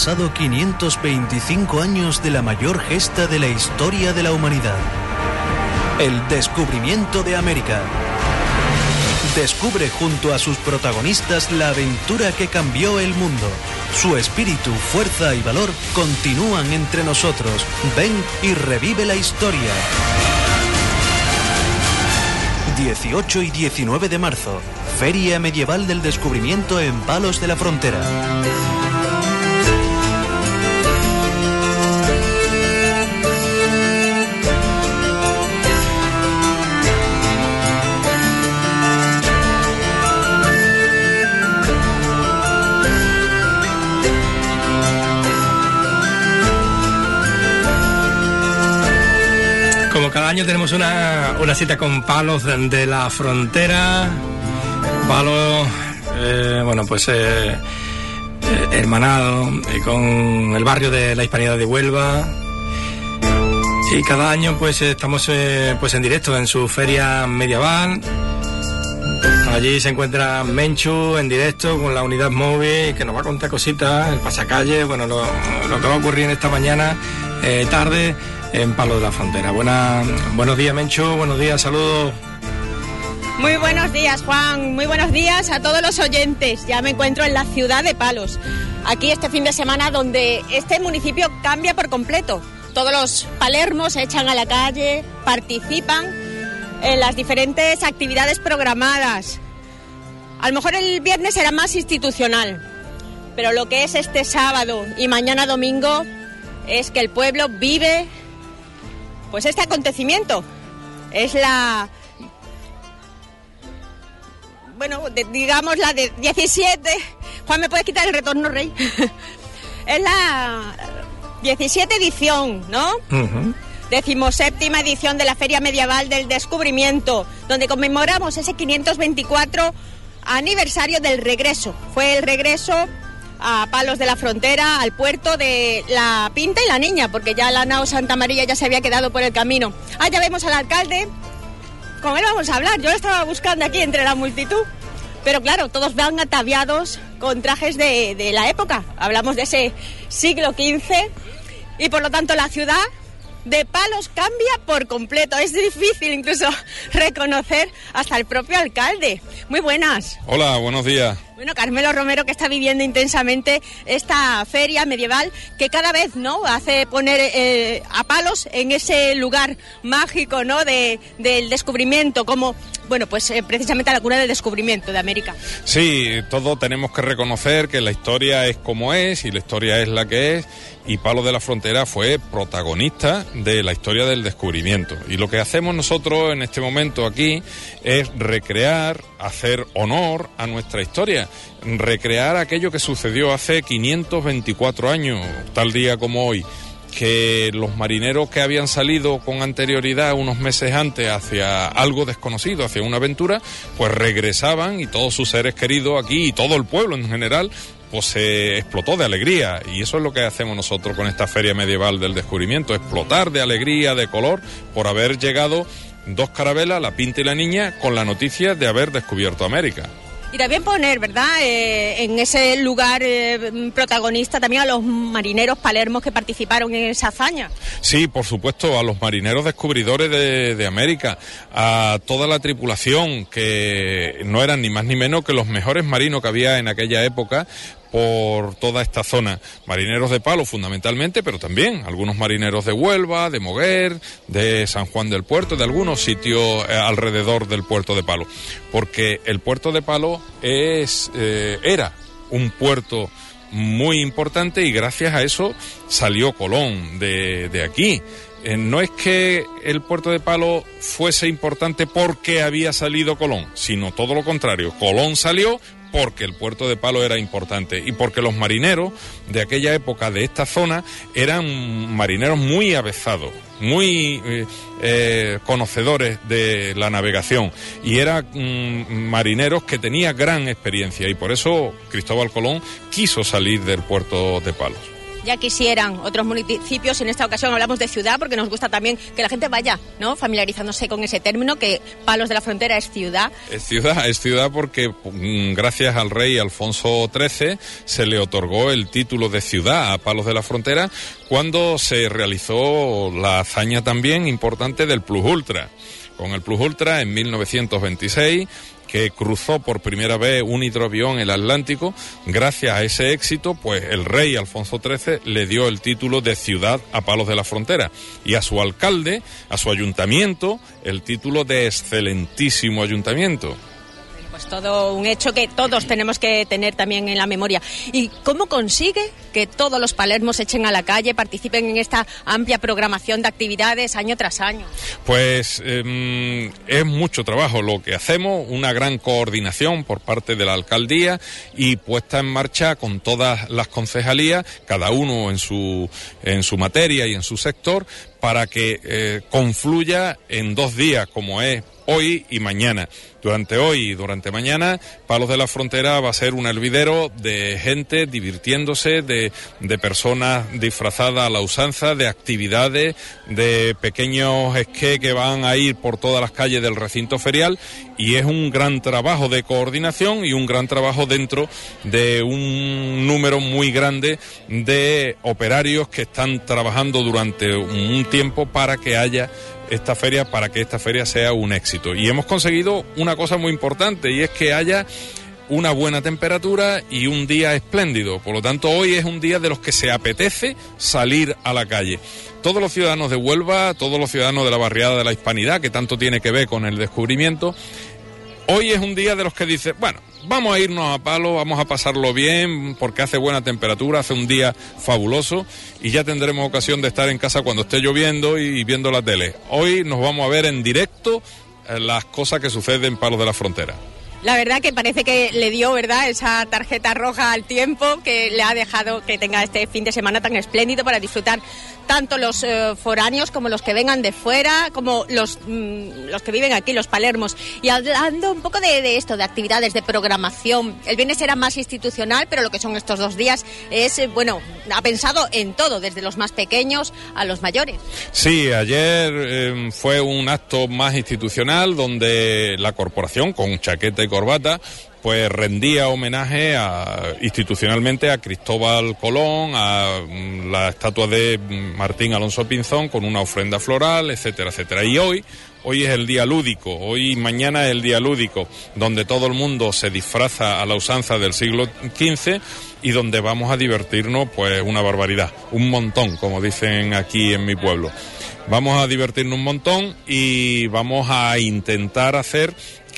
pasado 525 años de la mayor gesta de la historia de la humanidad. El descubrimiento de América. Descubre junto a sus protagonistas la aventura que cambió el mundo. Su espíritu, fuerza y valor continúan entre nosotros. Ven y revive la historia. 18 y 19 de marzo, Feria Medieval del Descubrimiento en Palos de la Frontera. Como cada año tenemos una cita con Palos de la Frontera. Palos, hermanado con el barrio de la Hispanidad de Huelva. Y cada año pues estamos en directo en su feria medieval. Allí se encuentra Menchu en directo con la unidad móvil que nos va a contar cositas, el pasacalle, lo que va a ocurrir en esta mañana, tarde, en Palos de la Frontera. Buenos días, Menchu, buenos días, saludos. Muy buenos días, Juan, muy buenos días a todos los oyentes. Ya me encuentro en la ciudad de Palos, aquí este fin de semana donde este municipio cambia por completo. Todos los palermos se echan a la calle, participan en las diferentes actividades programadas. A lo mejor el viernes será más institucional, pero lo que es este sábado y mañana domingo es que el pueblo vive pues este acontecimiento. Es la... digamos la de 17... Juan, ¿me puedes quitar el retorno, Rey? Es la 17 edición, ¿no? Uh-huh. 17ª edición de la Feria Medieval del Descubrimiento, donde conmemoramos ese 524 aniversario del regreso. Fue el regreso a Palos de la Frontera, al puerto de La Pinta y la Niña, porque ya la nao Santa María ya se había quedado por el camino. Ya vemos al alcalde. Con él vamos a hablar. Yo lo estaba buscando aquí entre la multitud. Pero claro, todos van ataviados con trajes de la época. Hablamos de ese siglo XV y por lo tanto la ciudad de Palos cambia por completo. Es difícil incluso reconocer hasta el propio alcalde. Muy buenas. Hola, buenos días. Bueno, Carmelo Romero, que está viviendo intensamente esta feria medieval que cada vez, ¿no?, hace poner a Palos en ese lugar mágico, ¿no?, del descubrimiento, como, precisamente a la cuna del descubrimiento de América. Sí, todos tenemos que reconocer que la historia es como es y la historia es la que es, y Palos de la Frontera fue protagonista de la historia del descubrimiento. Y lo que hacemos nosotros en este momento aquí es recrear, hacer honor a nuestra historia, recrear aquello que sucedió hace 524 años, tal día como hoy, que los marineros que habían salido con anterioridad, unos meses antes, hacia algo desconocido, hacia una aventura, pues regresaban y todos sus seres queridos aquí y todo el pueblo en general pues se explotó de alegría, y eso es lo que hacemos nosotros con esta Feria Medieval del Descubrimiento, explotar de alegría, de color, por haber llegado dos carabelas, La Pinta y la Niña, con la noticia de haber descubierto América. Y también poner, ¿verdad?, en ese lugar protagonista también a los marineros palermos que participaron en esa hazaña. Sí, por supuesto, a los marineros descubridores de América, a toda la tripulación, que no eran ni más ni menos que los mejores marinos que había en aquella época por toda esta zona. Marineros de Palos fundamentalmente, pero también algunos marineros de Huelva, de Moguer, de San Juan del Puerto, de algunos sitios alrededor del puerto de Palos. Porque el puerto de Palos era un puerto muy importante y gracias a eso salió Colón de aquí. No es que el puerto de Palos fuese importante porque había salido Colón, sino todo lo contrario. Colón salió porque el puerto de Palos era importante y porque los marineros de aquella época de esta zona eran marineros muy avezados, muy conocedores de la navegación, y eran marineros que tenían gran experiencia, y por eso Cristóbal Colón quiso salir del puerto de Palos. Ya quisieran otros municipios, en esta ocasión hablamos de ciudad porque nos gusta también que la gente vaya, ¿no?, familiarizándose con ese término, que Palos de la Frontera es ciudad. Es ciudad porque gracias al rey Alfonso XIII se le otorgó el título de ciudad a Palos de la Frontera cuando se realizó la hazaña también importante del Plus Ultra. Con el Plus Ultra en 1926, que cruzó por primera vez un hidroavión el Atlántico, gracias a ese éxito, pues el rey Alfonso XIII le dio el título de ciudad a Palos de la Frontera y a su alcalde, a su ayuntamiento, el título de excelentísimo ayuntamiento. Pues todo un hecho que todos tenemos que tener también en la memoria. ¿Y cómo consigue que todos los palermos se echen a la calle, participen en esta amplia programación de actividades año tras año? Pues es mucho trabajo lo que hacemos, una gran coordinación por parte de la alcaldía y puesta en marcha con todas las concejalías, cada uno en su materia y en su sector, para que confluya en 2 días, como es hoy y mañana. Durante hoy y durante mañana, Palos de la Frontera va a ser un hervidero de gente divirtiéndose, de personas disfrazadas a la usanza, de actividades, de pequeños esqués que van a ir por todas las calles del recinto ferial, y es un gran trabajo de coordinación y un gran trabajo dentro de un número muy grande de operarios que están trabajando durante un tiempo para que haya esta feria, para que esta feria sea un éxito. Y hemos conseguido una cosa muy importante, y es que haya una buena temperatura y un día espléndido. Por lo tanto, hoy es un día de los que se apetece salir a la calle. Todos los ciudadanos de Huelva, todos los ciudadanos de la barriada de la Hispanidad, que tanto tiene que ver con el descubrimiento, hoy es un día de los que dice, bueno, vamos a irnos a Palos, vamos a pasarlo bien, porque hace buena temperatura, hace un día fabuloso, y ya tendremos ocasión de estar en casa cuando esté lloviendo y viendo la tele. Hoy nos vamos a ver en directo las cosas que suceden en Palos de la Frontera. La verdad que parece que le dio, ¿verdad?, esa tarjeta roja al tiempo que le ha dejado que tenga este fin de semana tan espléndido para disfrutar tanto los foráneos como los que vengan de fuera, como los que viven aquí, los palermos. Y hablando un poco de esto, de actividades, de programación, el viernes será más institucional, pero lo que son estos 2 días es, ha pensado en todo, desde los más pequeños a los mayores. Sí, ayer fue un acto más institucional donde la corporación, con chaqueta y corbata, pues rendía homenaje institucionalmente a Cristóbal Colón, a la estatua de Martín Alonso Pinzón con una ofrenda floral, etcétera, etcétera. Y hoy es el día lúdico, hoy y mañana es el día lúdico, donde todo el mundo se disfraza a la usanza del siglo XV y donde vamos a divertirnos pues una barbaridad, un montón, como dicen aquí en mi pueblo. Vamos a divertirnos un montón y vamos a intentar hacer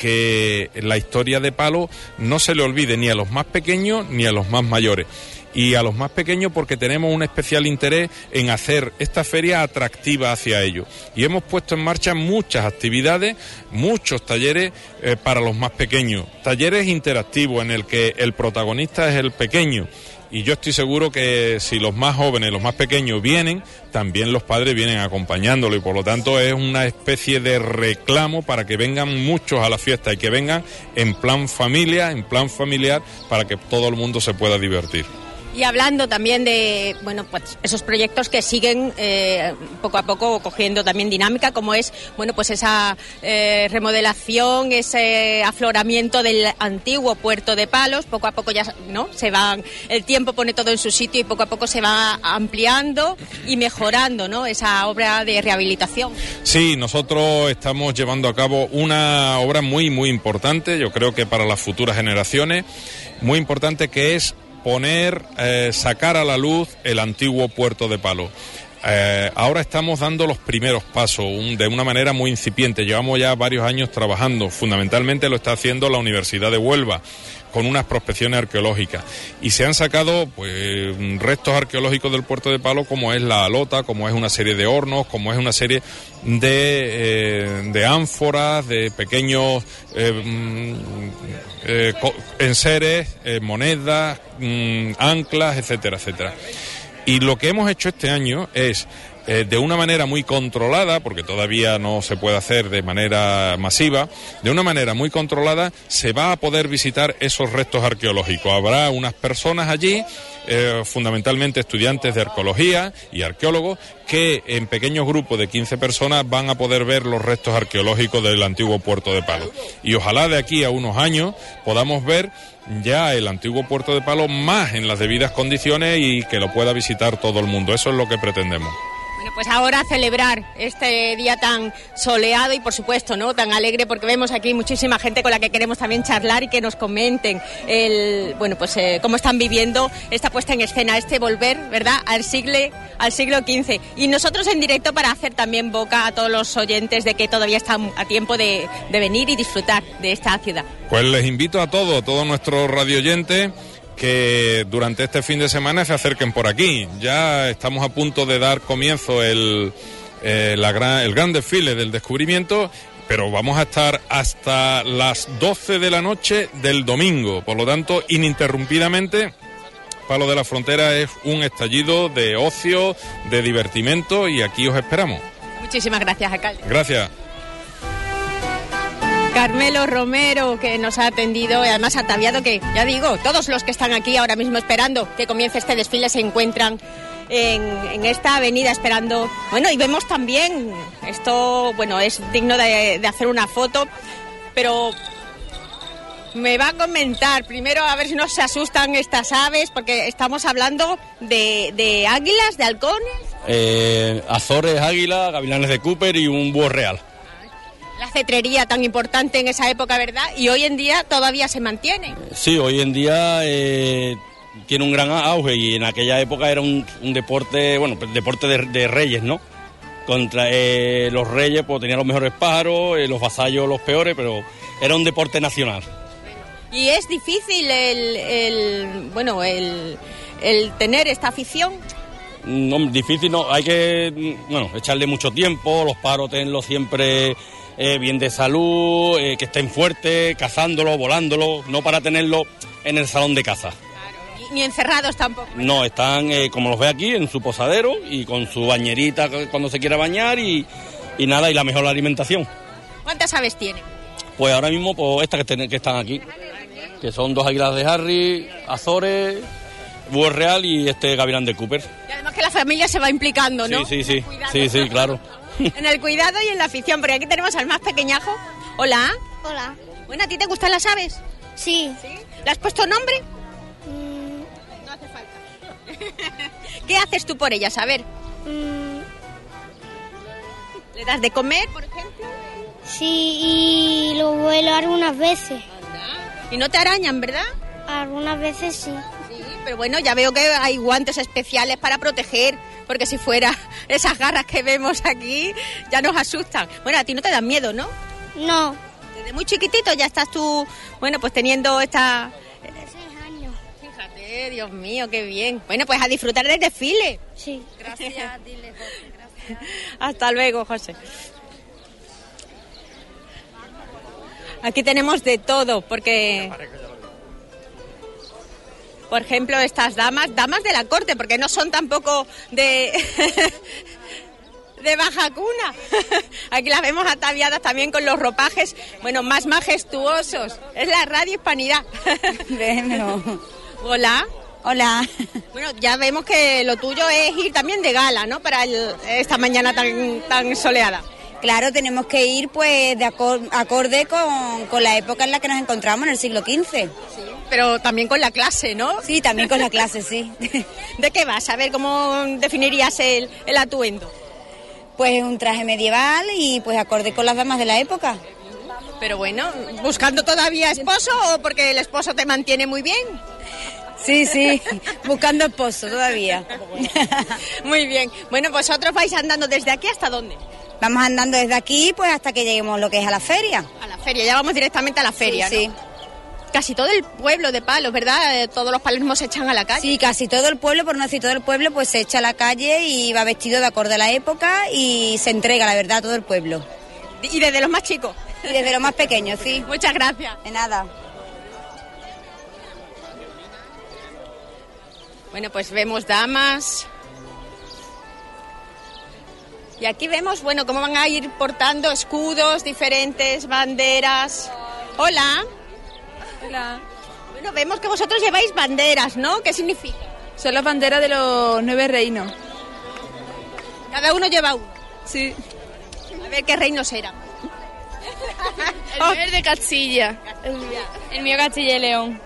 que la historia de Palos no se le olvide ni a los más pequeños ni a los más mayores. Y a los más pequeños porque tenemos un especial interés en hacer esta feria atractiva hacia ellos. Y hemos puesto en marcha muchas actividades, muchos talleres para los más pequeños. Talleres interactivos en el que el protagonista es el pequeño. Y yo estoy seguro que si los más jóvenes, los más pequeños vienen, también los padres vienen acompañándolo, y por lo tanto es una especie de reclamo para que vengan muchos a la fiesta y que vengan en plan familia, en plan familiar, para que todo el mundo se pueda divertir. Y hablando también de, pues esos proyectos que siguen poco a poco cogiendo también dinámica, como es, pues esa remodelación, ese afloramiento del antiguo puerto de Palos, poco a poco ya, se van, el tiempo pone todo en su sitio y poco a poco se va ampliando y mejorando, esa obra de rehabilitación. Sí, nosotros estamos llevando a cabo una obra muy, muy importante, yo creo que para las futuras generaciones, muy importante, que es sacar a la luz el antiguo puerto de Palos. Ahora estamos dando los primeros pasos de una manera muy incipiente. Llevamos ya varios años trabajando. Fundamentalmente lo está haciendo la Universidad de Huelva con unas prospecciones arqueológicas. Y se han sacado restos arqueológicos del puerto de Palos, como es la alota, como es una serie de hornos, como es una serie de ánforas, de pequeños enseres, monedas, anclas, etcétera, etcétera. Y lo que hemos hecho este año es de una manera muy controlada, porque todavía no se puede hacer de manera masiva, de una manera muy controlada se va a poder visitar esos restos arqueológicos. Habrá unas personas allí, fundamentalmente estudiantes de arqueología y arqueólogos, que en pequeños grupos de 15 personas van a poder ver los restos arqueológicos del antiguo Puerto de Palos. Y ojalá de aquí a unos años podamos ver ya el antiguo Puerto de Palos más en las debidas condiciones y que lo pueda visitar todo el mundo. Eso es lo que pretendemos. Bueno, pues ahora celebrar este día tan soleado y, por supuesto, ¿no?, tan alegre, porque vemos aquí muchísima gente con la que queremos también charlar y que nos comenten cómo están viviendo esta puesta en escena, este volver, ¿verdad?, al siglo XV. Y nosotros en directo para hacer también boca a todos los oyentes de que todavía están a tiempo de venir y disfrutar de esta ciudad. Pues les invito a todos nuestros radioyentes, que durante este fin de semana se acerquen por aquí. Ya estamos a punto de dar comienzo el gran desfile del descubrimiento, pero vamos a estar hasta las 12 de la noche del domingo. Por lo tanto, ininterrumpidamente, Palos de la Frontera es un estallido de ocio, de divertimento, y aquí os esperamos. Muchísimas gracias, alcalde. Gracias. Carmelo Romero, que nos ha atendido y además ataviado, que ya digo, todos los que están aquí ahora mismo esperando que comience este desfile se encuentran en esta avenida esperando. Bueno, y vemos también, esto, bueno, es digno de hacer una foto, pero me va a comentar primero a ver si no se asustan estas aves, porque estamos hablando de águilas, de halcones. Azores, águilas, gavilanes de Cooper y un búho real. La cetrería tan importante en esa época, ¿verdad? Y hoy en día todavía se mantiene. Sí, hoy en día tiene un gran auge, y en aquella época era un deporte, bueno, deporte de reyes, ¿no? Contra los reyes pues tenían los mejores pájaros, los vasallos los peores, pero era un deporte nacional. Y es difícil el tener esta afición. No, difícil no, hay que echarle mucho tiempo, los pájaros tenerlos siempre bien de salud, que estén fuertes, cazándolo, volándolo, no para tenerlo en el salón de caza. Claro, ni encerrados tampoco. No, están, como los ve aquí, en su posadero y con su bañerita cuando se quiera bañar y nada, y la mejor alimentación. ¿Cuántas aves tiene? Pues ahora mismo, pues estas que están aquí, que son 2 águilas de Harry, Azores, búho real y gavilán de Cooper. Y además que la familia se va implicando, ¿no? Sí, claro. En el cuidado y en la afición, porque aquí tenemos al más pequeñajo. Hola. Hola. Bueno, ¿a ti te gustan las aves? Sí. ¿Le has puesto nombre? No hace falta. ¿Qué haces tú por ellas? A ver. ¿Le das de comer, por ejemplo? Sí, y lo vuelo algunas veces. ¿Y no te arañan, verdad? Algunas veces sí. Sí, pero bueno, ya veo que hay guantes especiales para proteger, porque si fuera esas garras que vemos aquí, ya nos asustan. Bueno, a ti no te dan miedo, ¿no? No. Desde muy chiquitito ya estás tú, bueno, pues teniendo esta... 6 años. Fíjate, Dios mío, qué bien. Bueno, pues a disfrutar del desfile. Sí. Gracias, dile, José, gracias. Hasta luego, José. Aquí tenemos de todo, porque... Por ejemplo, estas damas de la corte, porque no son tampoco de baja cuna. Aquí las vemos ataviadas también con los ropajes, bueno, más majestuosos. Es la Radio Hispanidad. Bueno. Hola. Hola. Bueno, ya vemos que lo tuyo es ir también de gala, ¿no? Para esta mañana tan soleada. Claro, tenemos que ir pues de acorde con la época en la que nos encontramos, en el siglo XV. Sí, pero también con la clase, ¿no? Sí, también con la clase, sí. ¿De qué vas? A ver, ¿cómo definirías el atuendo? Pues un traje medieval y pues acorde con las damas de la época. Pero bueno, ¿buscando todavía esposo o porque el esposo te mantiene muy bien? Sí, buscando esposo todavía. Muy bien. Bueno, vosotros vais andando desde aquí ¿hasta dónde? Vamos andando desde aquí pues hasta que lleguemos lo que es a la feria. A la feria, ya vamos directamente a la feria, sí, ¿no? Sí. Casi todo el pueblo de Palos, ¿verdad? Todos los palermos se echan a la calle. Sí, casi todo el pueblo, por no decir todo el pueblo, pues se echa a la calle y va vestido de acorde a la época y se entrega, la verdad, a todo el pueblo. ¿Y desde los más chicos? Y desde los más pequeños, sí. Muchas gracias. De nada. Bueno, pues vemos damas Y aquí vemos, bueno, cómo van a ir portando escudos diferentes, banderas. Hola. Hola. Bueno, vemos que vosotros lleváis banderas, ¿no? ¿Qué significa? Son las banderas de los 9 reinos. Cada uno lleva uno. Sí. A ver qué reinos eran. El mío es de Castilla. El mío Castilla y León.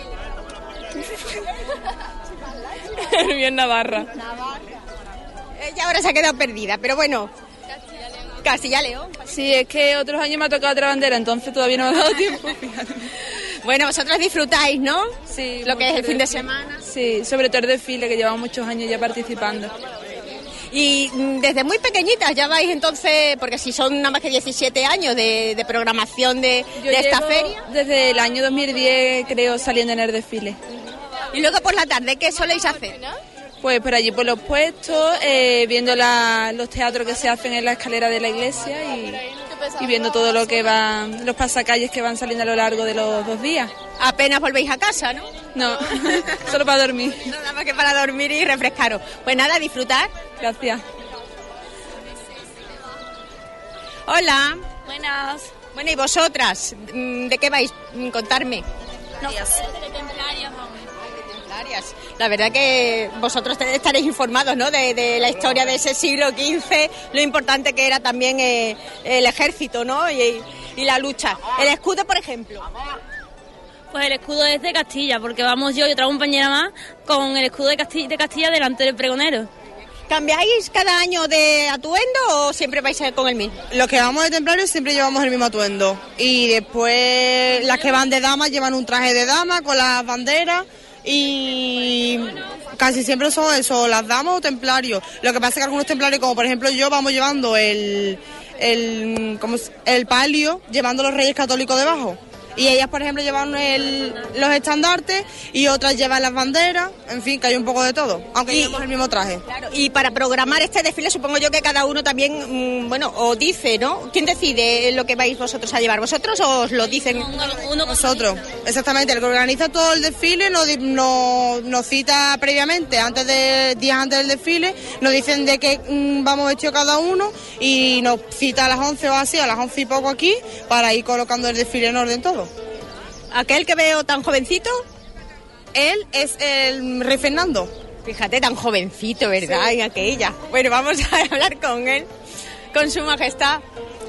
El mío es Navarra. Ella ahora se ha quedado perdida, pero bueno. Castilla y León. Sí, es que otros años me ha tocado otra bandera, entonces todavía no me ha dado tiempo. Bueno, vosotros disfrutáis, ¿no? Sí. Lo que es el fin de semana. Sí, sobre todo el desfile, que llevamos muchos años ya participando. Y desde muy pequeñitas ya vais entonces, porque si son nada más que 17 años de programación de esta feria. Desde el año 2010 creo saliendo en el desfile. Y luego por la tarde, ¿qué soléis hacer? Pues por allí por los puestos, viendo los teatros que se hacen en la escalera de la iglesia y viendo todo lo que van, los pasacalles que van saliendo a lo largo de los 2 días. Apenas volvéis a casa, ¿no? No, solo para dormir. Nada más que para dormir y refrescaros. Pues nada, disfrutar. Gracias. Hola. Buenas. Bueno, ¿y vosotras? ¿De qué vais? Contarme. No. La verdad que vosotros estaréis informados, ¿no? De la historia de ese siglo XV, lo importante que era también el ejército, ¿no? Y la lucha. El escudo, por ejemplo. Pues el escudo es de Castilla, porque vamos yo y otra compañera más con el escudo de Castilla delante del pregonero. ¿Cambiáis cada año de atuendo o siempre vais con el mismo? Los que vamos de templarios siempre llevamos el mismo atuendo. Y después las que van de damas llevan un traje de dama con las banderas. Y casi siempre son eso, las damas o templarios. Lo que pasa es que algunos templarios, como por ejemplo yo, vamos llevando el palio, llevando los reyes católicos debajo. Y ellas, por ejemplo, llevan los estandartes y otras llevan las banderas. En fin, que hay un poco de todo, aunque llevamos el mismo traje. Claro, y para programar este desfile supongo yo que cada uno también, os dice, ¿no? ¿Quién decide lo que vais vosotros a llevar? ¿Vosotros o os lo dicen? Nosotros, exactamente. El que organiza todo el desfile nos cita previamente, días antes del desfile, nos dicen de qué vamos vestidos cada uno y nos cita a las 11 o así, a las 11 y poco aquí, para ir colocando el desfile en orden todo. ¿Aquel que veo tan jovencito? Él es el rey Fernando. Fíjate, tan jovencito, ¿verdad? Sí. En aquella. Bueno, vamos a hablar con él, con su majestad.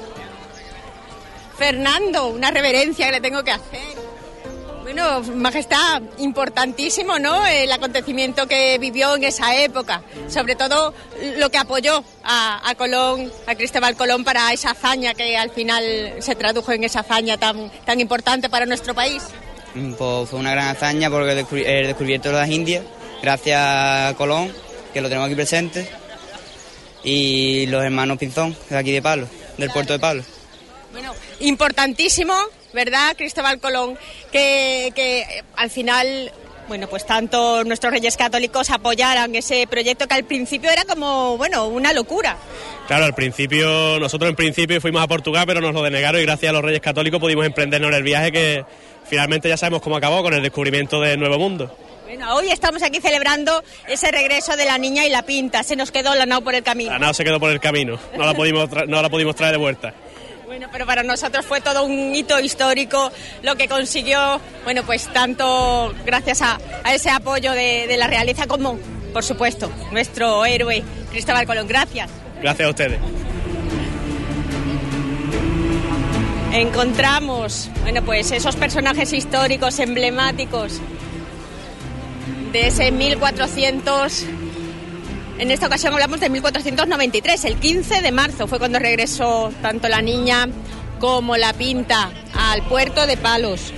Fernando, una reverencia que le tengo que hacer. Bueno, majestad, importantísimo, ¿no? El acontecimiento que vivió en esa época. Sobre todo lo que apoyó a Colón, a Cristóbal Colón, para esa hazaña que al final se tradujo en esa hazaña tan importante para nuestro país. Pues fue una gran hazaña porque el descubrimiento de las Indias, gracias a Colón, que lo tenemos aquí presente, y los hermanos Pinzón, de aquí de Palos, del puerto de Palos. Bueno, importantísimo, ¿verdad, Cristóbal Colón? Que al final, bueno, pues tanto nuestros reyes católicos apoyaran ese proyecto que al principio era como, bueno, una locura. Claro, nosotros en principio fuimos a Portugal, pero nos lo denegaron y gracias a los reyes católicos pudimos emprendernos el viaje que finalmente ya sabemos cómo acabó con el descubrimiento del Nuevo Mundo. Bueno, hoy estamos aquí celebrando ese regreso de la niña y la pinta. Se nos quedó la nao por el camino. La nao se quedó por el camino, no la pudimos traer de vuelta. Bueno, pero para nosotros fue todo un hito histórico lo que consiguió, bueno, pues tanto gracias a ese apoyo de la realeza como, por supuesto, nuestro héroe Cristóbal Colón. Gracias. Gracias a ustedes. Encontramos, bueno, pues esos personajes históricos emblemáticos de ese 1400. En esta ocasión hablamos de 1493, el 15 de marzo fue cuando regresó tanto la niña como la pinta al puerto de Palos.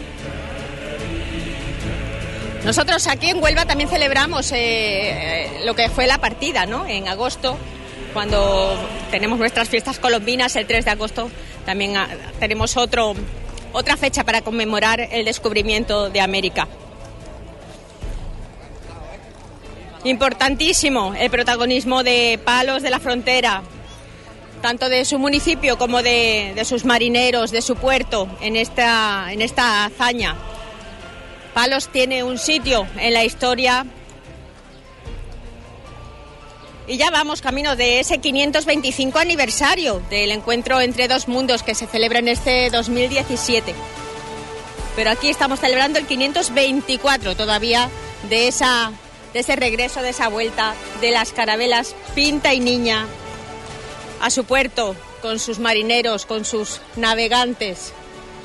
Nosotros aquí en Huelva también celebramos lo que fue la partida, ¿no? En agosto, cuando tenemos nuestras fiestas colombinas, el 3 de agosto, también tenemos otra fecha para conmemorar el descubrimiento de América. Importantísimo el protagonismo de Palos de la Frontera, tanto de su municipio como de sus marineros, de su puerto, en esta hazaña. Palos tiene un sitio en la historia Y ya vamos camino de ese 525 aniversario del encuentro entre dos mundos que se celebra en este 2017. Pero aquí estamos celebrando el 524 todavía de ese regreso, de esa vuelta de las carabelas Pinta y Niña a su puerto, con sus marineros, con sus navegantes.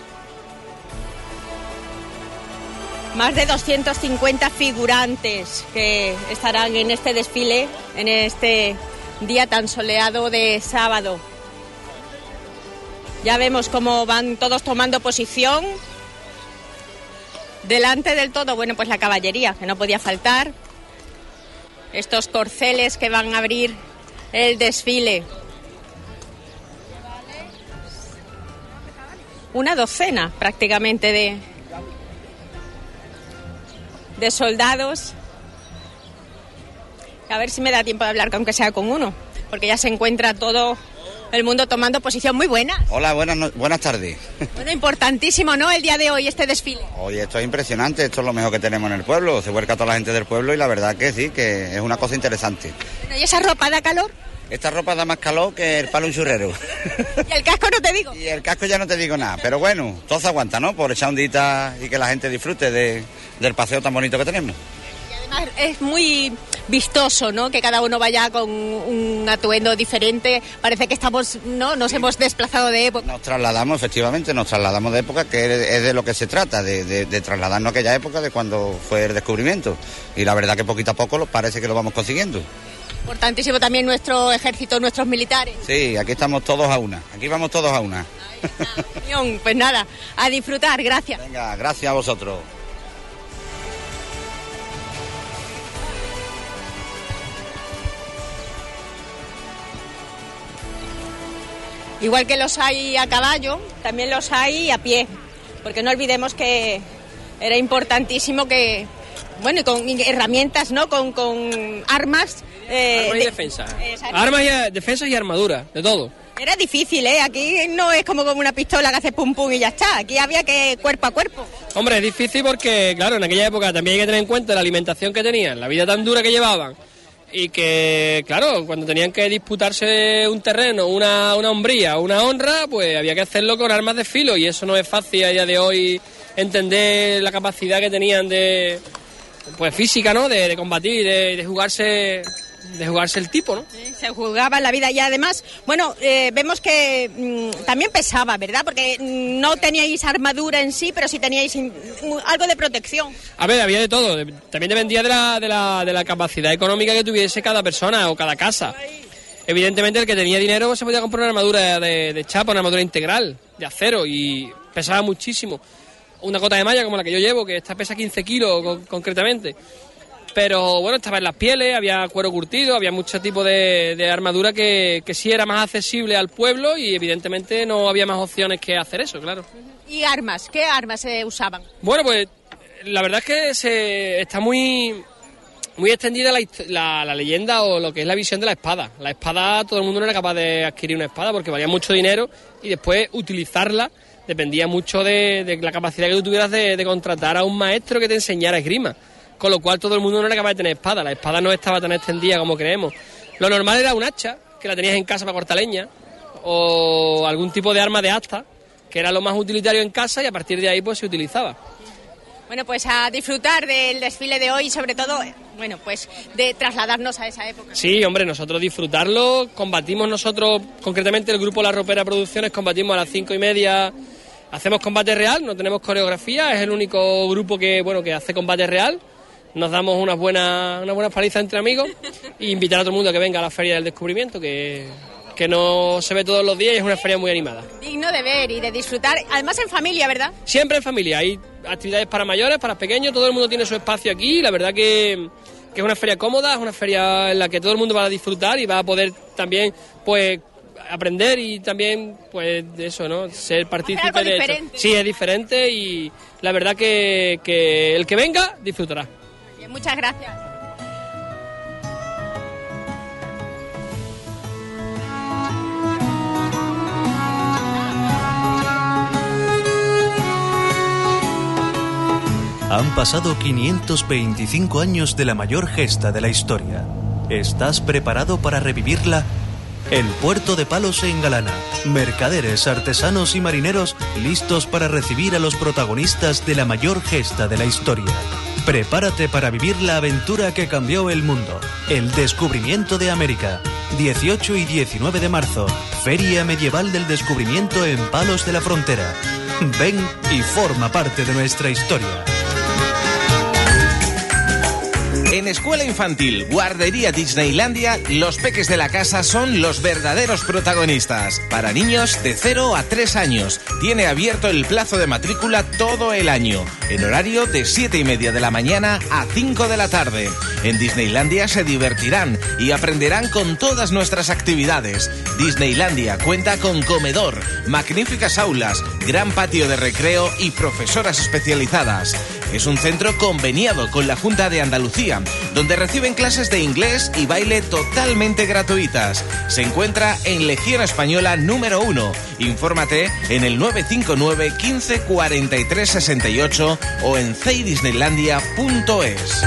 Más de 250 figurantes que estarán en este desfile, en este día tan soleado de sábado. Ya vemos cómo van todos tomando posición. Delante del todo, bueno, pues la caballería, que no podía faltar. Estos corceles que van a abrir el desfile. Una docena prácticamente de soldados. A ver si me da tiempo de hablar, aunque sea con uno, porque ya se encuentra todo el mundo tomando posición. Muy buena. Hola, buenas tardes. Bueno, importantísimo, ¿no?, el día de hoy, este desfile. Oye, esto es impresionante, esto es lo mejor que tenemos en el pueblo. Se vuelca toda la gente del pueblo y la verdad que sí, que es una cosa interesante. Bueno, ¿y esa ropa da calor? Esta ropa da más calor que el palo un churrero. ¿Y el casco no te digo? Y el casco ya no te digo nada, pero bueno, todo se aguanta, ¿no? Por echar un día y que la gente disfrute del paseo tan bonito que tenemos. Y además es muy vistoso, ¿no?, que cada uno vaya con un atuendo diferente. Parece que nos hemos desplazado de época. Nos trasladamos, efectivamente, de época, que es de lo que se trata, de trasladarnos a aquella época de cuando fue el descubrimiento. Y la verdad que poquito a poco parece que lo vamos consiguiendo. Importantísimo también nuestro ejército, nuestros militares. Sí, aquí estamos todos a una, aquí vamos todos a una. Pues nada, a disfrutar, gracias. Venga, gracias a vosotros. Igual que los hay a caballo, también los hay a pie, porque no olvidemos que era importantísimo que, bueno, y con herramientas, ¿no?, con armas. Armas y defensa. Armas y defensas y armadura, de todo. Era difícil, ¿eh? Aquí no es como con una pistola que hace pum pum y ya está. Aquí había que cuerpo a cuerpo. Hombre, es difícil porque, claro, en aquella época también hay que tener en cuenta la alimentación que tenían, la vida tan dura que llevaban. Y que, claro, cuando tenían que disputarse un terreno, una hombría, una honra, pues había que hacerlo con armas de filo. Y eso no es fácil a día de hoy entender la capacidad que tenían de, pues física, ¿no?, de combatir, de jugarse el tipo, ¿no? Se jugaba la vida y además, bueno, vemos que también pesaba, ¿verdad? Porque no teníais armadura en sí, pero sí teníais algo de protección. A ver, había de todo. También dependía de la capacidad económica que tuviese cada persona o cada casa. Evidentemente el que tenía dinero se podía comprar una armadura de chapa, una armadura integral, de acero, y pesaba muchísimo. Una cota de malla como la que yo llevo, que esta pesa 15 kilos concretamente. Pero bueno, estaba en las pieles, había cuero curtido, había muchos tipos de armadura que sí era más accesible al pueblo y evidentemente no había más opciones que hacer eso, claro. ¿Y armas? ¿Qué armas se usaban? Bueno, pues la verdad es que está muy extendida la leyenda o lo que es la visión de la espada. La espada, todo el mundo no era capaz de adquirir una espada porque valía mucho dinero y después utilizarla dependía mucho de la capacidad que tú tuvieras de contratar a un maestro que te enseñara esgrima. Con lo cual todo el mundo no era capaz de tener espada. La espada no estaba tan extendida como creemos. Lo normal era un hacha, que la tenías en casa para cortar leña, o algún tipo de arma de asta, que era lo más utilitario en casa y a partir de ahí pues se utilizaba. Bueno, pues a disfrutar del desfile de hoy y sobre todo, bueno, pues de trasladarnos a esa época. Sí, hombre, nosotros disfrutarlo, combatimos nosotros, concretamente el grupo La Ropera Producciones, combatimos a las 5:30, hacemos combate real, no tenemos coreografía, es el único grupo que hace combate real. Nos damos unas buenas palizas entre amigos e invitar a todo el mundo a que venga a la Feria del Descubrimiento, que no se ve todos los días y es una feria muy animada. Digno de ver y de disfrutar, además en familia, ¿verdad? Siempre en familia, hay actividades para mayores, para pequeños, todo el mundo tiene su espacio aquí, la verdad que es una feria cómoda, es una feria en la que todo el mundo va a disfrutar y va a poder también, pues, aprender y también, pues, de eso, ¿no?, ser partícipe de esto. Sí, es diferente y la verdad que el que venga disfrutará. Muchas gracias. Han pasado 525 años de la mayor gesta de la historia. ¿Estás preparado para revivirla? El puerto de Palos se engalana. Mercaderes, artesanos y marineros listos para recibir a los protagonistas de la mayor gesta de la historia. Prepárate para vivir la aventura que cambió el mundo. El descubrimiento de América. 18 y 19 de marzo. Feria Medieval del Descubrimiento en Palos de la Frontera. Ven y forma parte de nuestra historia. En Escuela Infantil Guardería Disneylandia, los peques de la casa son los verdaderos protagonistas. Para niños de 0 a 3 años. Tiene abierto el plazo de matrícula todo el año, en horario de 7:30 de la mañana a 5 de la tarde. En Disneylandia se divertirán y aprenderán con todas nuestras actividades. Disneylandia cuenta con comedor, magníficas aulas, gran patio de recreo y profesoras especializadas. Es un centro conveniado con la Junta de Andalucía, donde reciben clases de inglés y baile totalmente gratuitas. Se encuentra en Legión Española número 1. Infórmate en el 959 15 43 68 o en ceidisneylandia.es.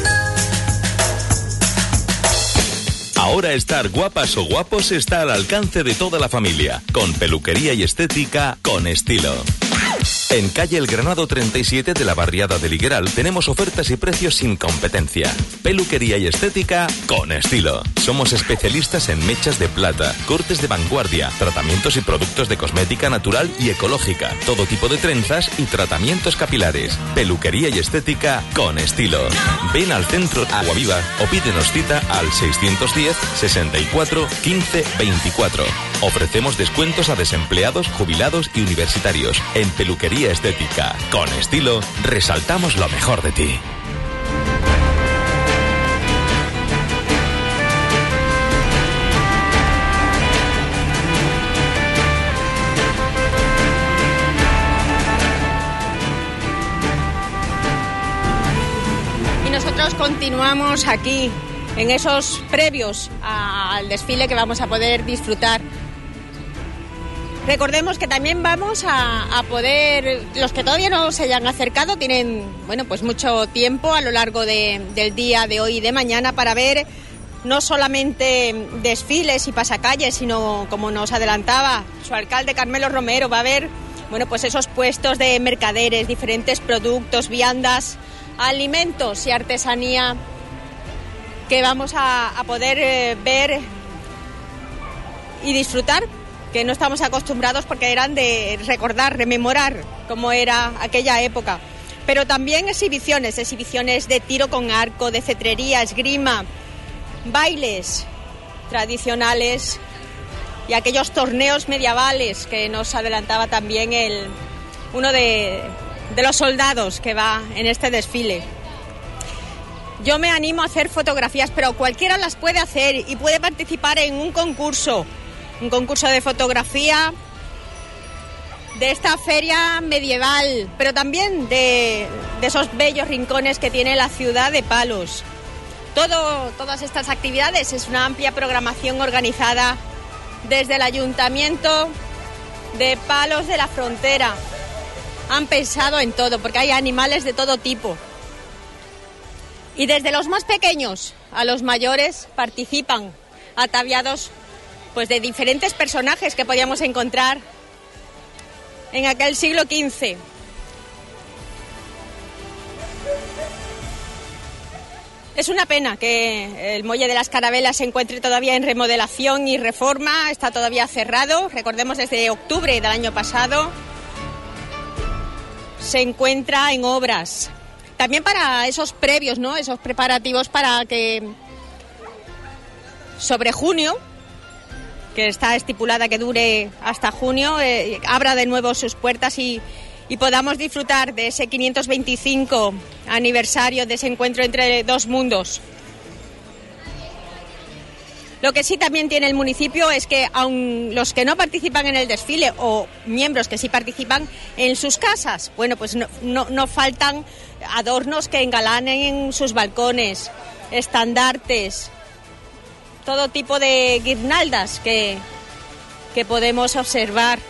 Ahora estar guapas o guapos está al alcance de toda la familia, con peluquería y estética con estilo. En calle El Granado 37 de la barriada del Higueral tenemos ofertas y precios sin competencia. Peluquería y estética con estilo. Somos especialistas en mechas de plata, cortes de vanguardia, tratamientos y productos de cosmética natural y ecológica, todo tipo de trenzas y tratamientos capilares. Peluquería y estética con estilo. Ven al centro Aguaviva o pídenos cita al 610 64 15 24. Ofrecemos descuentos a desempleados, jubilados y universitarios. En Peluquería Estética con estilo, resaltamos lo mejor de ti. Y nosotros continuamos aquí, en esos previos al desfile que vamos a poder disfrutar. Recordemos que también vamos a poder, los que todavía no se hayan acercado, tienen, bueno, pues mucho tiempo a lo largo del día de hoy y de mañana para ver no solamente desfiles y pasacalles, sino, como nos adelantaba su alcalde Carmelo Romero, va a haber, bueno, pues esos puestos de mercaderes, diferentes productos, viandas, alimentos y artesanía que vamos a poder ver y disfrutar, que no estamos acostumbrados porque eran de recordar, rememorar cómo era aquella época. Pero también exhibiciones de tiro con arco, de cetrería, esgrima, bailes tradicionales y aquellos torneos medievales que nos adelantaba también uno de los soldados que va en este desfile. Yo me animo a hacer fotografías, pero cualquiera las puede hacer y puede participar en un concurso de fotografía de esta feria medieval, pero también de esos bellos rincones que tiene la ciudad de Palos. Todas estas actividades es una amplia programación organizada desde el Ayuntamiento de Palos de la Frontera. Han pensado en todo, porque hay animales de todo tipo. Y desde los más pequeños a los mayores participan, ataviados pues de diferentes personajes que podíamos encontrar en aquel siglo XV. Es una pena que el Muelle de las Carabelas se encuentre todavía en remodelación y reforma, está todavía cerrado. Recordemos, desde octubre del año pasado se encuentra en obras. También para esos previos, ¿no? Esos preparativos para que sobre junio, que está estipulada que dure hasta junio, abra de nuevo sus puertas y podamos disfrutar de ese 525 aniversario de ese encuentro entre dos mundos. Lo que sí también tiene el municipio es que aun los que no participan en el desfile o miembros que sí participan en sus casas, bueno, pues no faltan adornos que engalanen sus balcones, estandartes, todo tipo de guirnaldas que podemos observar.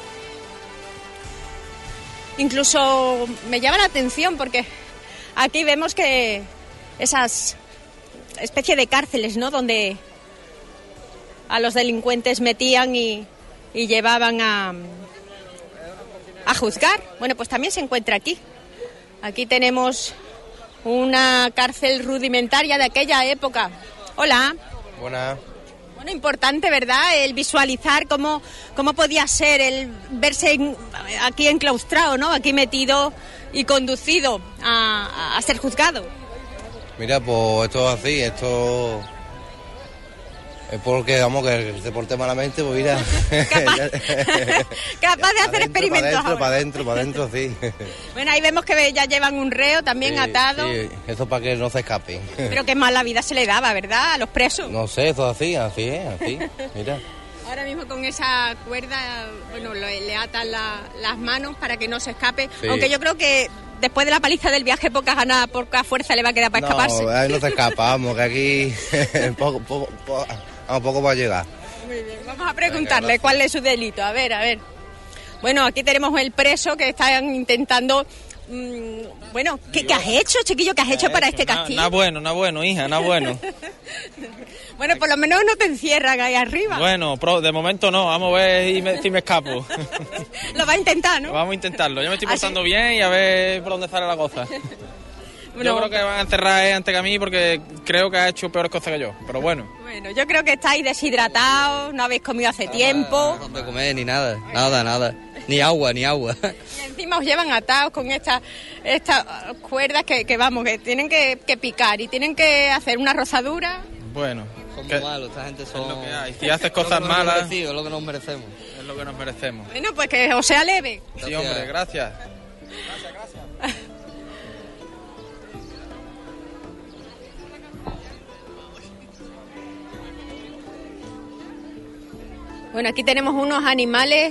Incluso me llama la atención porque aquí vemos que especie de cárceles, ¿no? Donde a los delincuentes metían y llevaban a juzgar. Bueno, pues también se encuentra aquí. Aquí tenemos una cárcel rudimentaria de aquella época. Hola. Buenas. Bueno, importante, ¿verdad? El visualizar cómo podía ser el verse aquí enclaustrado, ¿no? Aquí metido y conducido a ser juzgado. Mira, pues esto es así, esto es porque, vamos, que se porte malamente, pues mira. Capaz de hacer experimentos. Para adentro, sí. Bueno, ahí vemos que ya llevan un reo también sí, atado. Sí, eso para que no se escapen. Pero qué mala vida se le daba, ¿verdad? A los presos. No sé, eso es así, mira. Ahora mismo con esa cuerda, bueno, le atan las manos para que no se escape. Sí. Aunque yo creo que después de la paliza del viaje, poca fuerza le va a quedar para escaparse. No, ahí no se escapa, vamos, que aquí poco va a llegar. Muy bien, vamos a preguntarle cuál es su delito. A ver. Bueno, aquí tenemos el preso que están intentando... bueno, ¿qué has hecho, chiquillo? ¿Qué has hecho para este castillo? Nada bueno, hija, nada bueno. Bueno, por lo menos no te encierran ahí arriba. Bueno, de momento no, vamos a ver si me escapo. Lo va a intentar, ¿no? Vamos a intentarlo, yo me estoy portando bien y a ver por dónde sale la cosa. Bueno, yo creo que van a encerrar antes que a mí porque creo que ha hecho peores cosas que yo, pero bueno. Bueno, yo creo que estáis deshidratados, no habéis comido hace tiempo. No de comer ni nada. Ni agua. Y encima os llevan atados con estas cuerdas que vamos, que tienen que picar y tienen que hacer una rozadura. Bueno. Son muy malos, esta gente son... Es lo que hay. Si haces cosas malas... Es lo que nos merecemos. Es lo que nos merecemos. Bueno, pues que os sea leve. Sí, hombre, gracias. Bueno, aquí tenemos unos animales,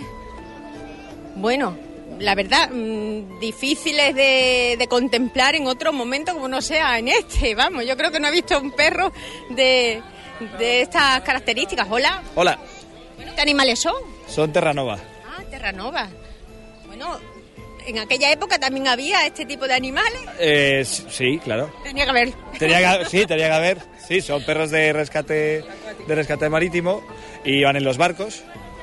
bueno, la verdad, difíciles de contemplar en otro momento como no sea en este, vamos, yo creo que no he visto un perro de estas características. Hola. Hola. Bueno, ¿qué animales son? Son terranovas. Ah, terranovas. Bueno, ¿en aquella época también había este tipo de animales? Sí, claro. Tenía que haber. Tenía que haber. Sí, son perros de rescate marítimo y iban en los barcos.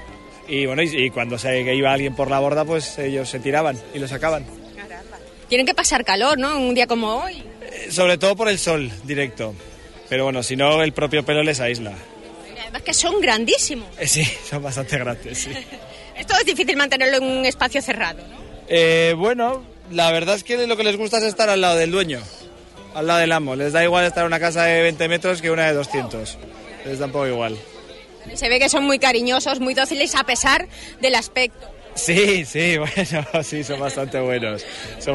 Y bueno, y cuando que iba alguien por la borda, pues ellos se tiraban y lo sacaban. Caramba. Tienen que pasar calor, ¿no? Un día como hoy. Sobre todo por el sol directo. Pero bueno, si no, el propio pelo les aísla. Además que son grandísimos. Sí, son bastante grandes, sí. Esto es difícil mantenerlo en un espacio cerrado, ¿no? Bueno, la verdad es que lo que les gusta es estar al lado del dueño, al lado del amo. Les da igual estar en una casa de 20 metros que una de 200. Les da un poco igual. Se ve que son muy cariñosos, muy dóciles a pesar del aspecto. Sí, bueno, sí, son bastante buenos.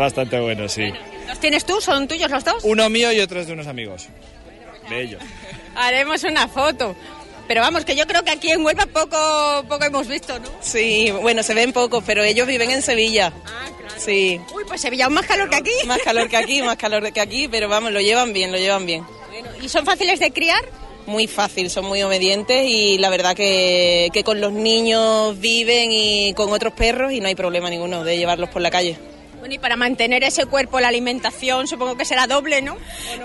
Sí. ¿Los tienes tú? ¿Son tuyos los dos? Uno mío y otro es de unos amigos. De ellos. Haremos una foto. Pero vamos, que yo creo que aquí en Huelva poco hemos visto, ¿no? Sí, bueno, se ven poco, pero ellos viven en Sevilla. Ah, claro. Sí. Uy, pues Sevilla es más calor que aquí. Más calor que aquí, pero vamos, lo llevan bien. Bueno, ¿y son fáciles de criar? Muy fácil, son muy obedientes y la verdad que con los niños viven y con otros perros y no hay problema ninguno de llevarlos por la calle. Bueno, y para mantener ese cuerpo, la alimentación, supongo que será doble, ¿no?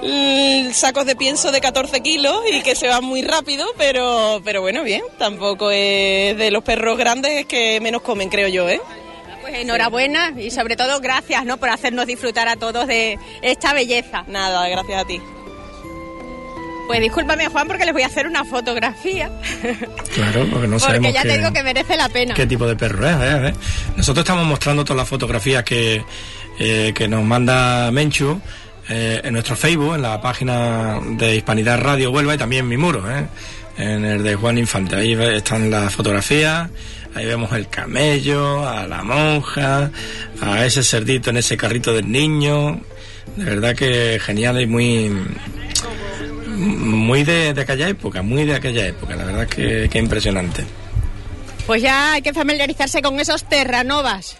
Sacos de pienso de 14 kilos y que se van muy rápido, pero bueno, bien. Tampoco es de los perros grandes que menos comen, creo yo, ¿eh? Pues enhorabuena y sobre todo gracias, ¿no? Por hacernos disfrutar a todos de esta belleza. Nada, gracias a ti. Pues discúlpame, Juan, porque les voy a hacer una fotografía. Claro, porque no sabemos. Porque ya te digo que merece la pena. ¿Qué tipo de perro es? Nosotros estamos mostrando todas las fotografías que nos manda Menchu en nuestro Facebook, en la página de Hispanidad Radio Huelva y también en mi muro, en el de Juan Infante. Ahí están las fotografías, ahí vemos el camello, a la monja, a ese cerdito en ese carrito del niño. De verdad que genial y muy de aquella época, la verdad que impresionante. Pues ya hay que familiarizarse con esos terranovas.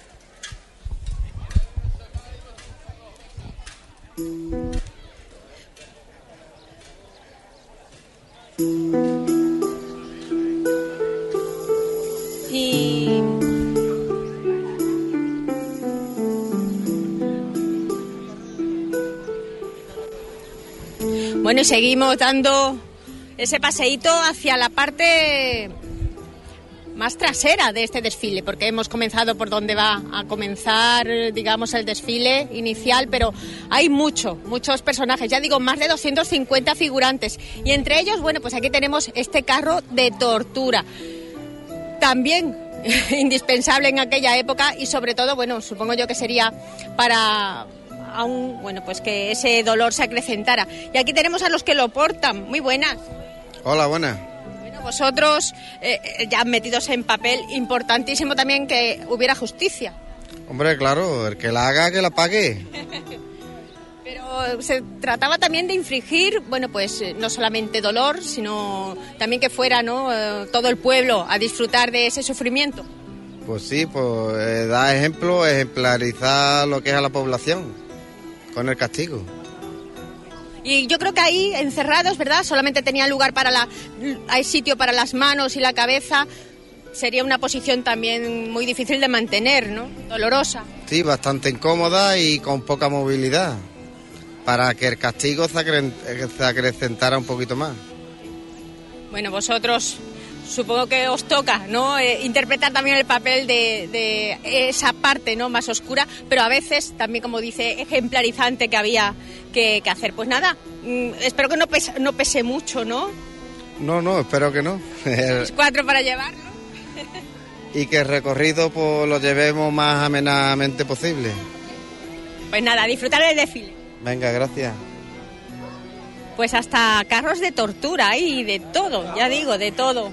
Bueno, y seguimos dando ese paseíto hacia la parte más trasera de este desfile, porque hemos comenzado por donde va a comenzar, digamos, el desfile inicial, pero hay muchos personajes, ya digo, más de 250 figurantes, y entre ellos, bueno, pues aquí tenemos este carro de tortura, también indispensable en aquella época, y sobre todo, bueno, supongo yo que sería para aún, bueno, pues que ese dolor se acrecentara. Y aquí tenemos a los que lo portan. Muy buenas. Hola, buenas. Vosotros, ya metidos en papel, importantísimo también que hubiera justicia. Hombre, claro, el que la haga, que la pague. Pero se trataba también de infligir, bueno, pues no solamente dolor, sino también que fuera, ¿no?, todo el pueblo a disfrutar de ese sufrimiento. Pues sí, pues da ejemplo, ejemplarizar lo que es a la población con el castigo. Y yo creo que ahí, encerrados, ¿verdad?, solamente tenía lugar hay sitio para las manos y la cabeza. Sería una posición también muy difícil de mantener, ¿no?, dolorosa. Sí, bastante incómoda y con poca movilidad, para que el castigo se acrecentara un poquito más. Bueno, vosotros supongo que os toca, ¿no?, interpretar también el papel de esa parte, ¿no?, más oscura, pero a veces también, como dice, ejemplarizante que había que hacer. Pues nada, espero que no pese mucho, ¿no? No, espero que no. 4 para llevarlo. Y que el recorrido pues lo llevemos más amenamente posible. Pues nada, disfrutar del desfile. Venga, gracias. Pues hasta carros de tortura y de todo, ya digo, de todo.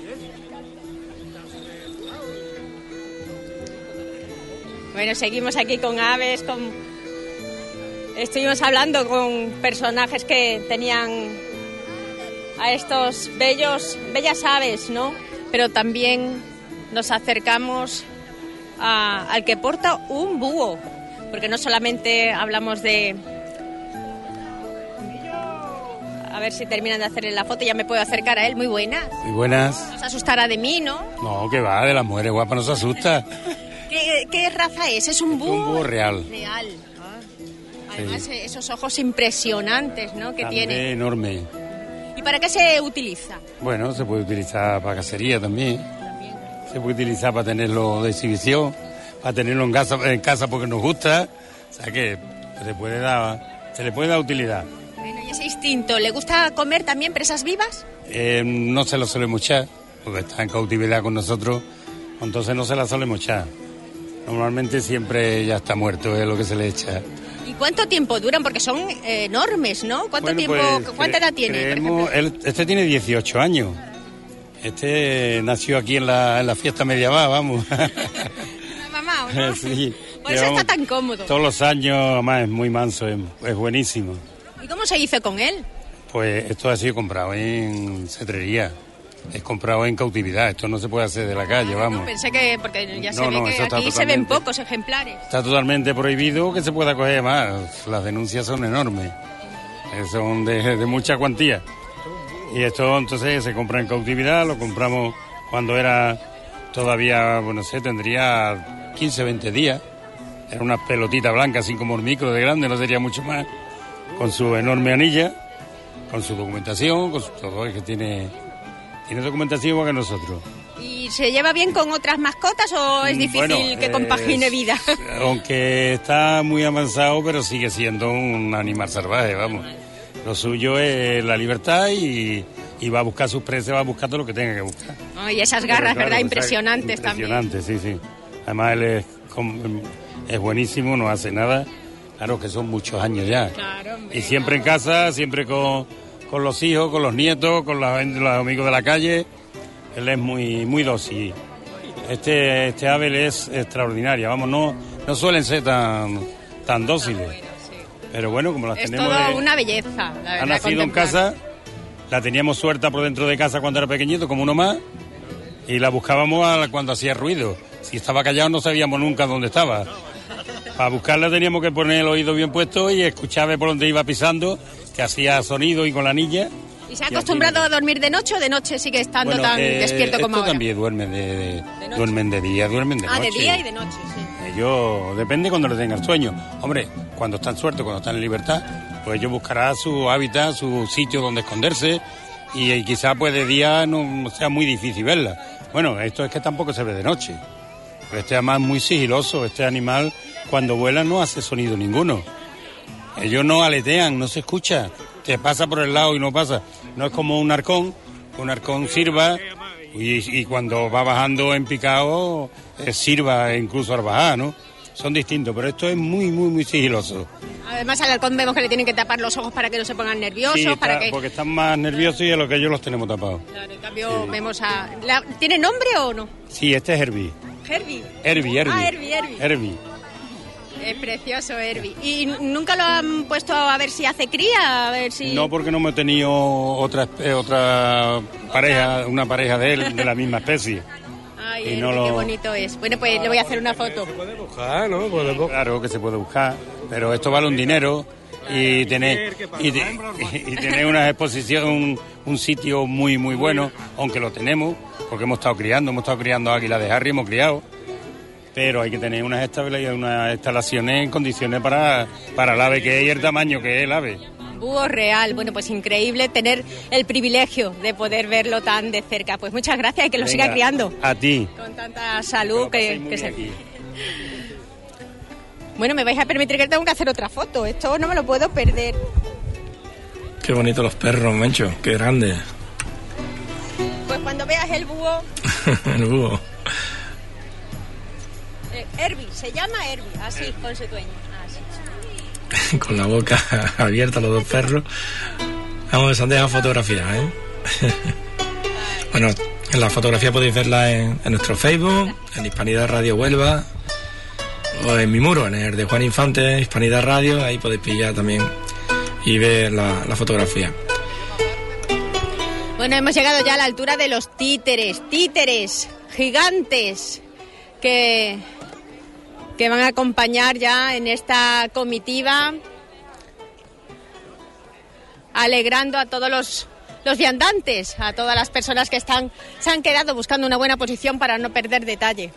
Bueno, seguimos aquí con aves, estuvimos hablando con personajes que tenían a estos bellas aves, ¿no? Pero también nos acercamos al que porta un búho, porque no solamente hablamos de... A ver si terminan de hacerle la foto, ya me puedo acercar a él. Muy buenas. Muy buenas. No se asustará de mí, ¿no? No, que va, de las mujeres guapas no se asusta. ¿Qué raza es? ¿Es un búho? Un búho real. Real. Además, sí, esos ojos impresionantes, ¿no?, que tiene. Enorme. ¿Y para qué se utiliza? Bueno, se puede utilizar para cacería también. Se puede utilizar para tenerlo de exhibición, para tenerlo en casa porque nos gusta. O sea que se le puede dar utilidad. Bueno, ¿y ese instinto? ¿Le gusta comer también presas vivas? No se lo solemos echar, porque está en cautividad con nosotros, entonces no se la solemos echar. Normalmente siempre ya está muerto, es lo que se le echa. ¿Y cuánto tiempo duran? Porque son enormes, ¿no? ¿Cuánta edad tiene? Este tiene 18 años. Este nació aquí en la fiesta medieval, vamos. Mamá, ¿no? Sí. Por eso está tan cómodo. Todos los años, además, es muy manso, es buenísimo. ¿Y cómo se hizo con él? Pues esto ha sido comprado en cetrería. Es comprado en cautividad, esto no se puede hacer de la calle, vamos. No, pensé que, porque ya se ve que aquí se ven pocos ejemplares. Está totalmente prohibido que se pueda coger más, las denuncias son enormes, son de mucha cuantía. Y esto entonces se compra en cautividad, lo compramos cuando era todavía, bueno, no sé, tendría 15, 20 días. Era una pelotita blanca, así como un micro de grande, no sería mucho más, con su enorme anilla, con su documentación, con su todo, es que tiene documentación igual que nosotros. ¿Y se lleva bien con otras mascotas o es difícil que compagine vida? Aunque está muy avanzado, pero sigue siendo un animal salvaje, vamos. Lo suyo es la libertad y va a buscar sus presas, va buscando lo que tenga que buscar. Oh, y esas garras, claro, ¿verdad? Impresionantes también. Impresionantes, sí. Además él es buenísimo, no hace nada. Claro que son muchos años ya. Claro, hombre, y siempre en casa, siempre con los hijos, con los nietos, con los amigos de la calle. Él es muy dócil. Este ave es extraordinaria, vamos, no suelen ser tan dóciles. Bueno, sí. Pero bueno, como las tenemos... Es toda una belleza, la verdad. Ha nacido en casa, la teníamos suelta por dentro de casa cuando era pequeñito, como uno más, y la buscábamos cuando hacía ruido. Si estaba callado no sabíamos nunca dónde estaba. Para buscarla teníamos que poner el oído bien puesto y escuchar por dónde iba pisando, que hacía sonido y con la anilla. ¿Y se ha acostumbrado a dormir de noche o de noche sigue estando tan despierto como ahora? También duermen duermen de día, duermen de noche. De día y de noche, sí. Ellos, depende cuando les tengan sueño. Hombre, cuando están sueltos, cuando están en libertad, pues ellos buscarán su hábitat, su sitio donde esconderse y quizás pues de día no sea muy difícil verla. Bueno, esto es que tampoco se ve de noche. Pero este animal es muy sigiloso, este animal cuando vuela no hace sonido ninguno. Ellos no aletean, no se escucha. Te pasa por el lado y no pasa. No es como un arcón sirva y cuando va bajando en picado sirva incluso al bajar, ¿no? Son distintos, pero esto es muy, muy, muy sigiloso. Además al halcón vemos que le tienen que tapar los ojos para que no se pongan nerviosos. Sí, para porque están más nerviosos y a lo que ellos los tenemos tapados. Claro, en cambio vemos a... ¿Tiene nombre o no? Sí, este es Herbie. ¿Herbie? Herbie. Ah, Herbie. Es precioso, Herbie. ¿Y nunca lo han puesto a ver si hace cría? A ver si... No, porque no hemos tenido otra pareja, una pareja de él, de la misma especie. Ay, Herbie, qué bonito es. Bueno, pues le voy a hacer una foto. Se puede buscar, ¿no? Claro que se puede buscar, pero esto vale un dinero y tener una exposición, un sitio muy, muy bueno, aunque lo tenemos, porque hemos estado criando águilas de Harry, hemos criado. Pero hay que tener unas instalaciones en condiciones para el ave que es y el tamaño que es el ave. Búho real, bueno, pues increíble tener el privilegio de poder verlo tan de cerca. Pues muchas gracias y que lo siga criando. A ti. Con tanta salud que se... Bueno, me vais a permitir que tengo que hacer otra foto, esto no me lo puedo perder. Qué bonitos los perros, Mencho, qué grandes. Pues cuando veas el búho... El búho. Herbie, se llama Herbie, así, con su dueño. Así. Con la boca abierta los dos perros. Vamos, se han dejado fotografías, ¿eh? Bueno, en la fotografía podéis verla en nuestro Facebook, en Hispanidad Radio Huelva, o en mi muro, en el de Juan Infante, Hispanidad Radio, ahí podéis pillar también y ver la fotografía. Bueno, hemos llegado ya a la altura de los títeres gigantes que van a acompañar ya en esta comitiva, alegrando a todos los viandantes, a todas las personas que se han quedado buscando una buena posición para no perder detalle.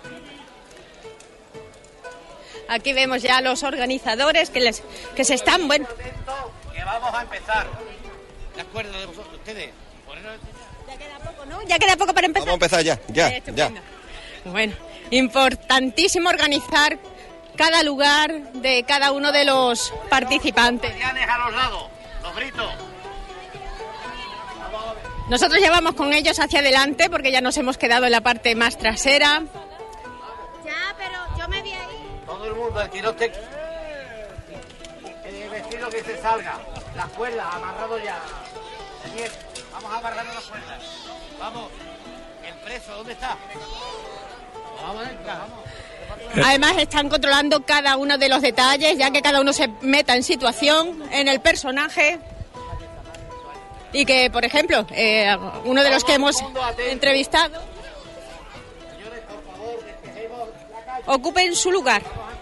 Aquí vemos ya a los organizadores que se están, bueno... Que vamos a empezar. ¿De acuerdo de vosotros, ustedes? Ya queda poco, ¿no? Ya queda poco para empezar. Vamos a empezar ya. Bueno, importantísimo organizar cada lugar de cada uno de los participantes. A los lados, los gritos. Nosotros llevamos con ellos hacia adelante porque ya nos hemos quedado en la parte más trasera. Ya, pero yo me vi ahí. Todo el mundo, el que no esté... El vestido que se salga. Las cuerdas, amarrado ya. Vamos a amarrar las cuerdas. Vamos. El preso, ¿dónde está? Además están controlando cada uno de los detalles, ya que cada uno se meta en situación, en el personaje. Y que, por ejemplo, uno de los que hemos entrevistado ocupen su lugar.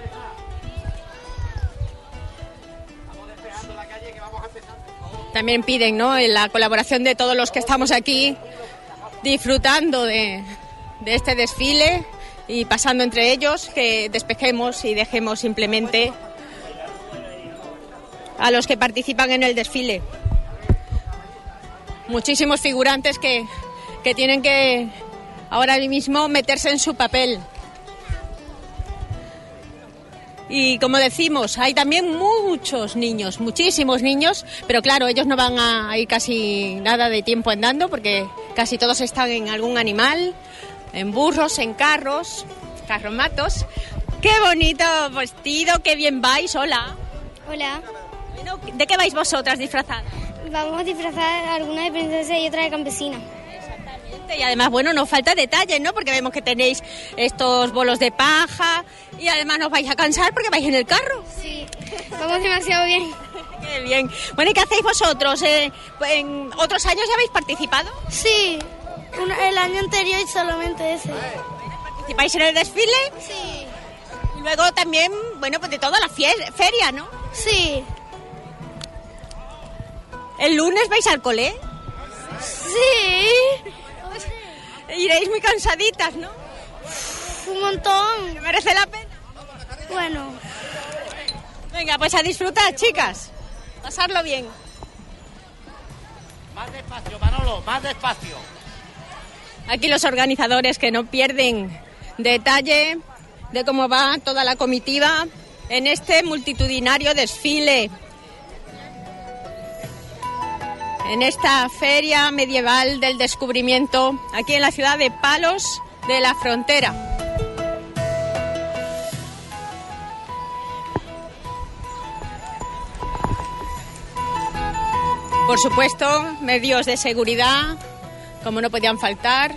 También piden, ¿no?, la colaboración de todos los que estamos aquí disfrutando de este desfile y pasando entre ellos, que despejemos y dejemos simplemente a los que participan en el desfile. Muchísimos figurantes que tienen que ahora mismo meterse en su papel. Y como decimos, hay también muchos niños, muchísimos niños, pero claro, ellos no van a ir casi nada de tiempo andando porque casi todos están en algún animal, en burros, en carros matos. ¡Qué bonito vestido! ¡Qué bien vais! ¡Hola! Hola. Bueno, ¿de qué vais vosotras disfrazadas? Vamos a disfrazar alguna de princesa y otra de campesina. Y además, bueno, nos falta detalle, ¿no? Porque vemos que tenéis estos bolos de paja y además nos vais a cansar porque vais en el carro. Sí, vamos demasiado bien. Qué bien. Bueno, ¿y qué hacéis vosotros? ¿En otros años ya habéis participado? Sí, el año anterior y solamente ese. ¿Participáis en el desfile? Sí. Y luego también, bueno, pues de toda la feria, ¿no? Sí. ¿El lunes vais al cole? Sí. Iréis muy cansaditas, ¿no? Un montón. ¿Merece la pena? Bueno. Venga, pues a disfrutar, chicas. Pasarlo bien. Más despacio, Manolo, más despacio. Aquí los organizadores que no pierden detalle de cómo va toda la comitiva en este multitudinario desfile. En esta feria medieval del descubrimiento, aquí en la ciudad de Palos de la Frontera. Por supuesto, medios de seguridad, como no podían faltar.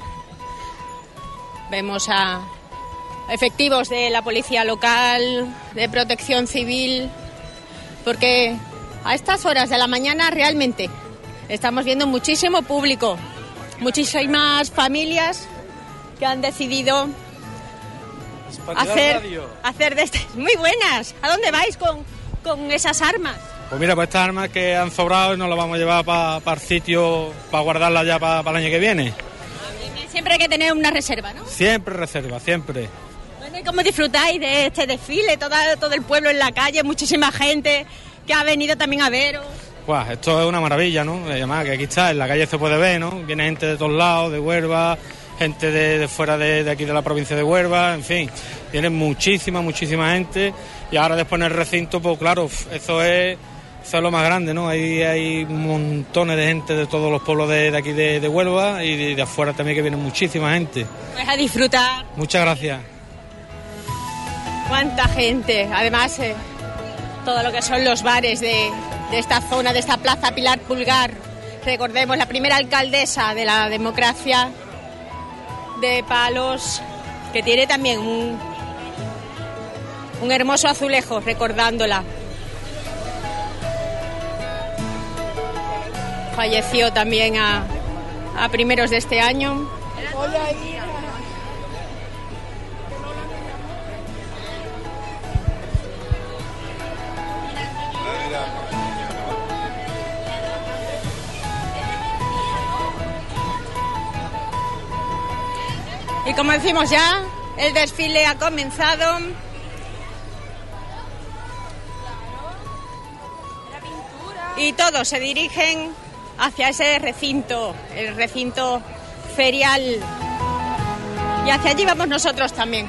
Vemos a efectivos de la policía local, de protección civil, porque a estas horas de la mañana realmente estamos viendo muchísimo público, muchísimas familias que han decidido hacer de este... Muy buenas. ¿A dónde vais con esas armas? Pues mira, pues estas armas que han sobrado nos las vamos a llevar para el sitio, para guardarlas ya para el año que viene. Siempre hay que tener una reserva, ¿no? Siempre reserva, siempre. Bueno, ¿y cómo disfrutáis de este desfile? Todo el pueblo en la calle, muchísima gente que ha venido también a veros. Pues esto es una maravilla, ¿no? Además que aquí está, en la calle se puede ver, ¿no? Viene gente de todos lados, de Huelva, gente de fuera de aquí de la provincia de Huelva, en fin. Viene muchísima gente. Y ahora después en el recinto, pues claro, eso es lo más grande, ¿no? Ahí hay montones de gente de todos los pueblos de aquí de Huelva y de afuera también, que viene muchísima gente. Pues a disfrutar. Muchas gracias. Cuánta gente. Además, todo lo que son los bares de esta zona, de esta plaza Pilar Pulgar. Recordemos, la primera alcaldesa de la democracia de Palos, que tiene también un hermoso azulejo recordándola. Falleció también a primeros de este año. Y como decimos ya, el desfile ha comenzado. Y todos se dirigen hacia ese recinto, el recinto ferial. Y hacia allí vamos nosotros también.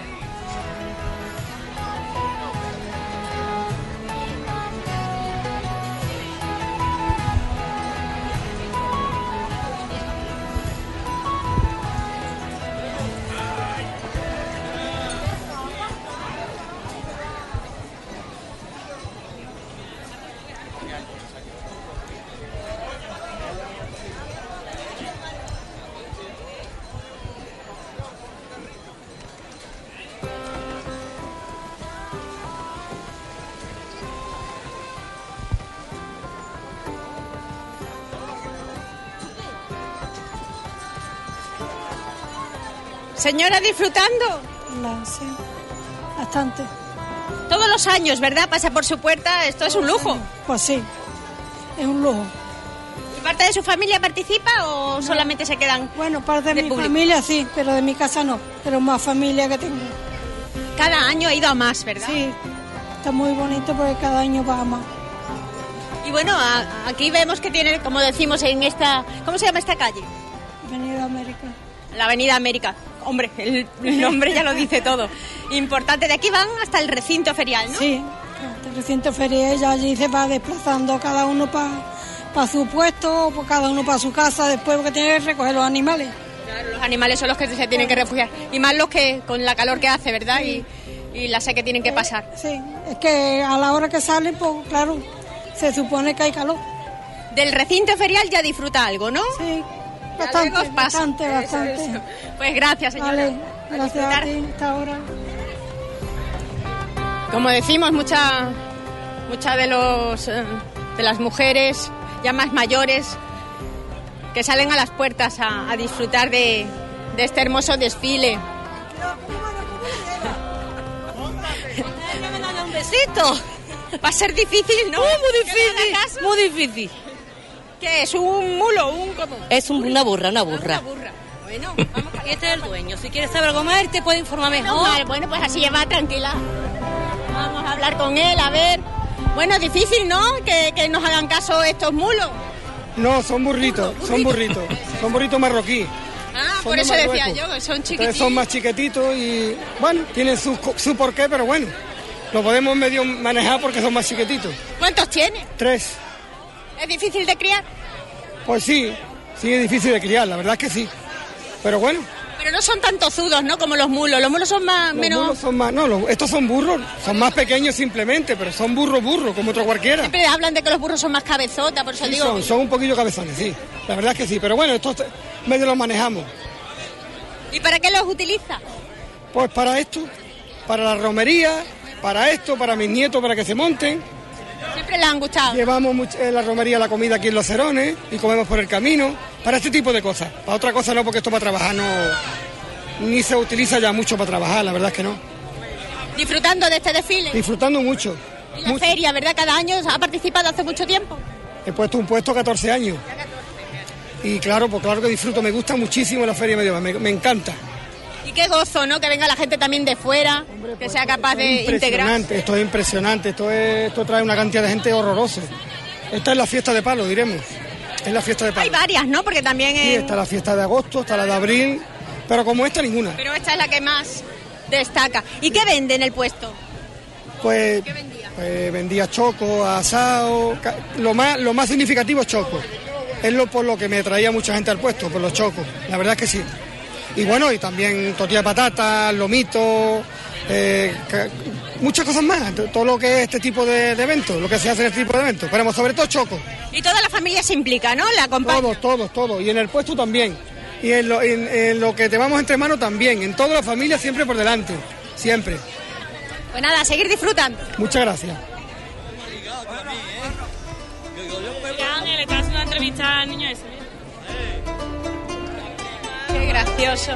Señora, ¿disfrutando? Sí, bastante. Todos los años, ¿verdad? Pasa por su puerta, esto es un lujo. Pues sí, es un lujo. ¿Y parte de su familia participa o solamente se quedan? Bueno, parte de mi público? familia sí, pero de mi casa no, pero más familia que tengo. Cada año ha ido a más, ¿verdad? Sí, está muy bonito porque cada año va a más. Y bueno, aquí vemos que tiene, como decimos en esta... ¿Cómo se llama esta calle? Avenida América. La Avenida América. Hombre, el nombre ya lo dice todo. Importante, de aquí van hasta el recinto ferial, ¿no? Sí, el recinto ferial, ya allí se va desplazando cada uno para su puesto, cada uno para su casa, después porque tiene que recoger los animales. Claro, los animales son los que se tienen que refugiar. Y más los que, con la calor que hace, ¿verdad? Sí. Y la sé que tienen que pasar. Sí, es que a la hora que salen, pues claro, se supone que hay calor. Del recinto ferial ya disfruta algo, ¿no? Sí. Bastante. Eso. Pues gracias, señora. Vale, gracias a ti, hasta ahora. Como decimos, muchas de las mujeres ya más mayores que salen a las puertas a disfrutar de este hermoso desfile. Un besito. Va a ser difícil, ¿no? Muy difícil. ¿Qué es? ¿Un mulo? Es una burra. Bueno, vamos. Aquí está el dueño. Si quieres saber algo más, él te puede informar mejor. No, bueno, pues así va, tranquila. Vamos a hablar con él, a ver. Bueno, difícil, ¿no? Que nos hagan caso estos mulos. No, son burritos. Son burritos marroquíes. Ah, Son por de eso decía Marruecos. yo, que son Entonces chiquititos. son más chiquititos y, bueno, tienen su porqué, pero bueno, lo podemos medio manejar porque son más chiquititos. ¿Cuántos tiene? 3. ¿Es difícil de criar? Pues sí es difícil de criar, la verdad es que sí. Pero bueno. Pero no son tan tozudos, ¿no? Como los mulos. Los mulos son más, Los menos... mulos son más, estos son burros, son más pequeños simplemente, pero son burros, como otro cualquiera. Siempre hablan de que los burros son más cabezotas, por eso Sí, digo... son un poquillo cabezones, sí, la verdad es que sí, pero bueno, estos medio los manejamos. ¿Y para qué los utiliza? Pues para esto, para la romería, para esto, para mis nietos, para que se monten. Siempre les han gustado. Llevamos la romería, la comida aquí en Los Cerones y comemos por el camino, para este tipo de cosas. Para otra cosa no, porque esto para trabajar ni se utiliza ya mucho para trabajar, la verdad es que no. Disfrutando de este desfile. Disfrutando mucho. Y la feria, ¿verdad? Cada año ha participado hace mucho tiempo. He puesto un puesto 14 años. Y claro, pues claro que disfruto, me gusta muchísimo la feria medieval, me encanta. Y qué gozo, ¿no? Que venga la gente también de fuera, que sea capaz de integrar. Esto es impresionante, esto trae una cantidad de gente horrorosa. Esta es la fiesta de palo, diremos. Es la fiesta de palo. Hay varias, ¿no? Porque también Sí, está la fiesta de agosto, está la de abril, pero como esta ninguna. Pero esta es la que más destaca. ¿Y qué vende en el puesto? Pues vendía choco, asado, lo más significativo es choco. Es por lo que me traía mucha gente al puesto, por los chocos, la verdad es que sí. Y bueno, y también tortilla de patatas, lomitos, muchas cosas más, todo lo que es este tipo de eventos, lo que se hace en este tipo de eventos, pero sobre todo choco. Y toda la familia se implica, ¿no? La acompaña. Todos, y en el puesto también, y en lo que te vamos entre manos también, en toda la familia siempre por delante, siempre. Pues nada, a seguir disfrutando. Muchas gracias. Le estás haciendo una entrevista al niño ese. Qué gracioso.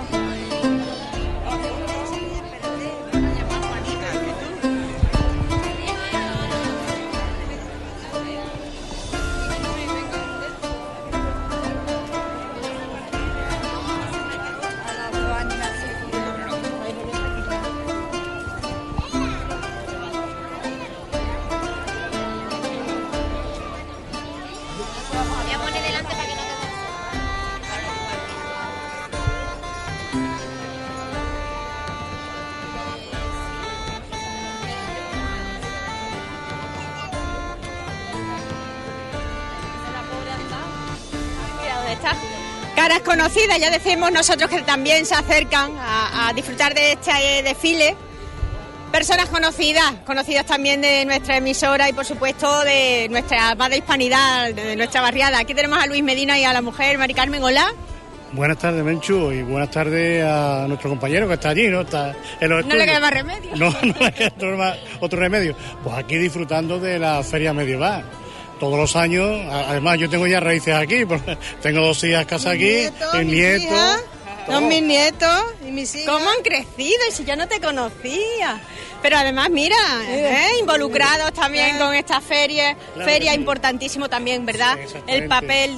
Caras conocidas, ya decimos nosotros que también se acercan a disfrutar de este desfile. Personas conocidas también de nuestra emisora y por supuesto de nuestra amada hispanidad, de nuestra barriada. Aquí tenemos a Luis Medina y a la mujer Mari Carmen. Hola. Buenas tardes, Menchu, y buenas tardes a nuestro compañero que está allí, ¿no? Está en los No le queda más remedio. No le queda otro remedio. Pues aquí disfrutando de la feria medieval. Todos los años, además yo tengo ya raíces aquí, porque tengo 2 hijas casadas aquí, mi nieto. Son mis nietos y mis hijas. ¿Cómo han crecido? Y si yo no te conocía. Pero además, mira, involucrados también con esta feria. Claro Feria sí. Importantísimo también, ¿verdad? Sí, exactamente. El papel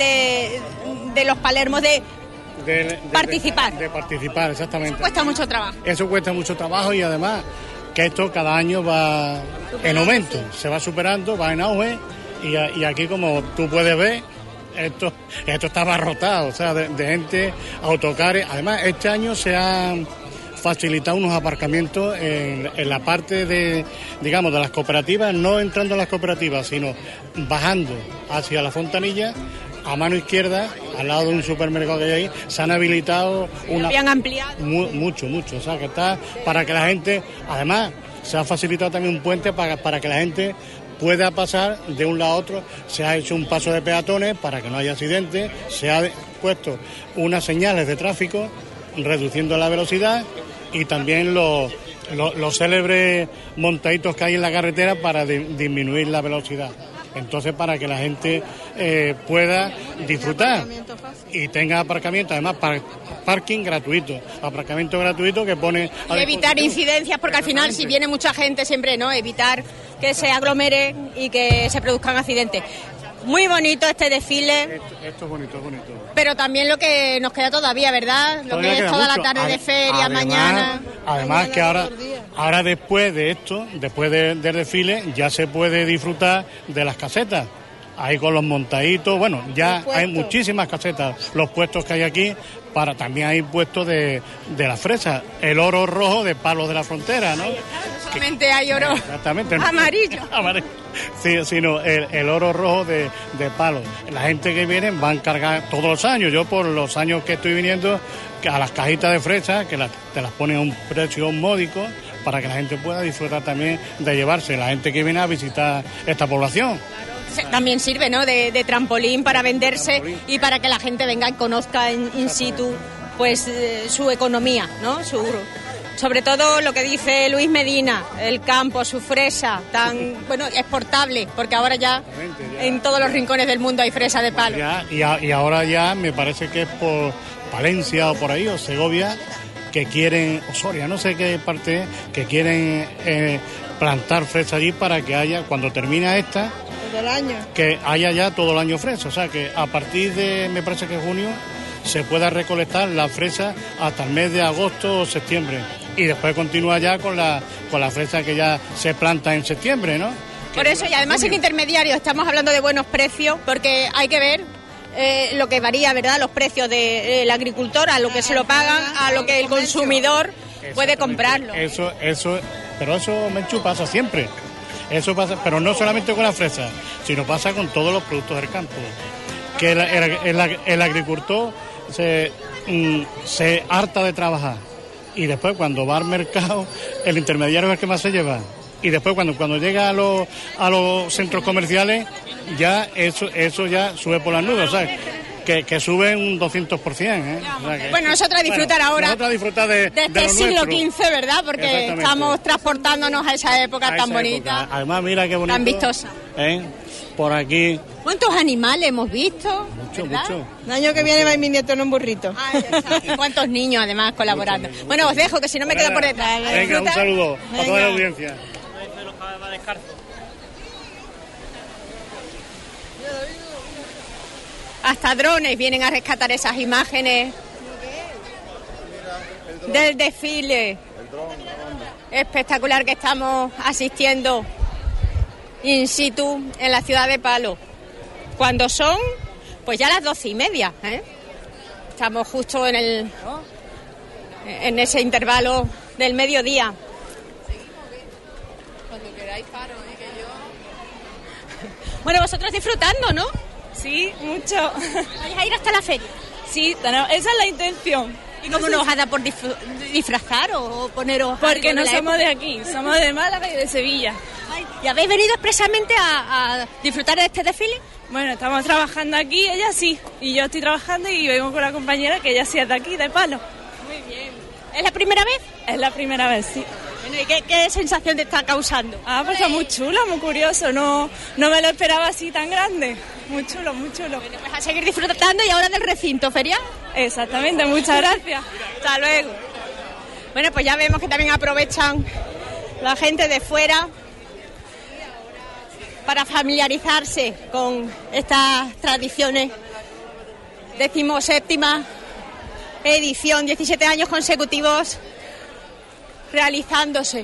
de los palermos de participar. De participar, exactamente. Eso cuesta mucho trabajo. Eso cuesta mucho trabajo y además que esto cada año va en aumento, se va superando, va en auge y aquí como tú puedes ver, esto está abarrotado, o sea, de gente, autocares. Además, este año se han facilitado unos aparcamientos en la parte de las cooperativas, no entrando a las cooperativas, sino bajando hacia la Fontanilla. A mano izquierda, al lado de un supermercado que hay ahí, se han habilitado Habían ampliado. mucho, o sea, que está para que la gente, además, se ha facilitado también un puente para que la gente pueda pasar de un lado a otro. Se ha hecho un paso de peatones para que no haya accidentes, se ha puesto unas señales de tráfico reduciendo la velocidad y también los célebres montaditos que hay en la carretera para disminuir la velocidad. Entonces, para que la gente pueda disfrutar y tenga aparcamiento, además parking gratuito, aparcamiento gratuito que pone... Y evitar incidencias, porque al final si viene mucha gente siempre, ¿no? Evitar que se aglomeren y que se produzcan accidentes. Muy bonito este desfile. Esto es bonito, Pero también lo que nos queda todavía, ¿verdad? Lo que es toda la tarde de feria, mañana. Además que ahora después de esto, después del desfile, ya se puede disfrutar de las casetas. Ahí con los montaditos, bueno, ya hay muchísimas casetas. Los puestos que hay aquí, también hay puestos de las fresas. El oro rojo de Palos de la Frontera, ¿no? Solamente hay oro amarillo. Sí, sino el oro rojo de Palos. La gente que viene van a cargar todos los años. Yo por los años que estoy viniendo, que a las cajitas de fresas, que te las ponen a un precio módico, para que la gente pueda disfrutar también de llevarse. La gente que viene a visitar esta población. También sirve, ¿no?, de trampolín para venderse y para que la gente venga y conozca in situ pues su economía, ¿no? Sobre todo lo que dice Luis Medina, el campo, su fresa, tan exportable, porque ahora ya en todos los rincones del mundo hay fresa de palo. Y ahora ya me parece que es por Palencia o por ahí, o Segovia, que quieren, o Soria, no sé qué parte, que quieren plantar fresa allí para que haya, cuando termina esta, todo el año, que haya ya todo el año fresa. O sea que a partir de, me parece que junio, se pueda recolectar la fresa hasta el mes de agosto o septiembre. Y después continúa ya con la fresa que ya se planta en septiembre, ¿no? Por eso, y además en intermediarios estamos hablando de buenos precios, porque hay que ver lo que varía, ¿verdad?, los precios del agricultor, a lo que se lo pagan, a lo que el consumidor puede comprarlo. Pero eso, Menchu, pasa siempre. Eso pasa, pero no solamente con la fresa, sino pasa con todos los productos del campo. Que el agricultor se harta de trabajar, y después cuando va al mercado, el intermediario es el que más se lleva. Y después cuando llega a los centros comerciales, ya eso ya sube por las nubes, o sea, que sube un 200%. O sea que, bueno, nosotros a disfrutar ahora nosotros a disfrutar de este siglo XV, ¿verdad? Porque estamos transportándonos a esa época tan bonita. Además, mira qué bonito. Tan vistosa. Por aquí. ¿Cuántos animales hemos visto? Mucho. El año que viene va a ir mi nieto en un burrito. ¿Y cuántos niños además colaborando? Bueno, os dejo, que si no me quedo por detrás. Venga, un saludo a toda la audiencia. Hasta drones vienen a rescatar esas imágenes del desfile espectacular que estamos asistiendo in situ en la ciudad de Palos, cuando son pues ya las 12:30, Estamos justo en ese intervalo del mediodía. Cuando queráis paro, que yo... Bueno, vosotros disfrutando, ¿no? Sí, mucho. ¿Vais a ir hasta la feria? Sí, esa es la intención. ¿Y cómo nos ha dado por disfrazar o poneros? Porque no somos de aquí, somos de Málaga y de Sevilla. ¿Y habéis venido expresamente a disfrutar de este desfile? Bueno, estamos trabajando aquí, ella sí, y yo estoy trabajando y vengo con la compañera que ella sí es de aquí, de Palos. Muy bien. ¿Es la primera vez? Es la primera vez, sí. Bueno, ¿y qué sensación te está causando? Pues es muy chulo, muy curioso, no me lo esperaba así tan grande. Muy chulo, muy chulo. Bueno, pues a seguir disfrutando y ahora del recinto ferial. Exactamente, muchas gracias. Hasta luego. Bueno, pues ya vemos que también aprovechan la gente de fuera para familiarizarse con estas tradiciones. 17ª edición, 17 años consecutivos realizándose.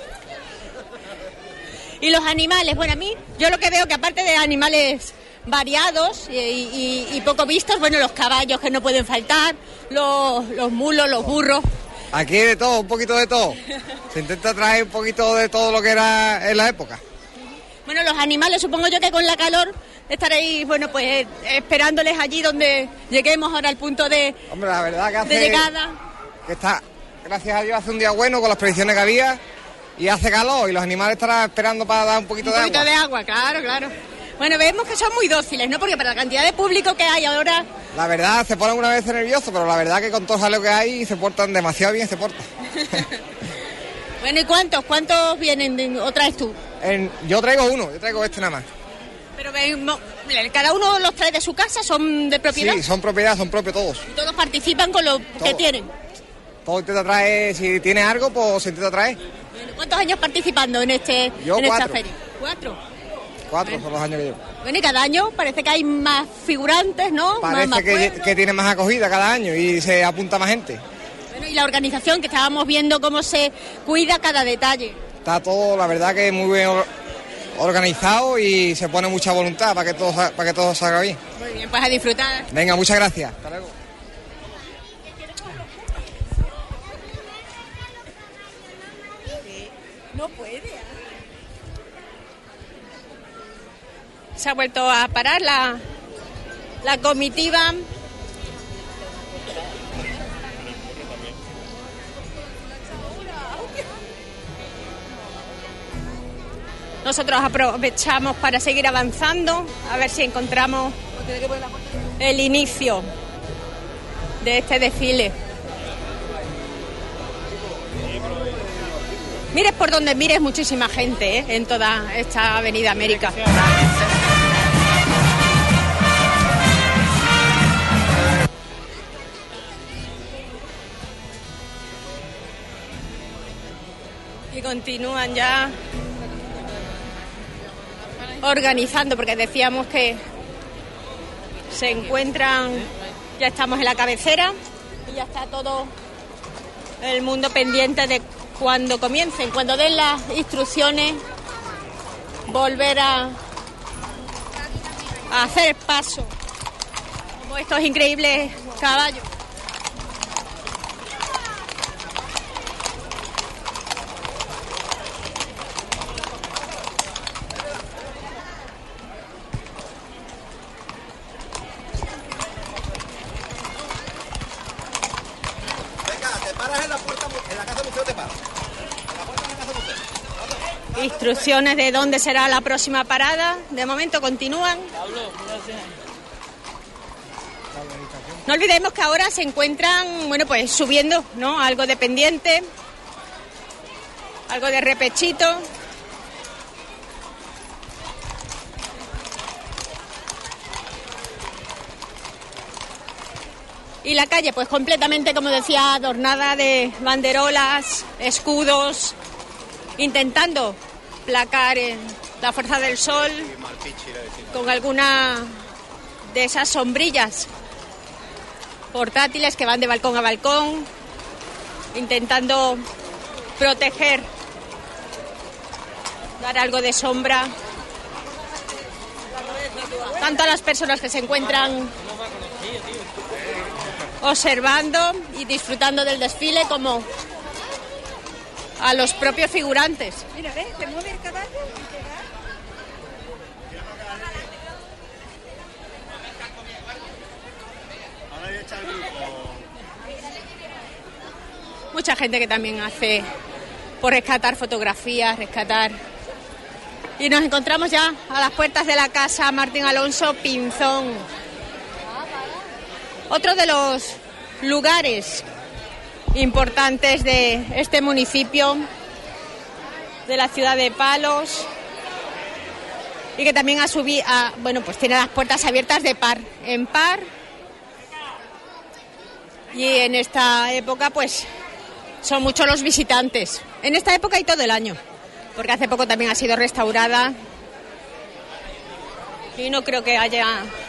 Y los animales, bueno, a mí, yo lo que veo que aparte de animales variados y poco vistos, bueno, los caballos que no pueden faltar, los mulos, los burros. Aquí de todo, un poquito de todo. Se intenta traer un poquito de todo lo que era en la época. Bueno, los animales, supongo yo que con la calor estaréis, bueno, pues esperándoles allí donde lleguemos ahora al punto de, hombre, la verdad que hace, de llegada. Que está, gracias a Dios, hace un día bueno con las previsiones que había y hace calor y los animales estarán esperando para dar un poquito de agua. Un poquito de agua, claro, claro. Bueno, vemos que son muy dóciles, ¿no? Porque para la cantidad de público que hay ahora... La verdad, se ponen una vez nerviosos, pero la verdad que con todo lo que hay se portan demasiado bien, se portan. Bueno, ¿y cuántos vienen o traes tú? Yo traigo uno, yo traigo este nada más. Pero cada uno los trae de su casa, ¿son de propiedad? Sí, son propiedad, son propios todos. ¿Y todos participan con lo que tienen? Todo intenta traer, si tiene algo, pues se intenta traer. Bueno, ¿cuántos años participando en esta feria? 4. 4 son los años que llevo. Bueno, y cada año parece que hay más figurantes, ¿no? Parece que tiene más acogida cada año y se apunta más gente. Bueno, y la organización, que estábamos viendo cómo se cuida cada detalle. Está todo, la verdad, que muy bien organizado y se pone mucha voluntad para que todo salga bien. Muy bien, pues a disfrutar. Venga, muchas gracias. Hasta luego. No puede. Se ha vuelto a parar la comitiva. Nosotros aprovechamos para seguir avanzando, a ver si encontramos el inicio de este desfile. Mires por donde mires, muchísima gente, en toda esta Avenida América. Y continúan ya organizando, porque decíamos que se encuentran, ya estamos en la cabecera y ya está todo el mundo pendiente de cuando comiencen, cuando den las instrucciones, volver a hacer paso, como estos increíbles caballos. Instrucciones de dónde será la próxima parada. De momento continúan. No olvidemos que ahora se encuentran, bueno, pues subiendo, ¿no? Algo de pendiente, algo de repechito. Y la calle, pues completamente, como decía, adornada de banderolas, escudos, intentando placar la fuerza del sol con alguna de esas sombrillas portátiles que van de balcón a balcón, intentando proteger, dar algo de sombra tanto a las personas que se encuentran observando y disfrutando del desfile como a los propios figurantes. Mira, ¿ves? Se mueve el caballo y te va. Mucha gente que también hace por rescatar fotografías, rescatar. Y nos encontramos ya a las puertas de la casa Martín Alonso Pinzón. Otro de los lugares importantes de este municipio, de la ciudad de Palos, y que también bueno, pues tiene las puertas abiertas de par en par. Y en esta época, pues, son muchos los visitantes. En esta época y todo el año, porque hace poco también ha sido restaurada y no creo que haya...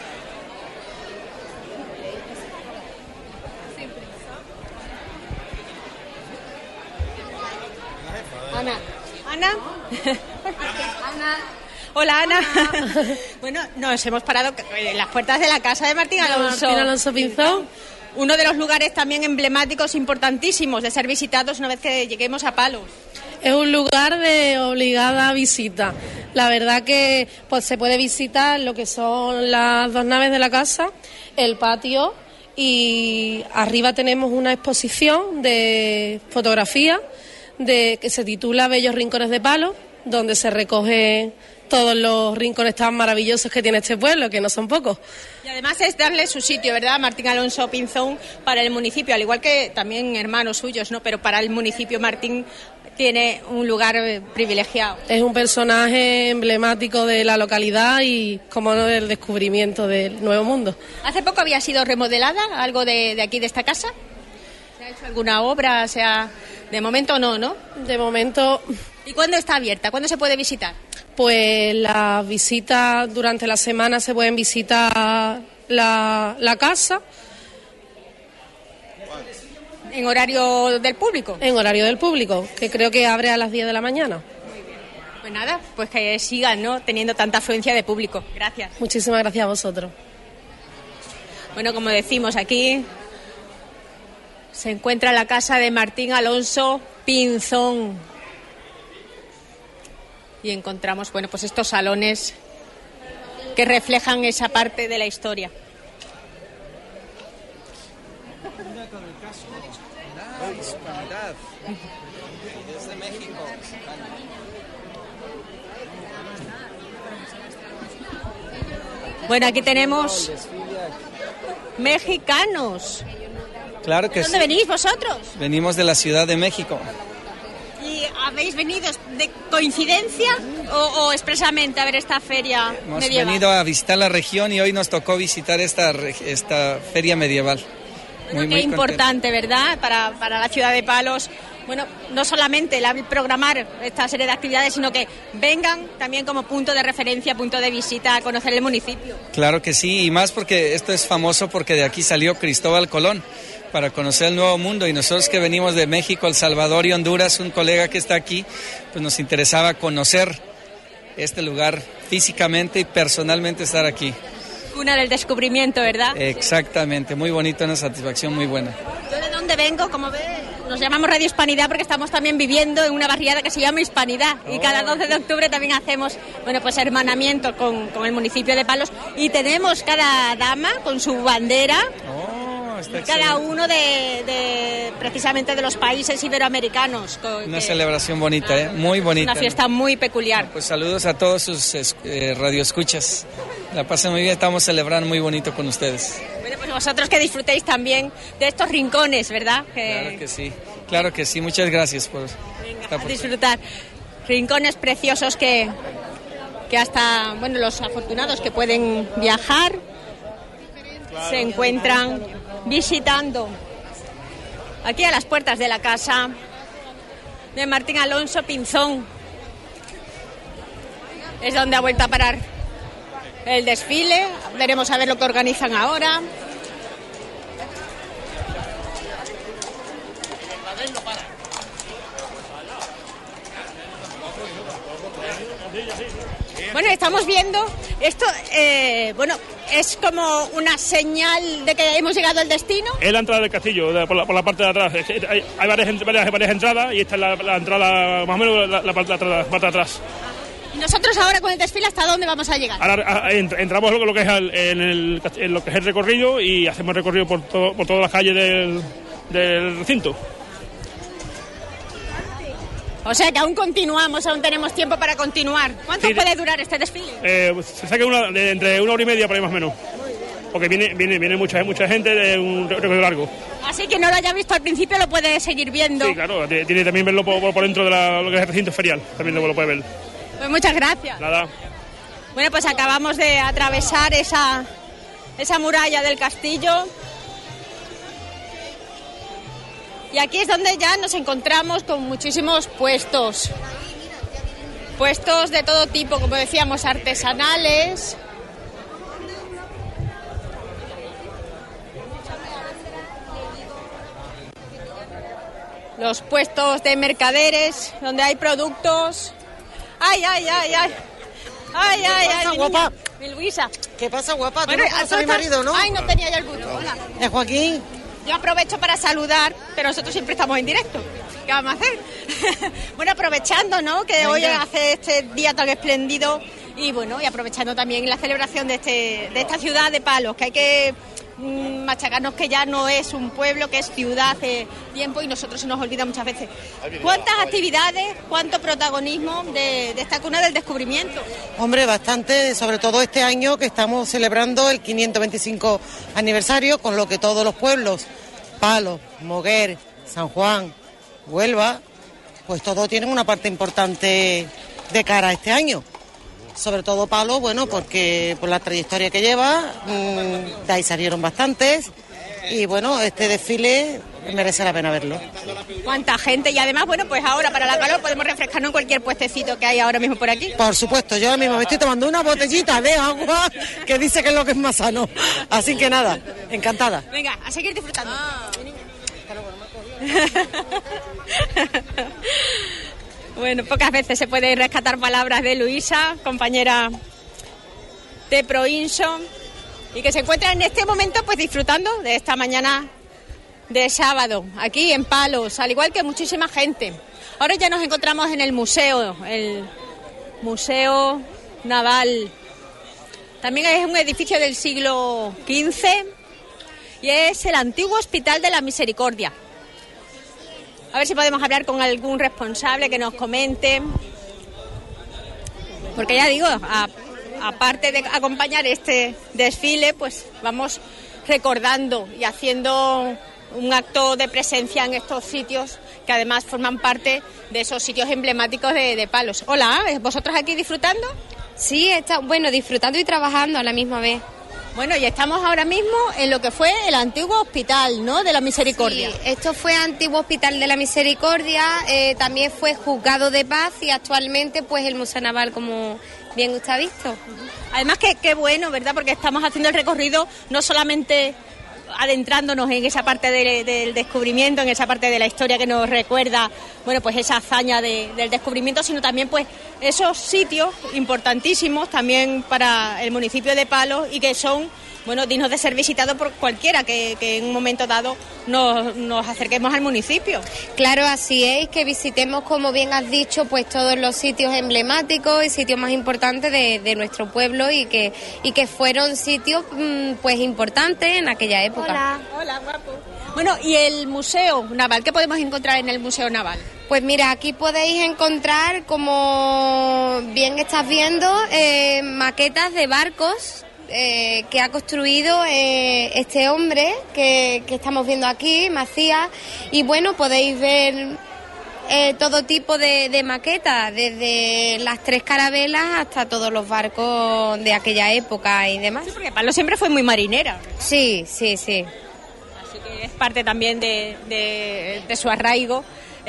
Ana. Ana. Ana. Hola, Ana. Bueno, nos hemos parado en las puertas de la casa de Martín Alonso. Martín Alonso Pinzón. Uno de los lugares también emblemáticos, importantísimos, de ser visitados una vez que lleguemos a Palos. Es un lugar de obligada visita. La verdad que pues se puede visitar lo que son las dos naves de la casa, el patio, y arriba tenemos una exposición de fotografía que se titula Bellos Rincones de Palos, donde se recoge todos los rincones tan maravillosos que tiene este pueblo, que no son pocos. Y además es darle su sitio, ¿verdad? Martín Alonso Pinzón para el municipio, al igual que también hermanos suyos, ¿no? Pero para el municipio Martín tiene un lugar privilegiado. Es un personaje emblemático de la localidad y, como no, del descubrimiento del Nuevo Mundo. ¿Hace poco había sido remodelada algo de aquí, de esta casa? ¿Se ha hecho alguna obra? O sea, de momento no, ¿no? De momento... ¿Y cuándo está abierta? ¿Cuándo se puede visitar? Pues las visitas durante la semana se pueden visitar la casa. ¿En horario del público? En horario del público, que creo que abre a las 10 de la mañana. Pues nada, pues que sigan, ¿no?, teniendo tanta afluencia de público. Gracias. Muchísimas gracias a vosotros. Bueno, como decimos, aquí se encuentra la casa de Martín Alonso Pinzón. Y encontramos, bueno, pues estos salones que reflejan esa parte de la historia. Desde México. Bueno, aquí tenemos mexicanos. Claro que ¿De dónde venís vosotros? Venimos de la Ciudad de México. ¿Y habéis venido de coincidencia o expresamente a ver esta feria Hemos medieval? venido a visitar la región y hoy nos tocó visitar esta feria medieval. Bueno, qué importante, ¿verdad? Para la ciudad de Palos. Bueno, no solamente programar esta serie de actividades, sino que vengan también como punto de referencia, punto de visita a conocer el municipio. Claro que sí, y más porque esto es famoso porque de aquí salió Cristóbal Colón para conocer el Nuevo Mundo, y nosotros que venimos de México, El Salvador y Honduras, un colega que está aquí, pues nos interesaba conocer este lugar físicamente y personalmente estar aquí. Cuna del descubrimiento, ¿verdad? Exactamente, muy bonito, una satisfacción muy buena. Yo de dónde vengo, como ves, nos llamamos Radio Hispanidad porque estamos también viviendo en una barriada que se llama Hispanidad, y cada 12 de octubre también hacemos, bueno, pues hermanamiento con el municipio de Palos, y tenemos cada dama con su bandera. Cada uno de precisamente de los países iberoamericanos. Una celebración bonita, muy bonita. Una fiesta muy peculiar. Pues saludos a todos sus radioescuchas. La pasen muy bien, estamos celebrando muy bonito con ustedes. Bueno, pues vosotros que disfrutéis también de estos rincones, ¿verdad? Claro que sí, muchas gracias por disfrutar. Rincones preciosos que hasta, bueno, los afortunados que pueden viajar se encuentran visitando aquí a las puertas de la casa de Martín Alonso Pinzón. Es donde ha vuelto a parar el desfile. Veremos a ver lo que organizan ahora. Bueno, estamos viendo esto, bueno, es como una señal de que hemos llegado al destino. Es la entrada del castillo, por la parte de atrás. Hay varias entradas y esta es la entrada, más o menos la parte de atrás. ¿Y nosotros ahora con el desfile hasta dónde vamos a llegar? Ahora entramos en lo que es el recorrido y hacemos recorrido por todas las calles del recinto. O sea que aún continuamos, aún tenemos tiempo para continuar. ¿Cuánto puede durar este desfile? Se saca entre 1 hora y media por ahí más o menos. Porque viene mucha gente de un recorrido largo. Así que no lo haya visto al principio, lo puede seguir viendo. Sí, claro, tiene también verlo por dentro de lo que es el recinto ferial, también lo puede ver. Pues muchas gracias. Nada. Bueno, pues acabamos de atravesar esa muralla del castillo. Y aquí es donde ya nos encontramos con muchísimos puestos. Puestos de todo tipo, como decíamos, artesanales. Los puestos de mercaderes, donde hay productos. ¡Ay! ¡Ay, guapa! Mi Luisa. ¿Qué pasa, guapa? Bueno, ¿Tú no conoces a mi marido, no? Ay, no tenía ya el gusto. Hola. ¿Es Joaquín? Yo aprovecho para saludar, pero nosotros siempre estamos en directo. ¿Qué vamos a hacer? Bueno, aprovechando, ¿no?, que hoy hace este día tan espléndido y bueno, y aprovechando también la celebración de esta ciudad de Palos, que hay que machacarnos que ya no es un pueblo, que es ciudad hace tiempo y nosotros se nos olvida muchas veces. ¿Cuántas actividades, cuánto protagonismo de esta cuna del descubrimiento? Hombre, bastante, sobre todo este año que estamos celebrando el 525 aniversario, con lo que todos los pueblos, Palos, Moguer, San Juan, Huelva, pues todos tienen una parte importante de cara a este año. Sobre todo Palos, bueno, porque por la trayectoria que lleva, de ahí salieron bastantes, y bueno, este desfile merece la pena verlo. Cuánta gente, y además, bueno, pues ahora para la calor podemos refrescarnos en cualquier puestecito que hay ahora mismo por aquí. Por supuesto, yo ahora mismo me estoy tomando una botellita de agua que dice que es lo que es más sano. Así que nada, encantada. Venga, a seguir disfrutando. Bueno, pocas veces se pueden rescatar palabras de Luisa, compañera de Proinso, y que se encuentra en este momento pues disfrutando de esta mañana de sábado, aquí en Palos, al igual que muchísima gente. Ahora ya nos encontramos en el Museo Naval. También es un edificio del siglo XV y es el antiguo Hospital de la Misericordia. A ver si podemos hablar con algún responsable que nos comente. Porque ya digo, aparte de acompañar este desfile, pues vamos recordando y haciendo un acto de presencia en estos sitios que además forman parte de esos sitios emblemáticos de Palos. Hola, ¿vosotros aquí disfrutando? Sí, disfrutando y trabajando a la misma vez. Bueno, y estamos ahora mismo en lo que fue el antiguo hospital, ¿no?, de la Misericordia. Sí, esto fue antiguo hospital de la Misericordia, también fue juzgado de paz y actualmente pues el Museo Naval, como bien usted ha visto. Además qué bueno, ¿verdad?, porque estamos haciendo el recorrido no solamente adentrándonos en esa parte del descubrimiento, en esa parte de la historia que nos recuerda, bueno, pues esa hazaña del descubrimiento, sino también pues esos sitios importantísimos también para el municipio de Palos y que son, bueno, dignos de ser visitados por cualquiera que en un momento dado nos acerquemos al municipio. Claro, así es, que visitemos, como bien has dicho, pues todos los sitios emblemáticos y sitios más importantes de nuestro pueblo y que fueron sitios pues importantes en aquella época. Hola, guapo. Bueno, ¿y el Museo Naval? ¿Qué podemos encontrar en el Museo Naval? Pues mira, aquí podéis encontrar, como bien estás viendo, maquetas de barcos que ha construido este hombre que estamos viendo aquí, Macías, y bueno, podéis ver todo tipo de maquetas, desde las 3 carabelas hasta todos los barcos de aquella época y demás. Sí, porque Palos siempre fue muy marinera. Sí. Así que es parte también de su arraigo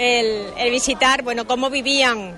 el visitar, bueno, cómo vivían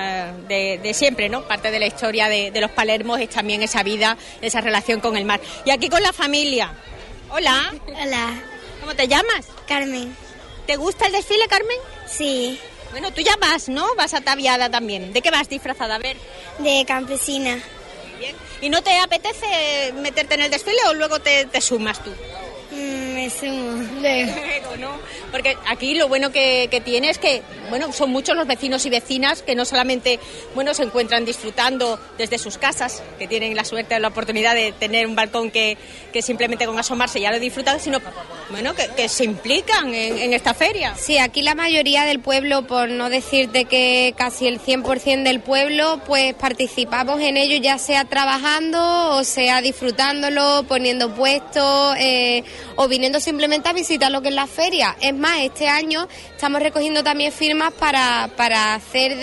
de siempre, ¿no? Parte de la historia de los palermos es también esa vida, esa relación con el mar. Y aquí con la familia. Hola. Hola. ¿Cómo te llamas? Carmen. ¿Te gusta el desfile, Carmen? Sí. Bueno, tú ya vas, ¿no? Vas ataviada también. ¿De qué vas disfrazada? A ver. De campesina. Bien. ¿Y no te apetece meterte en el desfile o luego te sumas tú? Me sumo. ¿No? Porque aquí lo bueno que tiene es que, bueno, son muchos los vecinos y vecinas que no solamente, bueno, se encuentran disfrutando desde sus casas, que tienen la suerte o la oportunidad de tener un balcón que simplemente con asomarse ya lo disfrutan, sino, bueno, que se implican en esta feria. Sí, aquí la mayoría del pueblo, por no decirte que casi el 100% del pueblo, pues participamos en ello, ya sea trabajando o sea disfrutándolo, poniendo puestos o viniendo simplemente a visitar lo que es la feria. Es más, este año estamos recogiendo también firmas para hacer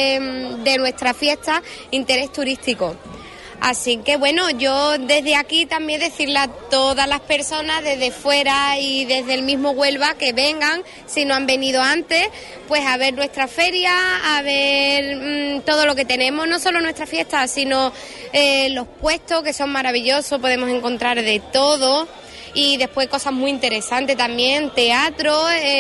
de nuestra fiesta interés turístico. Así que bueno, yo desde aquí también decirle a todas las personas desde fuera y desde el mismo Huelva que vengan, si no han venido antes, pues a ver nuestra feria, a ver todo lo que tenemos, no solo nuestra fiesta, sino los puestos que son maravillosos, podemos encontrar de todo. Y después cosas muy interesantes también, teatro,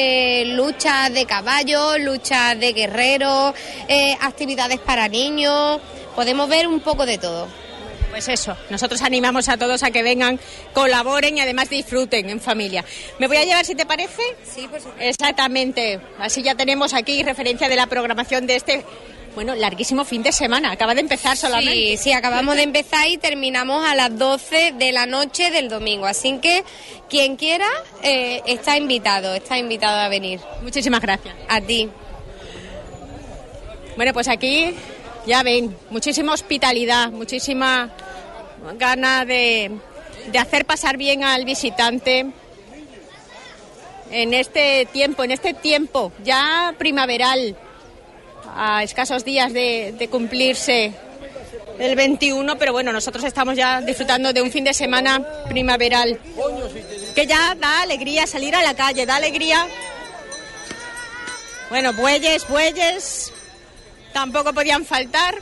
luchas de caballos, luchas de guerreros, actividades para niños, podemos ver un poco de todo. Pues eso, nosotros animamos a todos a que vengan, colaboren y además disfruten en familia. ¿Me voy a llevar, si te parece? Sí, por supuesto. Exactamente, así ya tenemos aquí referencia de la programación de este... Bueno, larguísimo fin de semana, acaba de empezar solamente. Sí, acabamos de empezar y terminamos a las 12 de la noche del domingo, así que quien quiera está invitado a venir. Muchísimas gracias. A ti. Bueno, pues aquí ya ven, muchísima hospitalidad, muchísima gana de hacer pasar bien al visitante en este tiempo ya primaveral, a escasos días de cumplirse el 21, pero bueno, nosotros estamos ya disfrutando de un fin de semana primaveral. que ya da alegría salir a la calle, da alegría. Bueno, bueyes, tampoco podían faltar.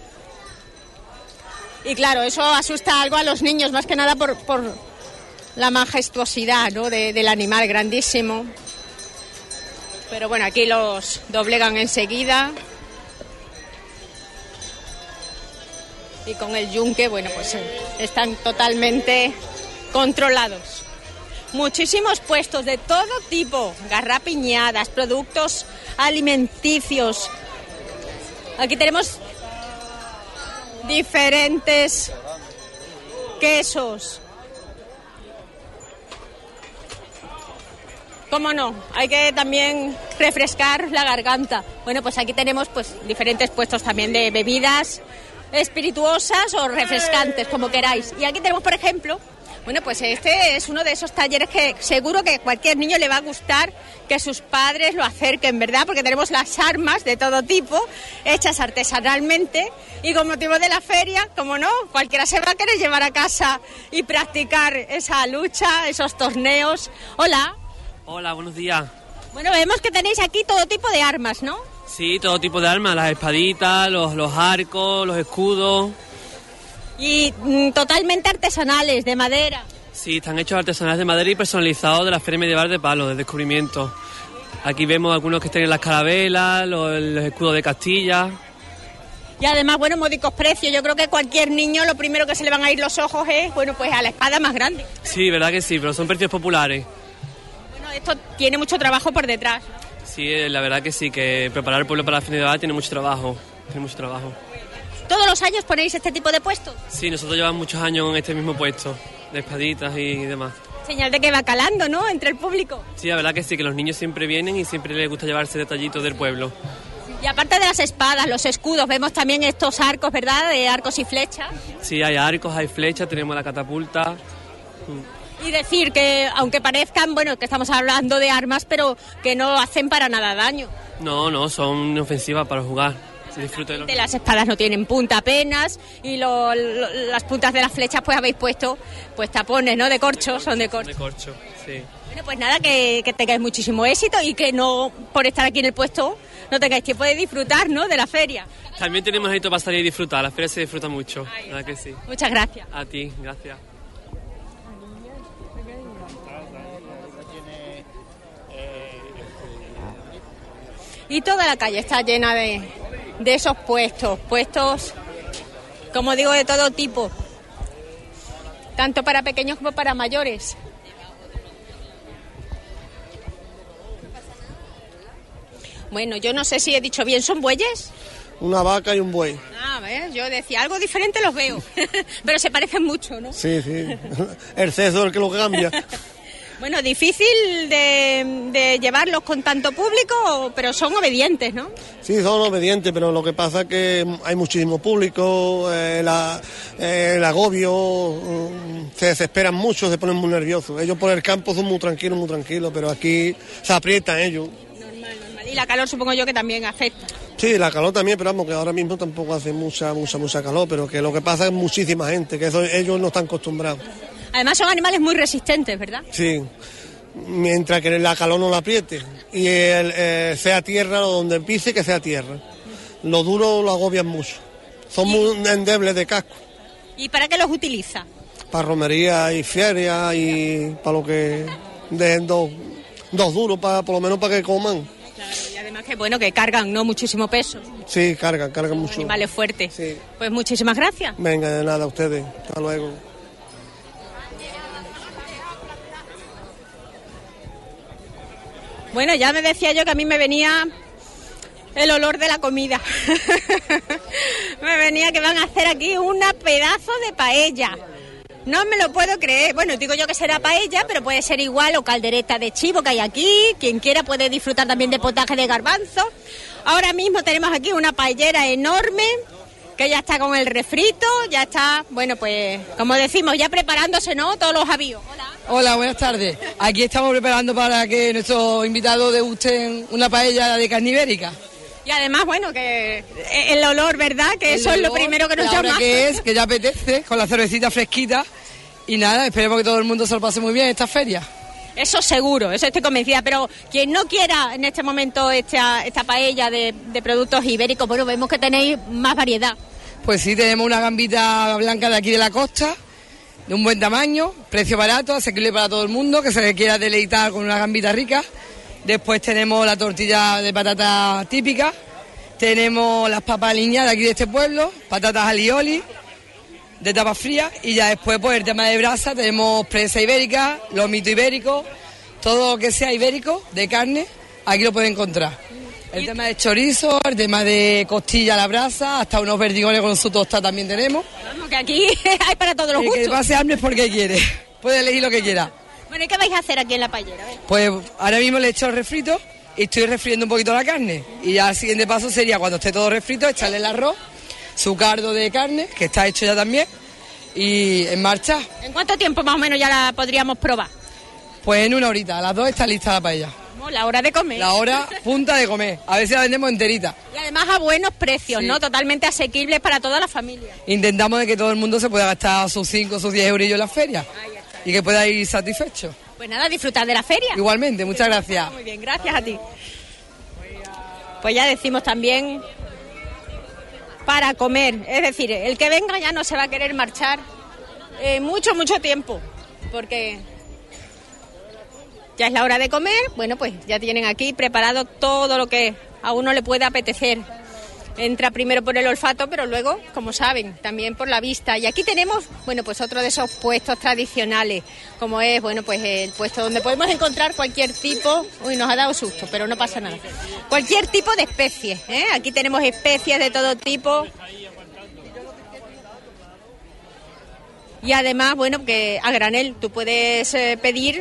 Y claro, eso asusta algo a los niños, más que nada por la majestuosidad, ¿no?, del animal grandísimo. Pero bueno, aquí los doblegan enseguida. Y con el yunque, bueno, pues están totalmente controlados. Muchísimos puestos de todo tipo, garrapiñadas, productos alimenticios. Aquí tenemos diferentes quesos. ¿Cómo no? Hay que también refrescar la garganta. Bueno, pues aquí tenemos pues diferentes puestos también de bebidas espirituosas o refrescantes, como queráis. Y aquí tenemos, por ejemplo, bueno, pues este es uno de esos talleres que seguro que a cualquier niño le va a gustar que sus padres lo acerquen, ¿verdad? Porque tenemos las armas de todo tipo, hechas artesanalmente, y con motivo de la feria, como no, cualquiera se va a querer llevar a casa y practicar esa lucha, esos torneos. Hola. Hola, buenos días. Bueno, vemos que tenéis aquí todo tipo de armas, ¿no? Sí, todo tipo de armas, las espaditas, los arcos, los escudos. Y totalmente artesanales, de madera. Sí, están hechos artesanales de madera y personalizados de la Feria Medieval de Palos, de Descubrimiento. Aquí vemos algunos que tienen las carabelas, los escudos de Castilla. Y además, bueno, módicos precios. Yo creo que cualquier niño lo primero que se le van a ir los ojos es, bueno, pues a la espada más grande. Sí, verdad que sí, pero son precios populares. Bueno, esto tiene mucho trabajo por detrás. Sí, la verdad que sí, que preparar el pueblo para la Feria Medieval tiene mucho trabajo. ¿Todos los años ponéis este tipo de puestos? Sí, nosotros llevamos muchos años en este mismo puesto, de espaditas y demás. Señal de que va calando, ¿no?, entre el público. Sí, la verdad que sí, que los niños siempre vienen y siempre les gusta llevarse detallitos del pueblo. Y aparte de las espadas, los escudos, vemos también estos arcos, ¿verdad?, de arcos y flechas. Sí, hay arcos, hay flechas, tenemos la catapulta. Y decir que, aunque parezcan, bueno, que estamos hablando de armas, pero que no hacen para nada daño. No, son inofensivas para jugar. Las espadas no tienen punta apenas y las puntas de las flechas pues habéis puesto pues tapones, ¿no?, de corcho, son de corcho. De corcho, sí. Bueno, pues nada, que tengáis muchísimo éxito y que no, por estar aquí en el puesto, no tengáis tiempo de disfrutar, ¿no?, de la feria. También tenemos ahí todo para salir y disfrutar, la feria se disfruta mucho, ¿verdad que sí? Muchas gracias. A ti, gracias. Y toda la calle está llena de esos puestos, como digo, de todo tipo, tanto para pequeños como para mayores. Bueno, yo no sé si he dicho bien, ¿son bueyes? Una vaca y un buey. Ah, ¿ves? Yo decía, algo diferente los veo, pero se parecen mucho, ¿no? Sí, el cesto es el que lo cambia. Bueno, difícil de llevarlos con tanto público, pero son obedientes, ¿no? Sí, son obedientes, pero lo que pasa es que hay muchísimo público, el agobio, se desesperan mucho, se ponen muy nerviosos. Ellos por el campo son muy tranquilos, pero aquí se aprietan ellos. Normal. Y la calor supongo yo que también afecta. Sí, la calor también, pero vamos, que ahora mismo tampoco hace mucha calor, pero que lo que pasa es muchísima gente, que ellos no están acostumbrados. Además son animales muy resistentes, ¿verdad? Sí, mientras que la calor no la apriete y sea tierra o donde pise que sea tierra. Lo duro lo agobian mucho, son muy endebles de casco. ¿Y para qué los utiliza? Para romería y feria y para lo que dejen dos duros, por lo menos para que coman. Claro, y además que bueno, que cargan, ¿no?, muchísimo peso. Sí, cargan mucho. Animales fuertes. Sí. Pues muchísimas gracias. Venga, de nada, a ustedes. Hasta luego. Bueno, ya me decía yo que a mí me venía el olor de la comida. Me venía que van a hacer aquí una pedazo de paella. No me lo puedo creer. Bueno, digo yo que será paella, pero puede ser igual o caldereta de chivo que hay aquí. Quien quiera puede disfrutar también de potaje de garbanzo. Ahora mismo tenemos aquí una paellera enorme que ya está con el refrito, ya está, bueno, pues como decimos, ya preparándose, ¿no?, todos los avíos. Hola, buenas tardes. Aquí estamos preparando para que nuestros invitados degusten una paella de carne ibérica. Y además, bueno, que el olor, ¿verdad?, que eso es lo primero que nos llama. Que ya apetece, con la cervecita fresquita Y nada, esperemos que todo el mundo se lo pase muy bien en esta feria. Eso seguro, eso estoy convencida, pero quien no quiera en este momento esta paella de productos ibéricos, bueno, vemos que tenéis más variedad. Pues sí, tenemos una gambita blanca de aquí de la costa, de un buen tamaño, precio barato, asequible para todo el mundo, que se quiera deleitar con una gambita rica. Después tenemos la tortilla de patata típica, tenemos las papas aliñadas de aquí de este pueblo, patatas alioli, de tapas frías, y ya después pues el tema de brasa, tenemos presa ibérica, lomito ibérico, todo lo que sea ibérico, de carne, aquí lo pueden encontrar. El tema de chorizo, el tema de costilla a la brasa, hasta unos verdigones con su tosta también tenemos. Vamos, que aquí hay para todos los gustos. El que pase hambre es porque quiere, puede elegir lo que quiera. Bueno, ¿y qué vais a hacer aquí en la paellera? Pues ahora mismo le he hecho el refrito y estoy refriendo un poquito la carne. Y ya el siguiente paso sería, cuando esté todo refrito, echarle el arroz, su cardo de carne, que está hecho ya también, y en marcha. ¿En cuánto tiempo más o menos ya la podríamos probar? Pues en 1 horita, a las 2 está lista la paella. La hora de comer. La hora punta de comer, a ver si la vendemos enterita. Y además a buenos precios, sí, ¿no? Totalmente asequibles para toda la familia. Intentamos de que todo el mundo se pueda gastar sus 5, sus 10 eurillos en la feria y que pueda ir satisfecho. Pues nada, disfrutar de la feria. Igualmente, muchas gracias. Muy bien, gracias a ti. Pues ya decimos también para comer, es decir, el que venga ya no se va a querer marchar mucho tiempo, porque ya es la hora de comer. Bueno, pues ya tienen aquí preparado todo lo que a uno le puede apetecer. Entra primero por el olfato, pero luego, como saben, también por la vista. Y aquí tenemos, bueno, pues otro de esos puestos tradicionales, como es, bueno, pues el puesto donde podemos encontrar cualquier tipo, uy, nos ha dado susto, pero no pasa nada, cualquier tipo de especies, ¿eh? Aquí tenemos especies de todo tipo. Y además, bueno, que a granel tú puedes pedir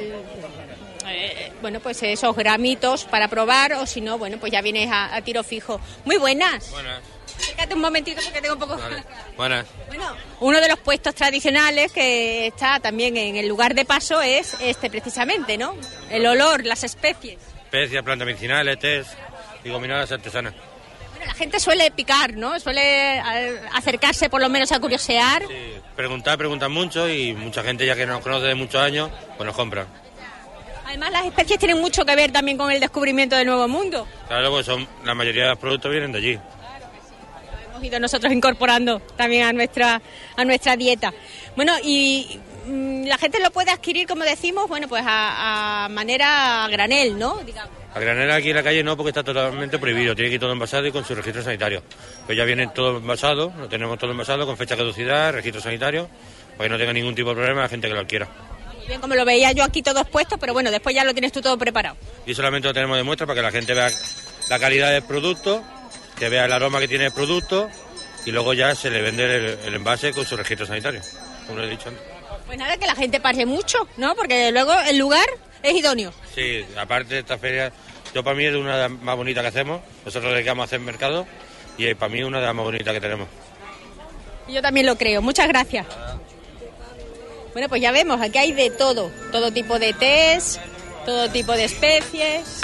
bueno, pues esos gramitos para probar, o si no, bueno, pues ya vienes a tiro fijo. Muy buenas. Buenas. Fíjate un momentito porque tengo un poco... Vale. Buenas. Bueno, uno de los puestos tradicionales que está también en el lugar de paso es este precisamente, ¿no? El olor, las especies. Especias, plantas medicinales, tés y gominadas artesanas. Bueno, la gente suele picar, ¿no? Suele acercarse por lo menos a curiosear. Sí, preguntan mucho, y mucha gente ya que nos conoce de muchos años, pues nos compra. Además, las especies tienen mucho que ver también con el descubrimiento del Nuevo Mundo. Claro, pues la mayoría de los productos vienen de allí. Hemos ido nosotros incorporando también a nuestra dieta. Bueno, y la gente lo puede adquirir, como decimos, bueno, pues a manera a granel, ¿no? Digamos. A granel aquí en la calle no, porque está totalmente prohibido. Tiene que ir todo envasado y con su registro sanitario. Pues ya viene todo envasado, lo tenemos todo envasado con fecha de caducidad, registro sanitario, para que no tenga ningún tipo de problema la gente que lo adquiera. Bien, como lo veía yo aquí todo expuesto, pero bueno, después ya lo tienes tú todo preparado. Y solamente lo tenemos de muestra para que la gente vea la calidad del producto, que vea el aroma que tiene el producto, y luego ya se le vende el envase con su registro sanitario, como lo he dicho antes. Pues nada, que la gente pase mucho, ¿no? Porque luego el lugar es idóneo. Sí, aparte de esta feria, yo para mí es una de las más bonitas que hacemos. Nosotros dedicamos a hacer mercado y para mí es una de las más bonitas que tenemos. Yo también lo creo. Muchas gracias. Bueno, pues ya vemos, aquí hay de todo tipo de tés, todo tipo de especies.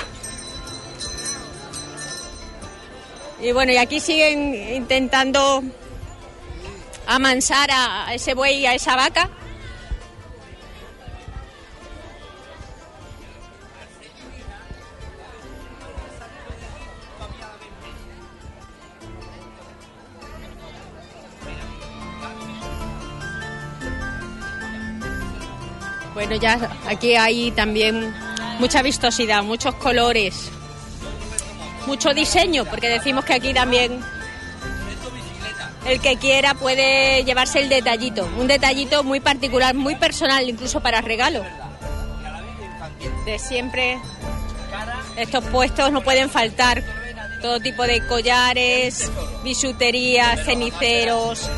Y bueno, y aquí siguen intentando amansar a ese buey y a esa vaca. Bueno, ya aquí hay también mucha vistosidad, muchos colores, mucho diseño, porque decimos que aquí también el que quiera puede llevarse el detallito, un detallito muy particular, muy personal, incluso para regalo. De siempre estos puestos no pueden faltar, todo tipo de collares, bisutería, ceniceros.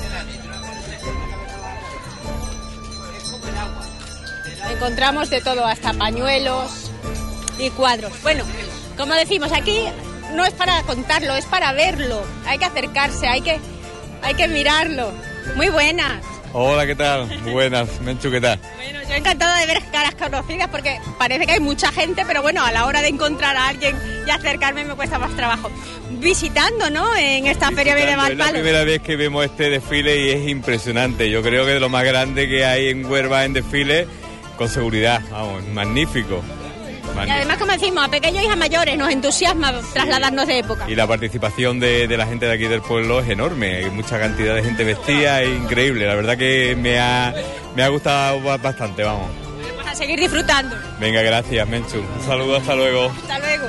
Encontramos de todo, hasta pañuelos y cuadros. Bueno, como decimos, aquí no es para contarlo, es para verlo. Hay que acercarse, hay que mirarlo. Muy buenas. Hola, ¿qué tal? Buenas, Menchu, ¿qué tal? Bueno, yo encantada de ver caras conocidas porque parece que hay mucha gente, pero bueno, a la hora de encontrar a alguien y acercarme me cuesta más trabajo. Visitando, ¿no?, en esta feria medieval Palos. Es la primera vez que vemos este desfile y es impresionante. Yo creo que es lo más grande que hay en Huelva en desfile, con seguridad, vamos, magnífico. Y además, como decimos, a pequeños y a mayores nos entusiasma trasladarnos de época. Y la participación de la gente de aquí del pueblo es enorme, hay mucha cantidad de gente vestida, es increíble, la verdad que me ha gustado bastante, vamos. Pues a seguir disfrutando. Venga, gracias, Menchu. Un saludo, hasta luego. Hasta luego.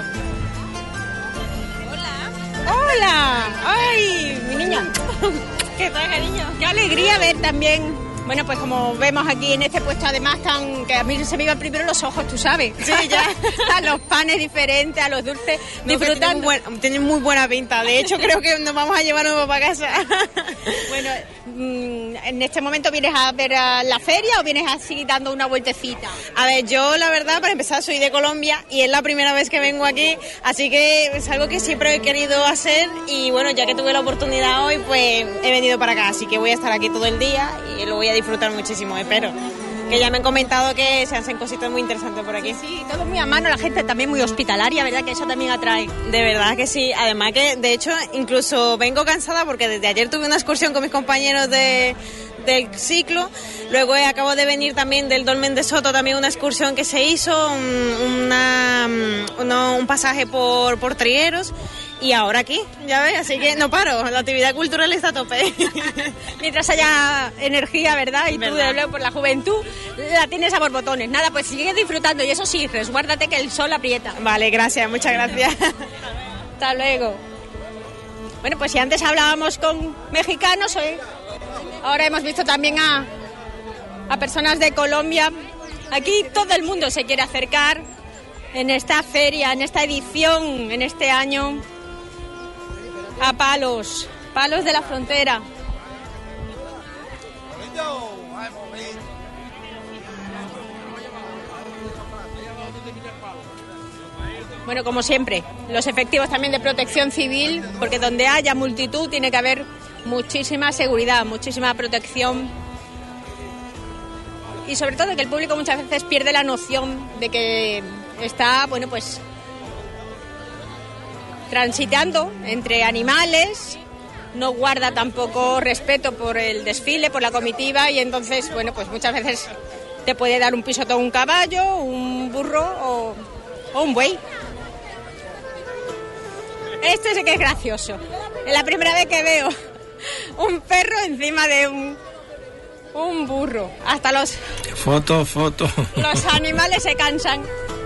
Hola. Ay, mi niña. ¿Qué tal, cariño? Qué alegría ver también. Bueno, pues como vemos aquí en este puesto, además, que a mí se me iban primero los ojos, tú sabes. Sí, ya. A los panes diferentes, a los dulces, no, disfrutando. Tienen muy buena pinta. De hecho, creo que nos vamos a llevar uno para casa. Bueno, ¿en este momento vienes a ver la feria o vienes así dando una vueltecita? A ver, yo la verdad, para empezar, soy de Colombia y es la primera vez que vengo aquí, así que es algo que siempre he querido hacer y bueno, ya que tuve la oportunidad hoy, pues he venido para acá, así que voy a estar aquí todo el día y lo voy a disfrutar muchísimo, espero. Que ya me han comentado que se hacen cositas muy interesantes por aquí. Sí, todo muy a mano, la gente también muy hospitalaria, ¿verdad? Que eso también atrae. De verdad que sí, además que de hecho incluso vengo cansada porque desde ayer tuve una excursión con mis compañeros del ciclo, luego acabo de venir también del Dolmen de Soto, también una excursión que se hizo, un pasaje por Trigueros. Y ahora aquí, ya ves, así que no paro, la actividad cultural está a tope. Mientras haya energía, ¿verdad? Y tú, por la juventud, la tienes a borbotones. Nada, pues sigue disfrutando y eso sí, resguárdate que el sol aprieta. Vale, gracias, muchas gracias. Hasta luego. Bueno, pues si antes hablábamos con mexicanos, ahora hemos visto también a personas de Colombia. Aquí todo el mundo se quiere acercar en esta feria, en esta edición, en este año, a Palos de la Frontera. Bueno, como siempre, los efectivos también de protección civil, porque donde haya multitud tiene que haber muchísima seguridad, muchísima protección. Y sobre todo que el público muchas veces pierde la noción de que está, bueno, pues transitando entre animales, no guarda tampoco respeto por el desfile, por la comitiva, y entonces, bueno, pues muchas veces te puede dar un pisotón un caballo, un burro o un buey. Este sí que es gracioso. Es la primera vez que veo un perro encima de un burro. Hasta los animales se cansan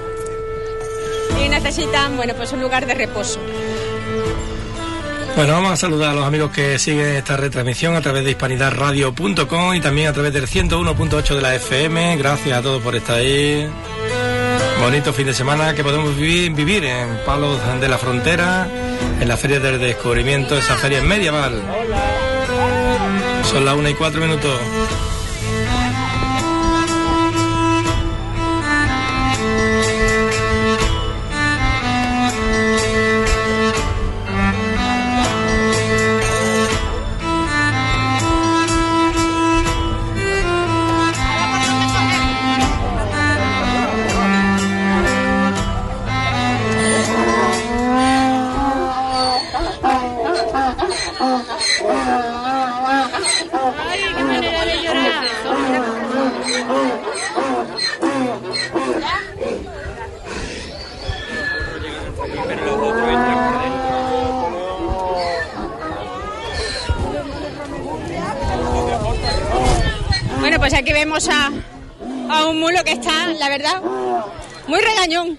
y necesitan, bueno, pues un lugar de reposo. Bueno, vamos a saludar a los amigos que siguen esta retransmisión a través de hispanidadradio.com y también a través del 101.8 de la FM. Gracias a todos por estar ahí. Bonito fin de semana que podemos vivir en Palos de la Frontera, en la Feria del Descubrimiento, esa feria medieval. Son las 1:04. Bueno, pues aquí vemos a un mulo que está, la verdad, muy regañón.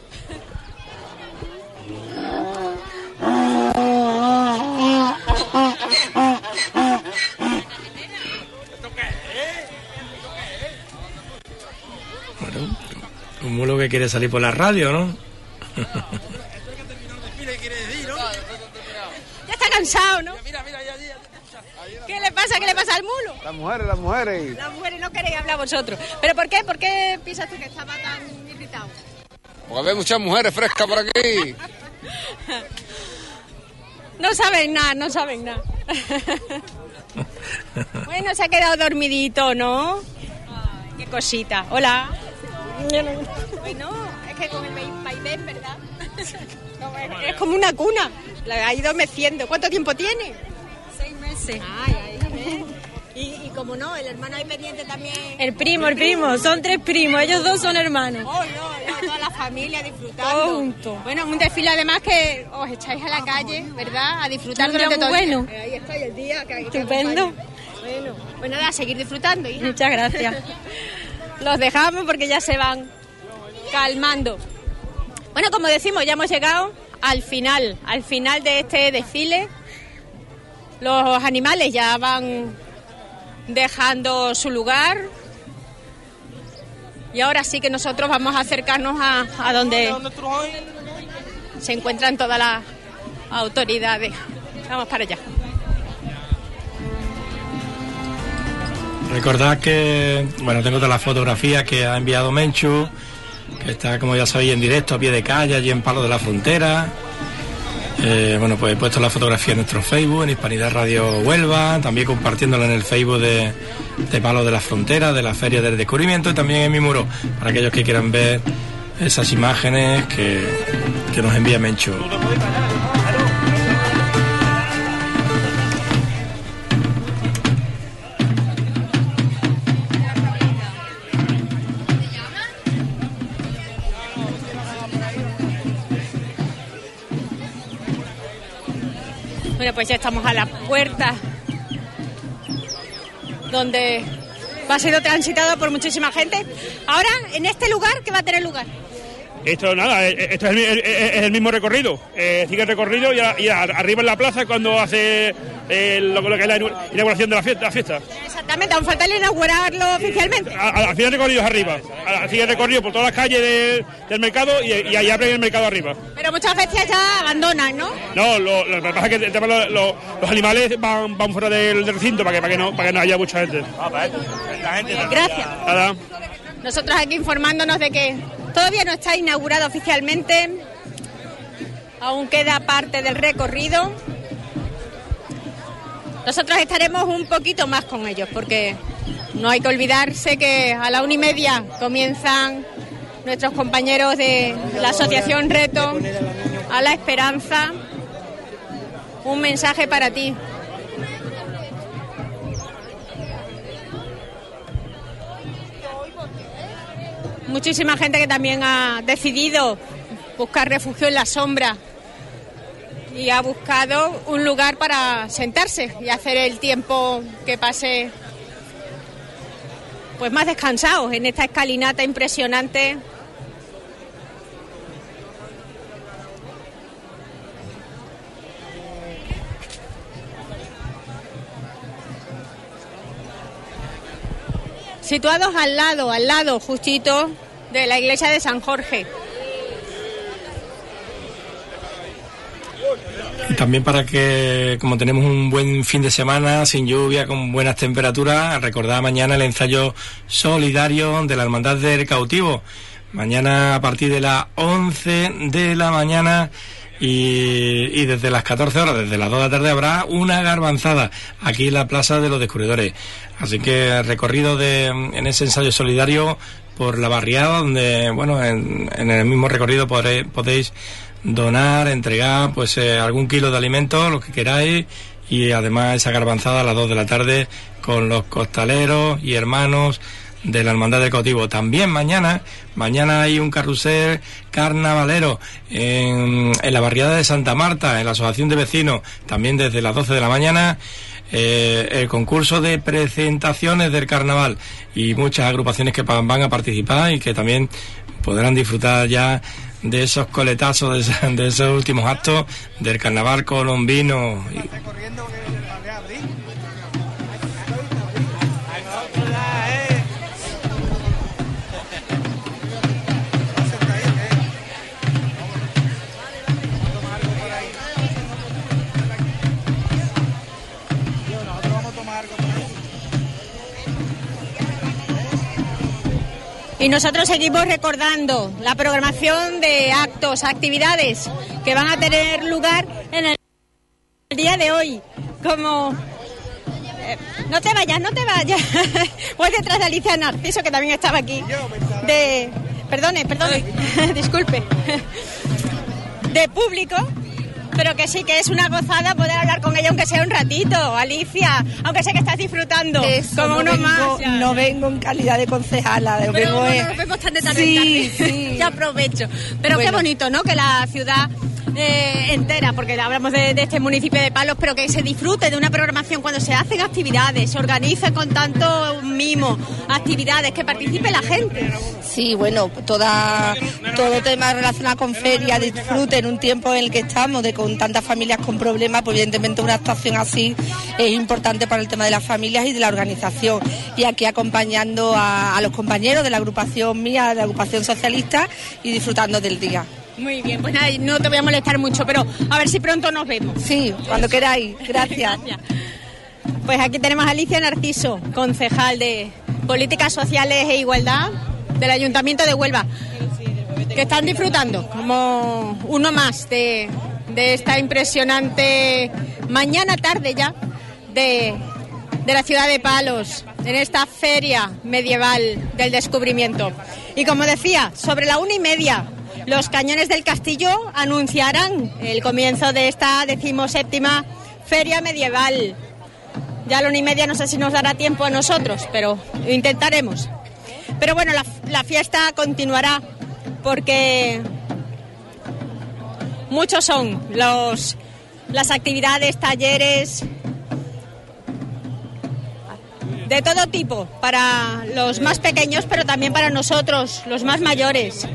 Bueno, un mulo que quiere salir por la radio, ¿no? Ya está cansado, ¿no? ¿Qué le pasa? ¿Qué le pasa al mulo? Las mujeres. Las mujeres, no queréis hablar vosotros. ¿Pero por qué? ¿Por qué piensas tú que estaba tan irritado? Porque hay muchas mujeres frescas por aquí. No saben nada. Bueno, se ha quedado dormidito, ¿no? Ay, qué cosita. Hola. Bueno, es que con el vaivén, ¿verdad? Es como una cuna. La ha ido meciendo. ¿Cuánto tiempo tiene? 6 meses. Ay, ahí, y como no, el hermano ahí pendiente también. El primo, son 3 primos, ellos 2 son hermanos. Toda la familia disfrutando. Todos juntos. Bueno, un desfile además que os echáis a la calle, ¿verdad? A disfrutar durante todo el día. Ahí está el día. Estupendo. Bueno, pues nada, a seguir disfrutando, hija. Muchas gracias. Los dejamos porque ya se van calmando. Bueno, como decimos, ya hemos llegado al final de este desfile. Los animales ya van dejando su lugar y ahora sí que nosotros vamos a acercarnos a donde se encuentran todas las autoridades. Vamos para allá. Recordad que, bueno, tengo todas las fotografías que ha enviado Menchu, que está, como ya sabéis, en directo a pie de calle, allí en Palo de la Frontera. Bueno, pues he puesto la fotografía en nuestro Facebook, en Hispanidad Radio Huelva, también compartiéndola en el Facebook de Palo de la Frontera, de la Feria del Descubrimiento, y también en mi muro, para aquellos que quieran ver esas imágenes que nos envía Menchu. Bueno, pues ya estamos a la puerta donde va a ser transitado por muchísima gente. Ahora, en este lugar, ¿qué va a tener lugar? Esto nada, esto es el mismo recorrido. Sigue el recorrido y arriba en la plaza cuando hace lo que es la inauguración de la fiesta. Exactamente, aún falta inaugurarlo oficialmente. Al final el recorrido es arriba. Sigue el recorrido por todas las calles del mercado y ahí abren el mercado arriba. Pero muchas veces ya abandonan, ¿no? No, lo que pasa es que los animales van fuera del recinto para que no haya mucha gente. Gracias. Nada. Nosotros aquí informándonos de que todavía no está inaugurado oficialmente, aún queda parte del recorrido. Nosotros estaremos un poquito más con ellos, porque no hay que olvidarse que a la 1:30 comienzan nuestros compañeros de la Asociación Reto a la Esperanza. Un mensaje para ti. Muchísima gente que también ha decidido buscar refugio en la sombra y ha buscado un lugar para sentarse y hacer el tiempo que pase pues más descansados en esta escalinata impresionante. Situados al lado, justito, de la iglesia de San Jorge. También para que, como tenemos un buen fin de semana, sin lluvia, con buenas temperaturas, recordad mañana el ensayo solidario de la Hermandad del Cautivo. Mañana a partir de las 11 de la mañana y desde las 14 horas, desde las 2 de la tarde, habrá una garbanzada aquí en la Plaza de los Descubridores. Así que recorrido en ese ensayo solidario por la barriada, donde, bueno, en el mismo recorrido podéis donar, entregar pues algún kilo de alimentos, lo que queráis, y además esa garbanzada a las 2 de la tarde con los costaleros y hermanos de la Hermandad del Cautivo. También mañana hay un carrusel carnavalero en la barriada de Santa Marta, en la Asociación de Vecinos, también desde las 12 de la mañana. El concurso de presentaciones del carnaval y muchas agrupaciones que van a participar y que también podrán disfrutar ya de esos coletazos, de esos últimos actos del carnaval colombino. Y nosotros seguimos recordando la programación de actos, actividades que van a tener lugar en el día de hoy, como No te vayas. Voy detrás de Alicia Narciso, que también estaba aquí. Perdone, disculpe. De público, pero que sí que es una gozada poder hablar con ella, aunque sea un ratito, Alicia, aunque sé que estás disfrutando. Eso, como uno más. No vengo en calidad de concejala. Pero no nos vemos tan de tarde. Sí. Ya aprovecho. Pero bueno, qué bonito, ¿no? Que la ciudad entera, porque hablamos de este municipio de Palos, pero que se disfrute de una programación cuando se hacen actividades, se organiza con tanto mimo, actividades, que participe la gente. Sí, bueno, todo tema relacionado con feria, disfrute en un tiempo en el que estamos, con tantas familias con problemas, pues evidentemente una actuación así es importante para el tema de las familias y de la organización. Y aquí acompañando a los compañeros de la agrupación mía, de la agrupación socialista, y disfrutando del día. Muy bien, pues nada, no te voy a molestar mucho, pero a ver si pronto nos vemos. Sí, cuando queráis. Gracias. Pues aquí tenemos a Alicia Narciso, concejal de Políticas Sociales e Igualdad del Ayuntamiento de Huelva, que están disfrutando como uno más de esta impresionante mañana tarde ya de la ciudad de Palos, en esta feria medieval del descubrimiento. Y como decía, sobre la 1:30, los cañones del castillo anunciarán el comienzo de esta 17ª feria medieval. Ya a la 1:30 no sé si nos dará tiempo a nosotros, pero intentaremos. Pero bueno, la fiesta continuará, porque muchos son las actividades, talleres de todo tipo, para los más pequeños, pero también para nosotros, los más mayores.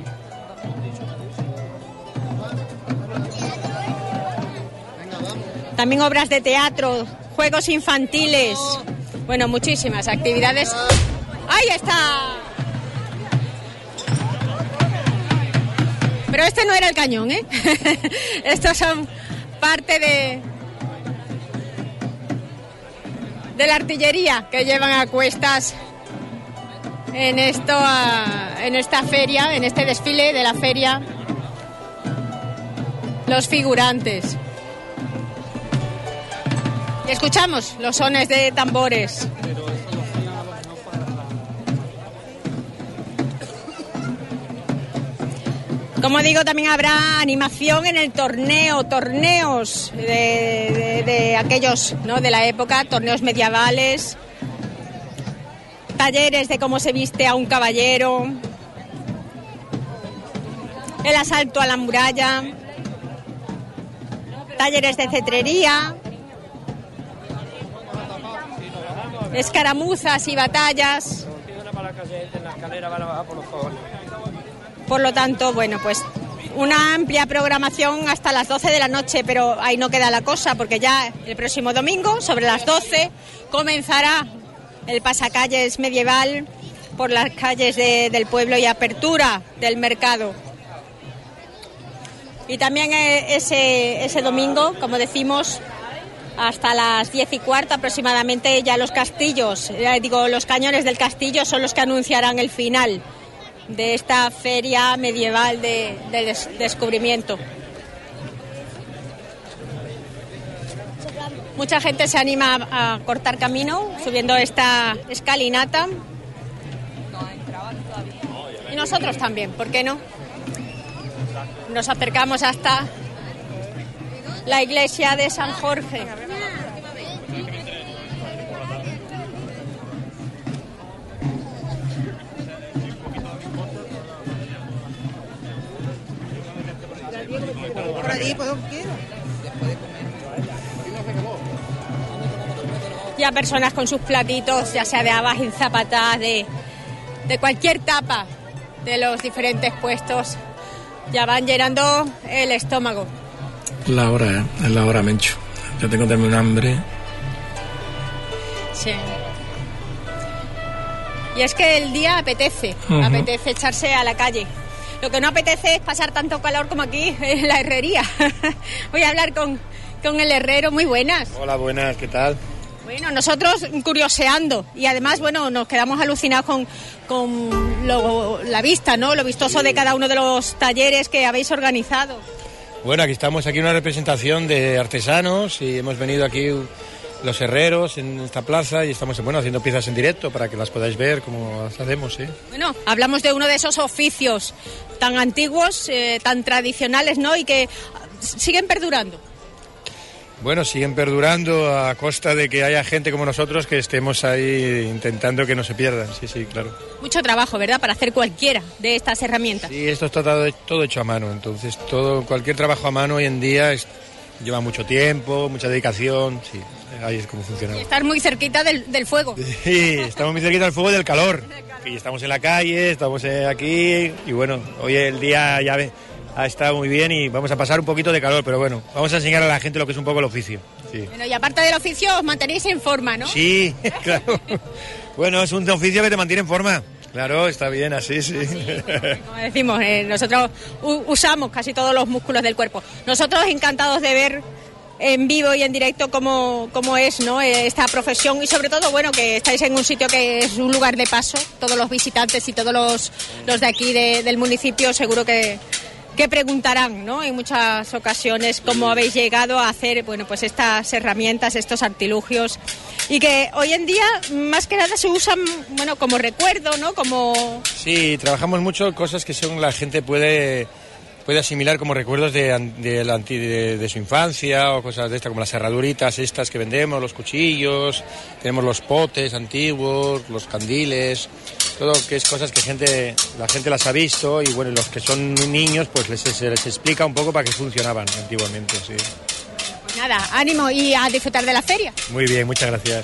También obras de teatro, juegos infantiles, bueno, muchísimas actividades. ¡Ahí está! Pero este no era el cañón, ¿eh? Estos son parte de la artillería que llevan a cuestas en esta feria, en este desfile de la feria, los figurantes. Y escuchamos los sones de tambores. Como digo, también habrá animación en el torneos de aquellos, ¿no?, de la época, torneos medievales, talleres de cómo se viste a un caballero, el asalto a la muralla, talleres de cetrería, escaramuzas y batallas. Por lo tanto, bueno, pues una amplia programación hasta las 12 de la noche, pero ahí no queda la cosa, porque ya el próximo domingo, sobre las 12, comenzará el pasacalles medieval por las calles del pueblo y apertura del mercado. Y también ese domingo, como decimos, hasta las 10:15 aproximadamente, ya los los cañones del castillo son los que anunciarán el final de esta feria medieval del descubrimiento. Mucha gente se anima a cortar camino subiendo esta escalinata. Y nosotros también, ¿por qué no? Nos acercamos hasta la iglesia de San Jorge. Por allí, pues, Ya personas con sus platitos, ya sea de habas enzapatadas, de cualquier tapa de los diferentes puestos, ya van llenando el estómago. Es la hora, Mencho. Yo tengo también un hambre. Sí. Y es que el día apetece echarse a la calle. Lo que no apetece es pasar tanto calor como aquí en la herrería. Voy a hablar con el herrero. Muy buenas. Hola, buenas, ¿qué tal? Bueno, nosotros curioseando, y además, bueno, nos quedamos alucinados con la vista, ¿no? Lo vistoso de cada uno de los talleres que habéis organizado. Bueno, aquí estamos, una representación de artesanos, y hemos venido aquí los herreros en esta plaza y estamos haciendo piezas en directo para que las podáis ver como las hacemos, ¿sí? Bueno, hablamos de uno de esos oficios tan antiguos, tan tradicionales, ¿no? Y que siguen perdurando. Bueno, siguen perdurando a costa de que haya gente como nosotros que estemos ahí intentando que no se pierdan, sí, claro. Mucho trabajo, ¿verdad?, para hacer cualquiera de estas herramientas. Sí, esto está todo hecho a mano, entonces cualquier trabajo a mano hoy en día lleva mucho tiempo, mucha dedicación, sí, ahí es como funciona. Y estar muy cerquita del fuego. Sí, estamos muy cerquita del fuego y del calor, y estamos en la calle, estamos aquí, y bueno, hoy el día ya ha estado muy bien y vamos a pasar un poquito de calor, pero bueno, vamos a enseñar a la gente lo que es un poco el oficio. Sí. Bueno, y aparte del oficio os mantenéis en forma, ¿no? Sí, claro. Bueno, es un oficio que te mantiene en forma. Claro, está bien así, sí. Como decimos, nosotros usamos casi todos los músculos del cuerpo. Nosotros encantados de ver en vivo y en directo cómo es, ¿no?, esta profesión, y sobre todo, bueno, que estáis en un sitio que es un lugar de paso. Todos los visitantes y todos los de aquí del municipio seguro que preguntarán, ¿no?, en muchas ocasiones cómo habéis llegado a hacer, bueno, pues estas herramientas, estos artilugios, y que hoy en día más que nada se usan, bueno, como recuerdo, ¿no?, como... Sí, trabajamos mucho cosas que la gente puede asimilar como recuerdos de su infancia o cosas de estas, como las herraduritas estas que vendemos, los cuchillos, tenemos los potes antiguos, los candiles, todo que es cosas que la gente las ha visto, y bueno, los que son niños pues se les explica un poco para qué funcionaban antiguamente, sí. Pues nada, ánimo y a disfrutar de la feria. Muy bien, muchas gracias.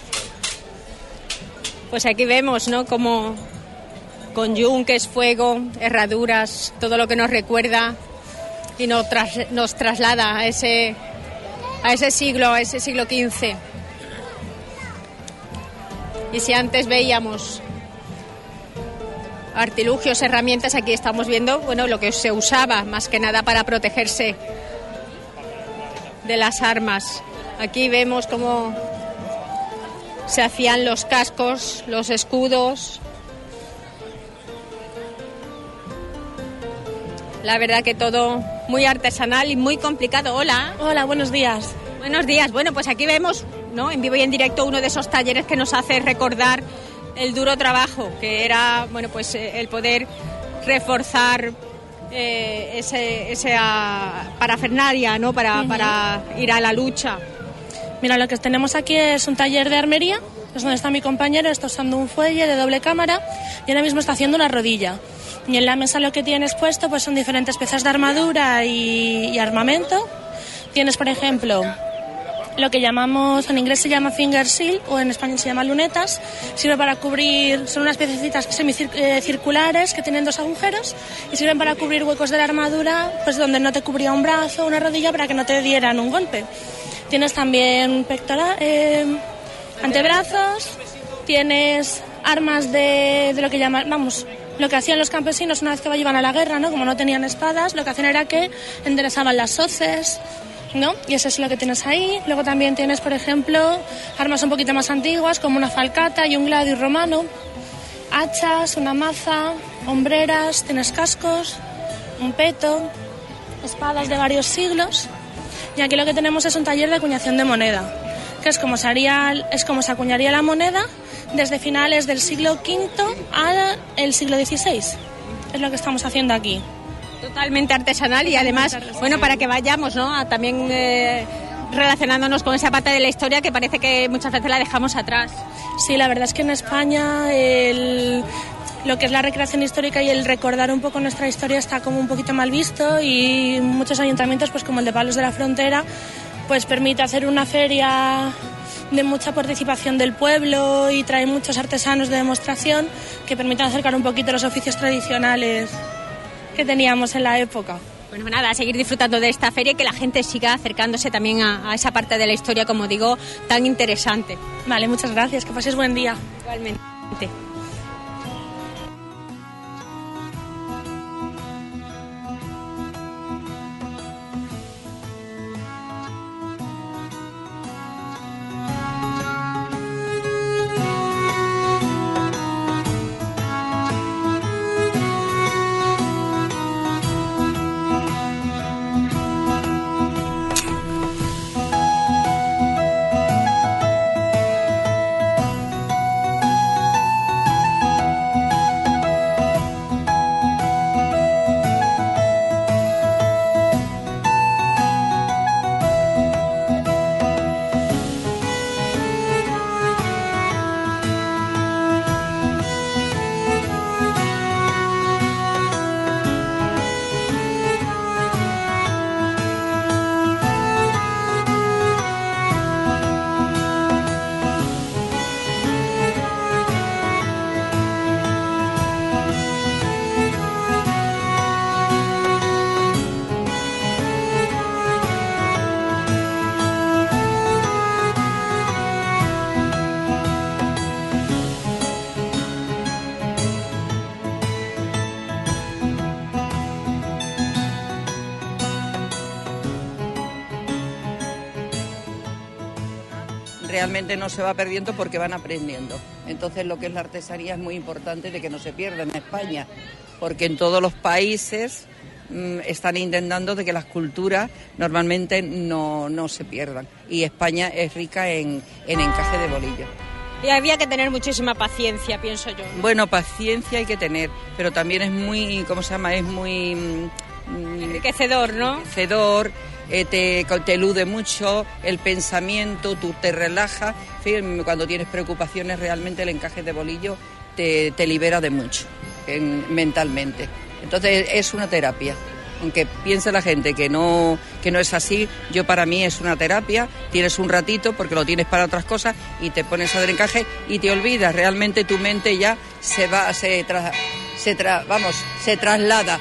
Pues aquí vemos, ¿no?, como con yunques, fuego, herraduras, todo lo que nos recuerda y nos traslada a ese siglo XV. Y si antes veíamos artilugios, herramientas, aquí estamos viendo, bueno, lo que se usaba más que nada para protegerse de las armas. Aquí vemos cómo se hacían los cascos, los escudos. La verdad que todo muy artesanal y muy complicado. Hola. Hola, buenos días. Buenos días. Bueno, pues aquí vemos, ¿no?, en vivo y en directo uno de esos talleres que nos hace recordar el duro trabajo que era, bueno, pues el poder reforzar esa parafernalia, ¿no?, para ir a la lucha. Mira, lo que tenemos aquí es un taller de armería, es donde está mi compañero, está usando un fuelle de doble cámara y ahora mismo está haciendo una rodilla. Y en la mesa lo que tienes puesto pues son diferentes piezas de armadura y armamento. Tienes, por ejemplo, lo que llamamos, en inglés se llama finger seal o en español se llama lunetas. Sirve para cubrir, son unas piececitas semicirculares que tienen 2 agujeros y sirven para cubrir huecos de la armadura, pues donde no te cubría un brazo o una rodilla, para que no te dieran un golpe. Tienes también antebrazos, tienes armas de lo que llaman, lo que hacían los campesinos una vez que iban a la guerra, ¿no? Como no tenían espadas, lo que hacían era que enderezaban las hoces, ¿no? Y eso es lo que tienes ahí. Luego también tienes, por ejemplo, armas un poquito más antiguas, como una falcata y un gladius romano, hachas, una maza, hombreras, tienes cascos, un peto, espadas de varios siglos. Y aquí lo que tenemos es un taller de acuñación de moneda, que es como se acuñaría la moneda desde finales del siglo V al siglo XVI. Es lo que estamos haciendo aquí. Totalmente artesanal y además, bueno, para que vayamos, ¿no?, también relacionándonos con esa parte de la historia que parece que muchas veces la dejamos atrás. Sí, la verdad es que en España lo que es la recreación histórica y el recordar un poco nuestra historia está como un poquito mal visto, y muchos ayuntamientos, pues como el de Palos de la Frontera, pues permite hacer una feria de mucha participación del pueblo y trae muchos artesanos de demostración que permiten acercar un poquito los oficios tradicionales que teníamos en la época. Bueno, nada, a seguir disfrutando de esta feria y que la gente siga acercándose también a esa parte de la historia, como digo, tan interesante. Vale, muchas gracias, que pases buen día. Igualmente. realmente no se va perdiendo porque van aprendiendo. Entonces lo que es la artesanía es muy importante de que no se pierda en España, porque en todos los países están intentando de que las culturas normalmente no se pierdan, y España es rica en encaje de bolillo. Y había que tener muchísima paciencia, pienso yo, ¿no? Bueno, paciencia hay que tener, pero también es muy, ¿cómo se llama? Es muy... enriquecedor, ¿no? Enriquecedor, te elude mucho el pensamiento, tú te relajas. Cuando tienes preocupaciones, realmente el encaje de bolillo te libera de mucho mentalmente. Entonces es una terapia. Aunque piense la gente que no es así, yo para mí es una terapia. Tienes un ratito porque lo tienes para otras cosas y te pones a hacer encaje y te olvidas. Realmente tu mente ya se traslada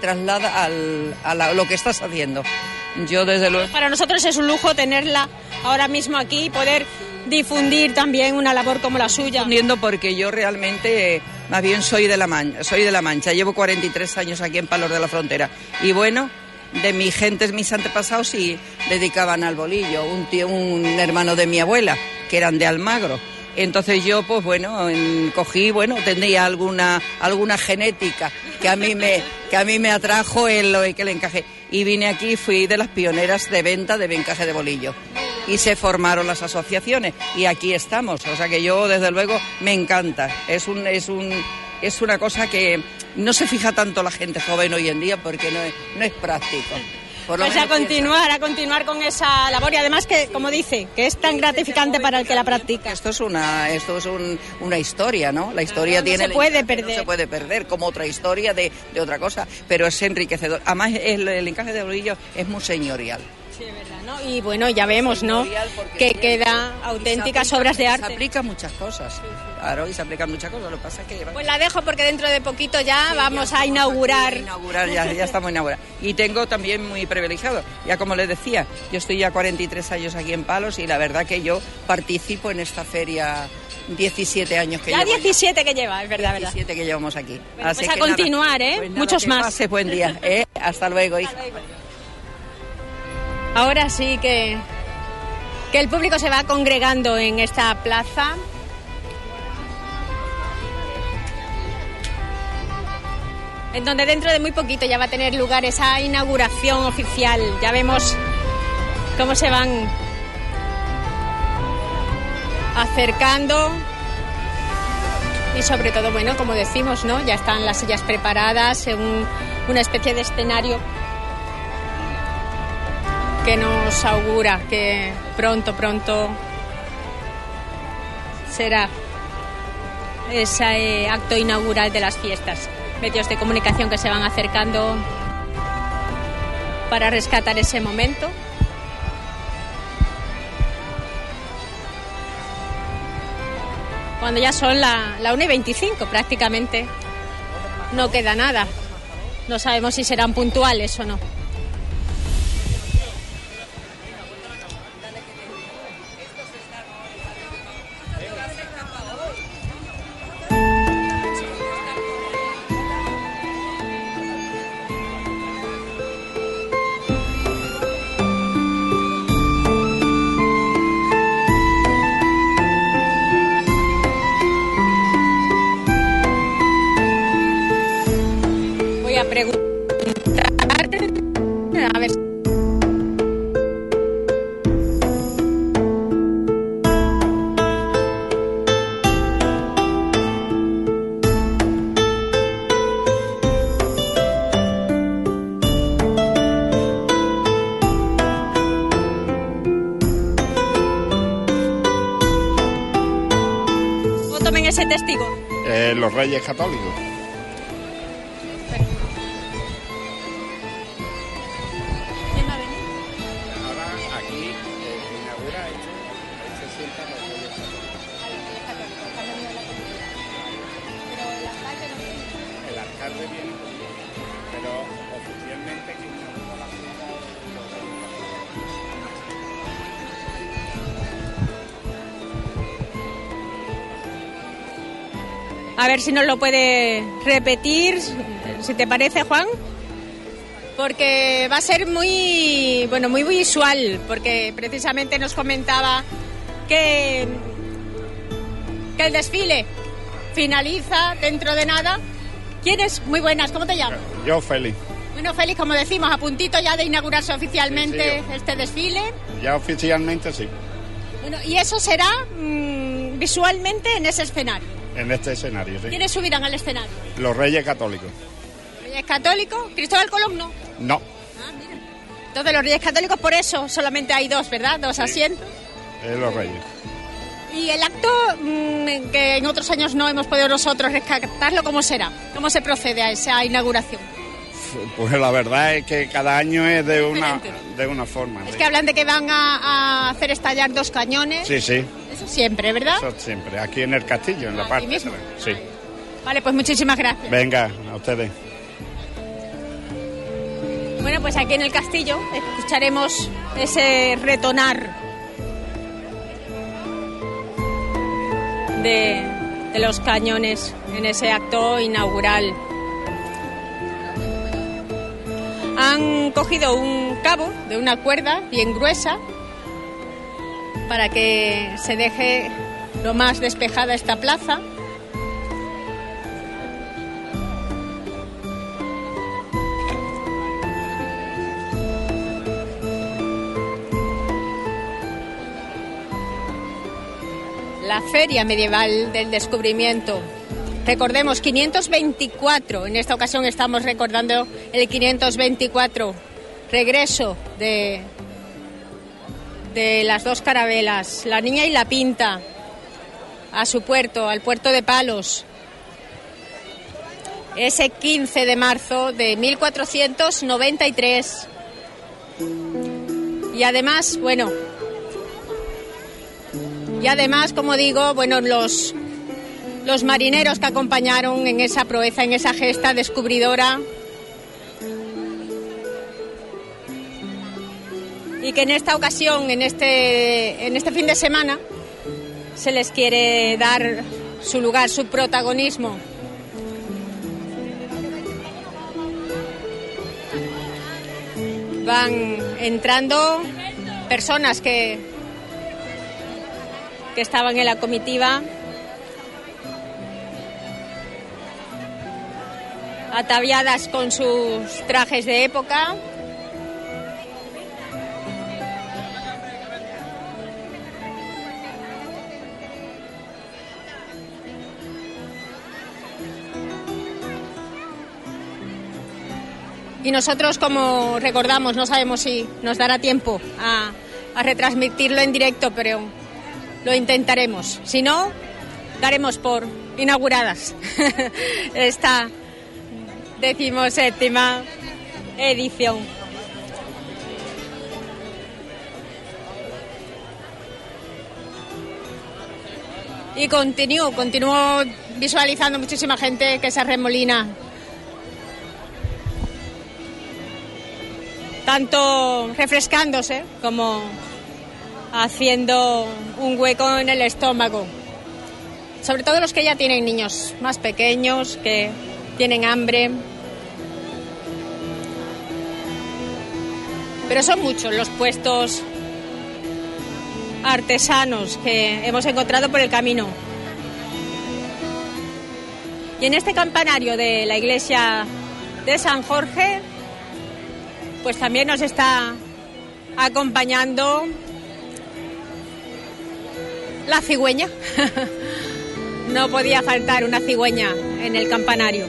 a lo que estás haciendo. Yo desde luego... Para nosotros es un lujo tenerla ahora mismo aquí y poder difundir también una labor como la suya. Difundiendo porque yo realmente, más bien soy de la Mancha, llevo 43 años aquí en Palos de la Frontera y bueno, de mi gente, mis antepasados sí dedicaban al bolillo, un hermano de mi abuela, que eran de Almagro. Entonces yo, pues bueno, tendría alguna genética que a mí me atrajo el encaje. Y vine aquí, fui de las pioneras de venta de encaje de bolillo. Y se formaron las asociaciones y aquí estamos. O sea que yo, desde luego, me encanta. Es una cosa que no se fija tanto la gente joven hoy en día porque no es práctico. Pues a continuar con esa labor y además que, como dice, que es tan gratificante para el que la practica. Esto es una historia, ¿no? La historia no se puede perder. No se puede perder como otra historia de otra cosa, pero es enriquecedor. Además, el encaje de bolillo es muy señorial. Sí, es verdad, ¿no? Y bueno, ya vemos, ¿no?, que queda auténticas obras de arte. Se aplican muchas cosas, claro, y se aplican muchas cosas. Lo que pasa es que... Pues la dejo porque dentro de poquito ya vamos a inaugurar. Ya estamos inaugurando. Y tengo también muy privilegiado, ya como les decía, yo estoy ya 43 años aquí en Palos y la verdad que yo participo en esta feria 17 años que llevo. Ya 17 que lleva, es verdad, 17 que llevamos aquí. Bueno, así pues a continuar, ¿eh? Pues muchos más. Pase buen día, ¿eh? Hasta luego, hija. Ahora sí que el público se va congregando en esta plaza. En donde dentro de muy poquito ya va a tener lugar esa inauguración oficial. Ya vemos cómo se van acercando. Y sobre todo, bueno, como decimos, ¿no?, ya están las sillas preparadas en una especie de escenario que nos augura que pronto será ese acto inaugural de las fiestas. Medios de comunicación que se van acercando para rescatar ese momento. Cuando ya son la 1:25 prácticamente, no queda nada. No sabemos si serán puntuales o no. Ese testigo. Los Reyes Católicos. ¿Quién va a venir? Ahora aquí inaugura se sientan los Reyes Católicos. Pero el alcalde no viene. El alcalde viene, pero oficialmente quien inaugura la fiesta es los Reyes Católicos. A ver si nos lo puede repetir, si te parece, Juan, porque va a ser muy visual, porque precisamente nos comentaba que el desfile finaliza dentro de nada. ¿Quiénes? Muy buenas, ¿cómo te llamas? Yo, Félix. Bueno, Félix, como decimos, a puntito ya de inaugurarse oficialmente este desfile. Ya oficialmente sí. Bueno, y eso será visualmente en ese escenario. En este escenario, sí. ¿Quiénes subirán al escenario? Los Reyes Católicos. ¿Reyes Católicos? ¿Cristóbal Colón no? No. Entonces los Reyes Católicos, por eso solamente hay dos, ¿verdad? Dos asientos. Los Reyes. Y el acto que en otros años no hemos podido nosotros rescatarlo, ¿cómo será? ¿Cómo se procede a esa inauguración? Pues la verdad es que cada año es de una forma. Es que hablan de que van a hacer estallar 2 cañones. Sí, sí. Eso siempre, ¿verdad? Eso siempre. Aquí en el castillo, en la parte. mismo. Sí. Vale, pues muchísimas gracias. Venga, a ustedes. Bueno, pues aquí en el castillo escucharemos ese retonar de los cañones en ese acto inaugural. Han cogido un cabo de una cuerda bien gruesa para que se deje lo más despejada esta plaza. La Feria Medieval del Descubrimiento. Recordemos, 524, en esta ocasión estamos recordando el 524 regreso de las 2 carabelas, la Niña y la Pinta, a su puerto, al puerto de Palos, ese 15 de marzo de 1493. Y además, como digo, los marineros que acompañaron en esa proeza, en esa gesta descubridora, y que en esta ocasión, en este fin de semana, se les quiere dar su lugar, su protagonismo. Van entrando personas que estaban en la comitiva, ataviadas con sus trajes de época. Y nosotros, como recordamos, no sabemos si nos dará tiempo a retransmitirlo en directo, pero lo intentaremos. Si no, daremos por inauguradas esta 17ª edición. Y continúo visualizando muchísima gente que se arremolina, tanto refrescándose como haciendo un hueco en el estómago. Sobre todo los que ya tienen niños más pequeños, que tienen hambre. Pero son muchos los puestos artesanos que hemos encontrado por el camino. Y en este campanario de la iglesia de San Jorge, pues también nos está acompañando la cigüeña. No podía faltar una cigüeña en el campanario.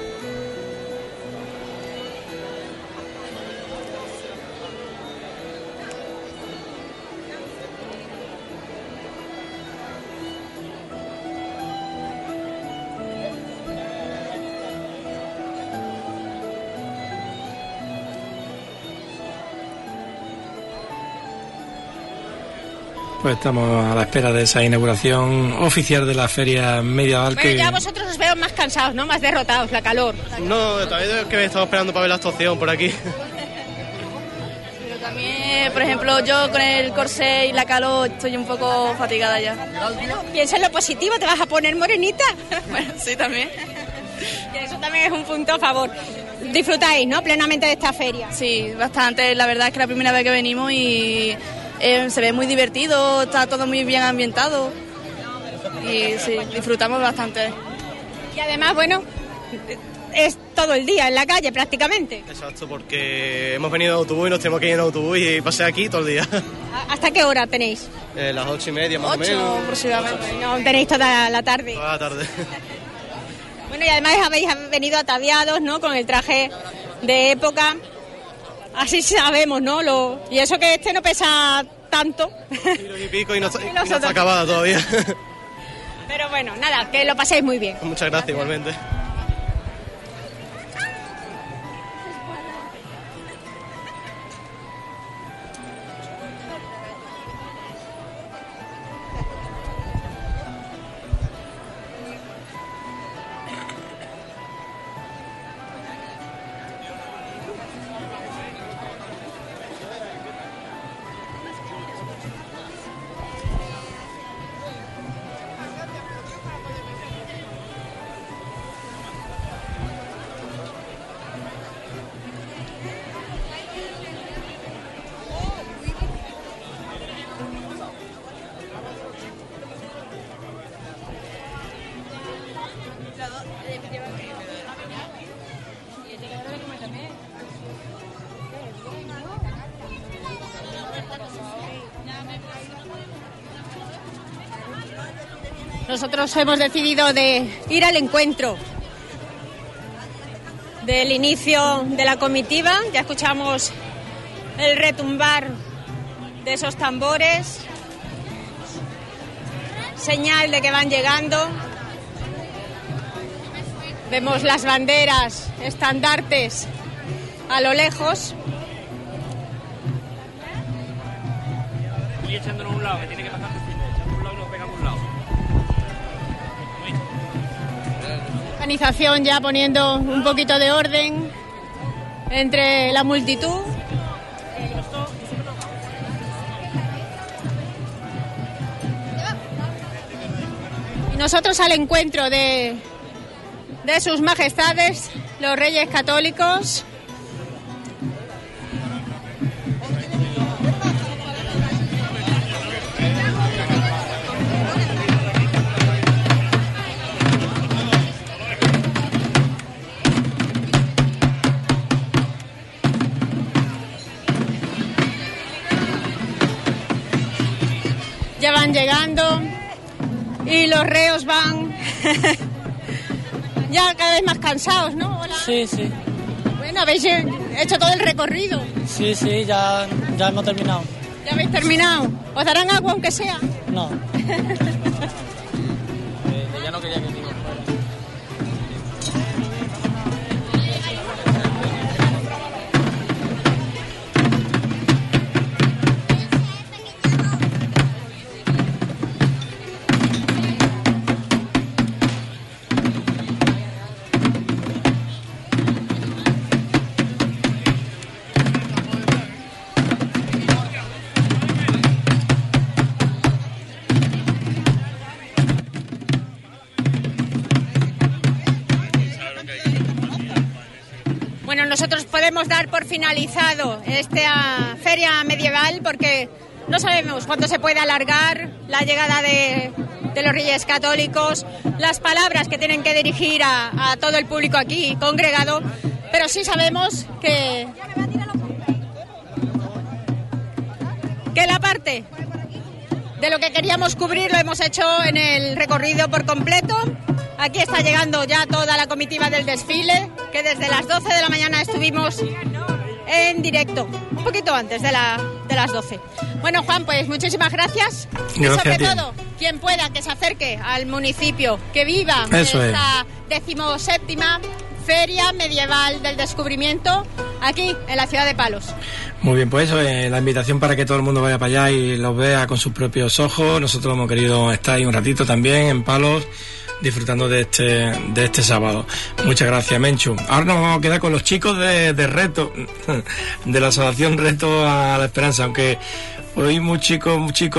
Pues estamos a la espera de esa inauguración oficial de la Feria Medieval. Bueno, ya vosotros os veo más cansados, ¿no? Más derrotados, la calor. No, todavía es que estamos esperando para ver la actuación por aquí. Pero también, por ejemplo, yo con el corsé y la calor estoy un poco fatigada ya. Bueno, piensa en lo positivo, te vas a poner morenita. Bueno, sí, también. Y eso también es un punto a favor. Disfrutáis, ¿no? Plenamente de esta feria. Sí, bastante. La verdad es que es la primera vez que venimos y se ve muy divertido, está todo muy bien ambientado y sí, disfrutamos bastante. Y además, bueno, es todo el día en la calle prácticamente. Exacto, porque hemos venido en autobús y nos tenemos que ir en autobús y pasé aquí todo el día. ¿Hasta qué hora tenéis? Las 8:30 más o menos. Aproximadamente. No, tenéis toda la tarde. Toda la tarde. Bueno, y además habéis venido ataviados, ¿no?, con el traje de época. Así sabemos, ¿no? Y eso que este no pesa tanto. Kilos y pico y no está acabada todavía. Pero bueno, nada, que lo paséis muy bien. Muchas gracias, igualmente. Nosotros hemos decidido de ir al encuentro del inicio de la comitiva. Ya escuchamos el retumbar de esos tambores, señal de que van llegando. Vemos las banderas, estandartes a lo lejos. Voy echándonos a un lado, que tiene que pasar echando un lado y nos pegamos a un lado. Organización ya poniendo un poquito de orden entre la multitud. Y nosotros al encuentro de sus majestades, los Reyes Católicos. Ya van llegando y los reos van ya cada vez más cansados, ¿no? Hola. Sí, sí. Bueno, ¿habéis hecho todo el recorrido? Sí, sí, ya hemos terminado. ¿Ya habéis terminado? ¿Os darán agua aunque sea? No. Ya no quería que diga. Bueno, nosotros podemos dar por finalizado esta feria medieval porque no sabemos cuánto se puede alargar la llegada de los Reyes Católicos, las palabras que tienen que dirigir a todo el público aquí congregado, pero sí sabemos que la parte de lo que queríamos cubrir lo hemos hecho en el recorrido por completo. Aquí está llegando ya toda la comitiva del desfile, que desde las 12 de la mañana estuvimos en directo, un poquito antes de las 12. Bueno, Juan, pues muchísimas gracias. Y sobre todo, quien pueda que se acerque al municipio, que viva esta 17ª Feria Medieval del Descubrimiento aquí en la ciudad de Palos. Muy bien, pues eso es la invitación para que todo el mundo vaya para allá y los vea con sus propios ojos. Nosotros hemos querido estar ahí un ratito también en Palos, disfrutando de este sábado. Muchas gracias, Menchu. Ahora nos vamos a quedar con los chicos de Reto, de la Asociación Reto a la Esperanza, aunque hoy muy chicos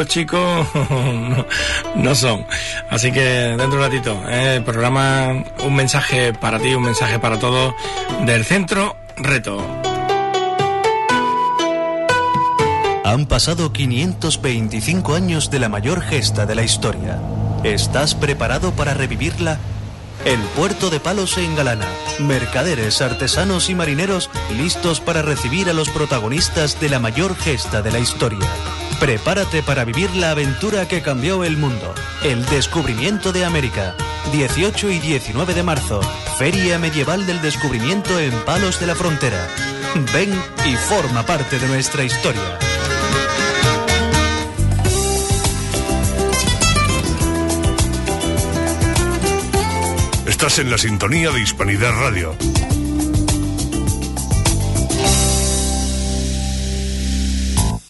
no son. Así que dentro de un ratito, el programa, un mensaje para ti, un mensaje para todos del Centro Reto. Han pasado 525 años de la mayor gesta de la historia. ¿Estás preparado para revivirla? El puerto de Palos se engalana. Mercaderes, artesanos y marineros listos para recibir a los protagonistas de la mayor gesta de la historia. Prepárate para vivir la aventura que cambió el mundo. El descubrimiento de América. 18 y 19 de marzo. Feria Medieval del Descubrimiento en Palos de la Frontera. Ven y forma parte de nuestra historia. Estás en la sintonía de Hispanidad Radio.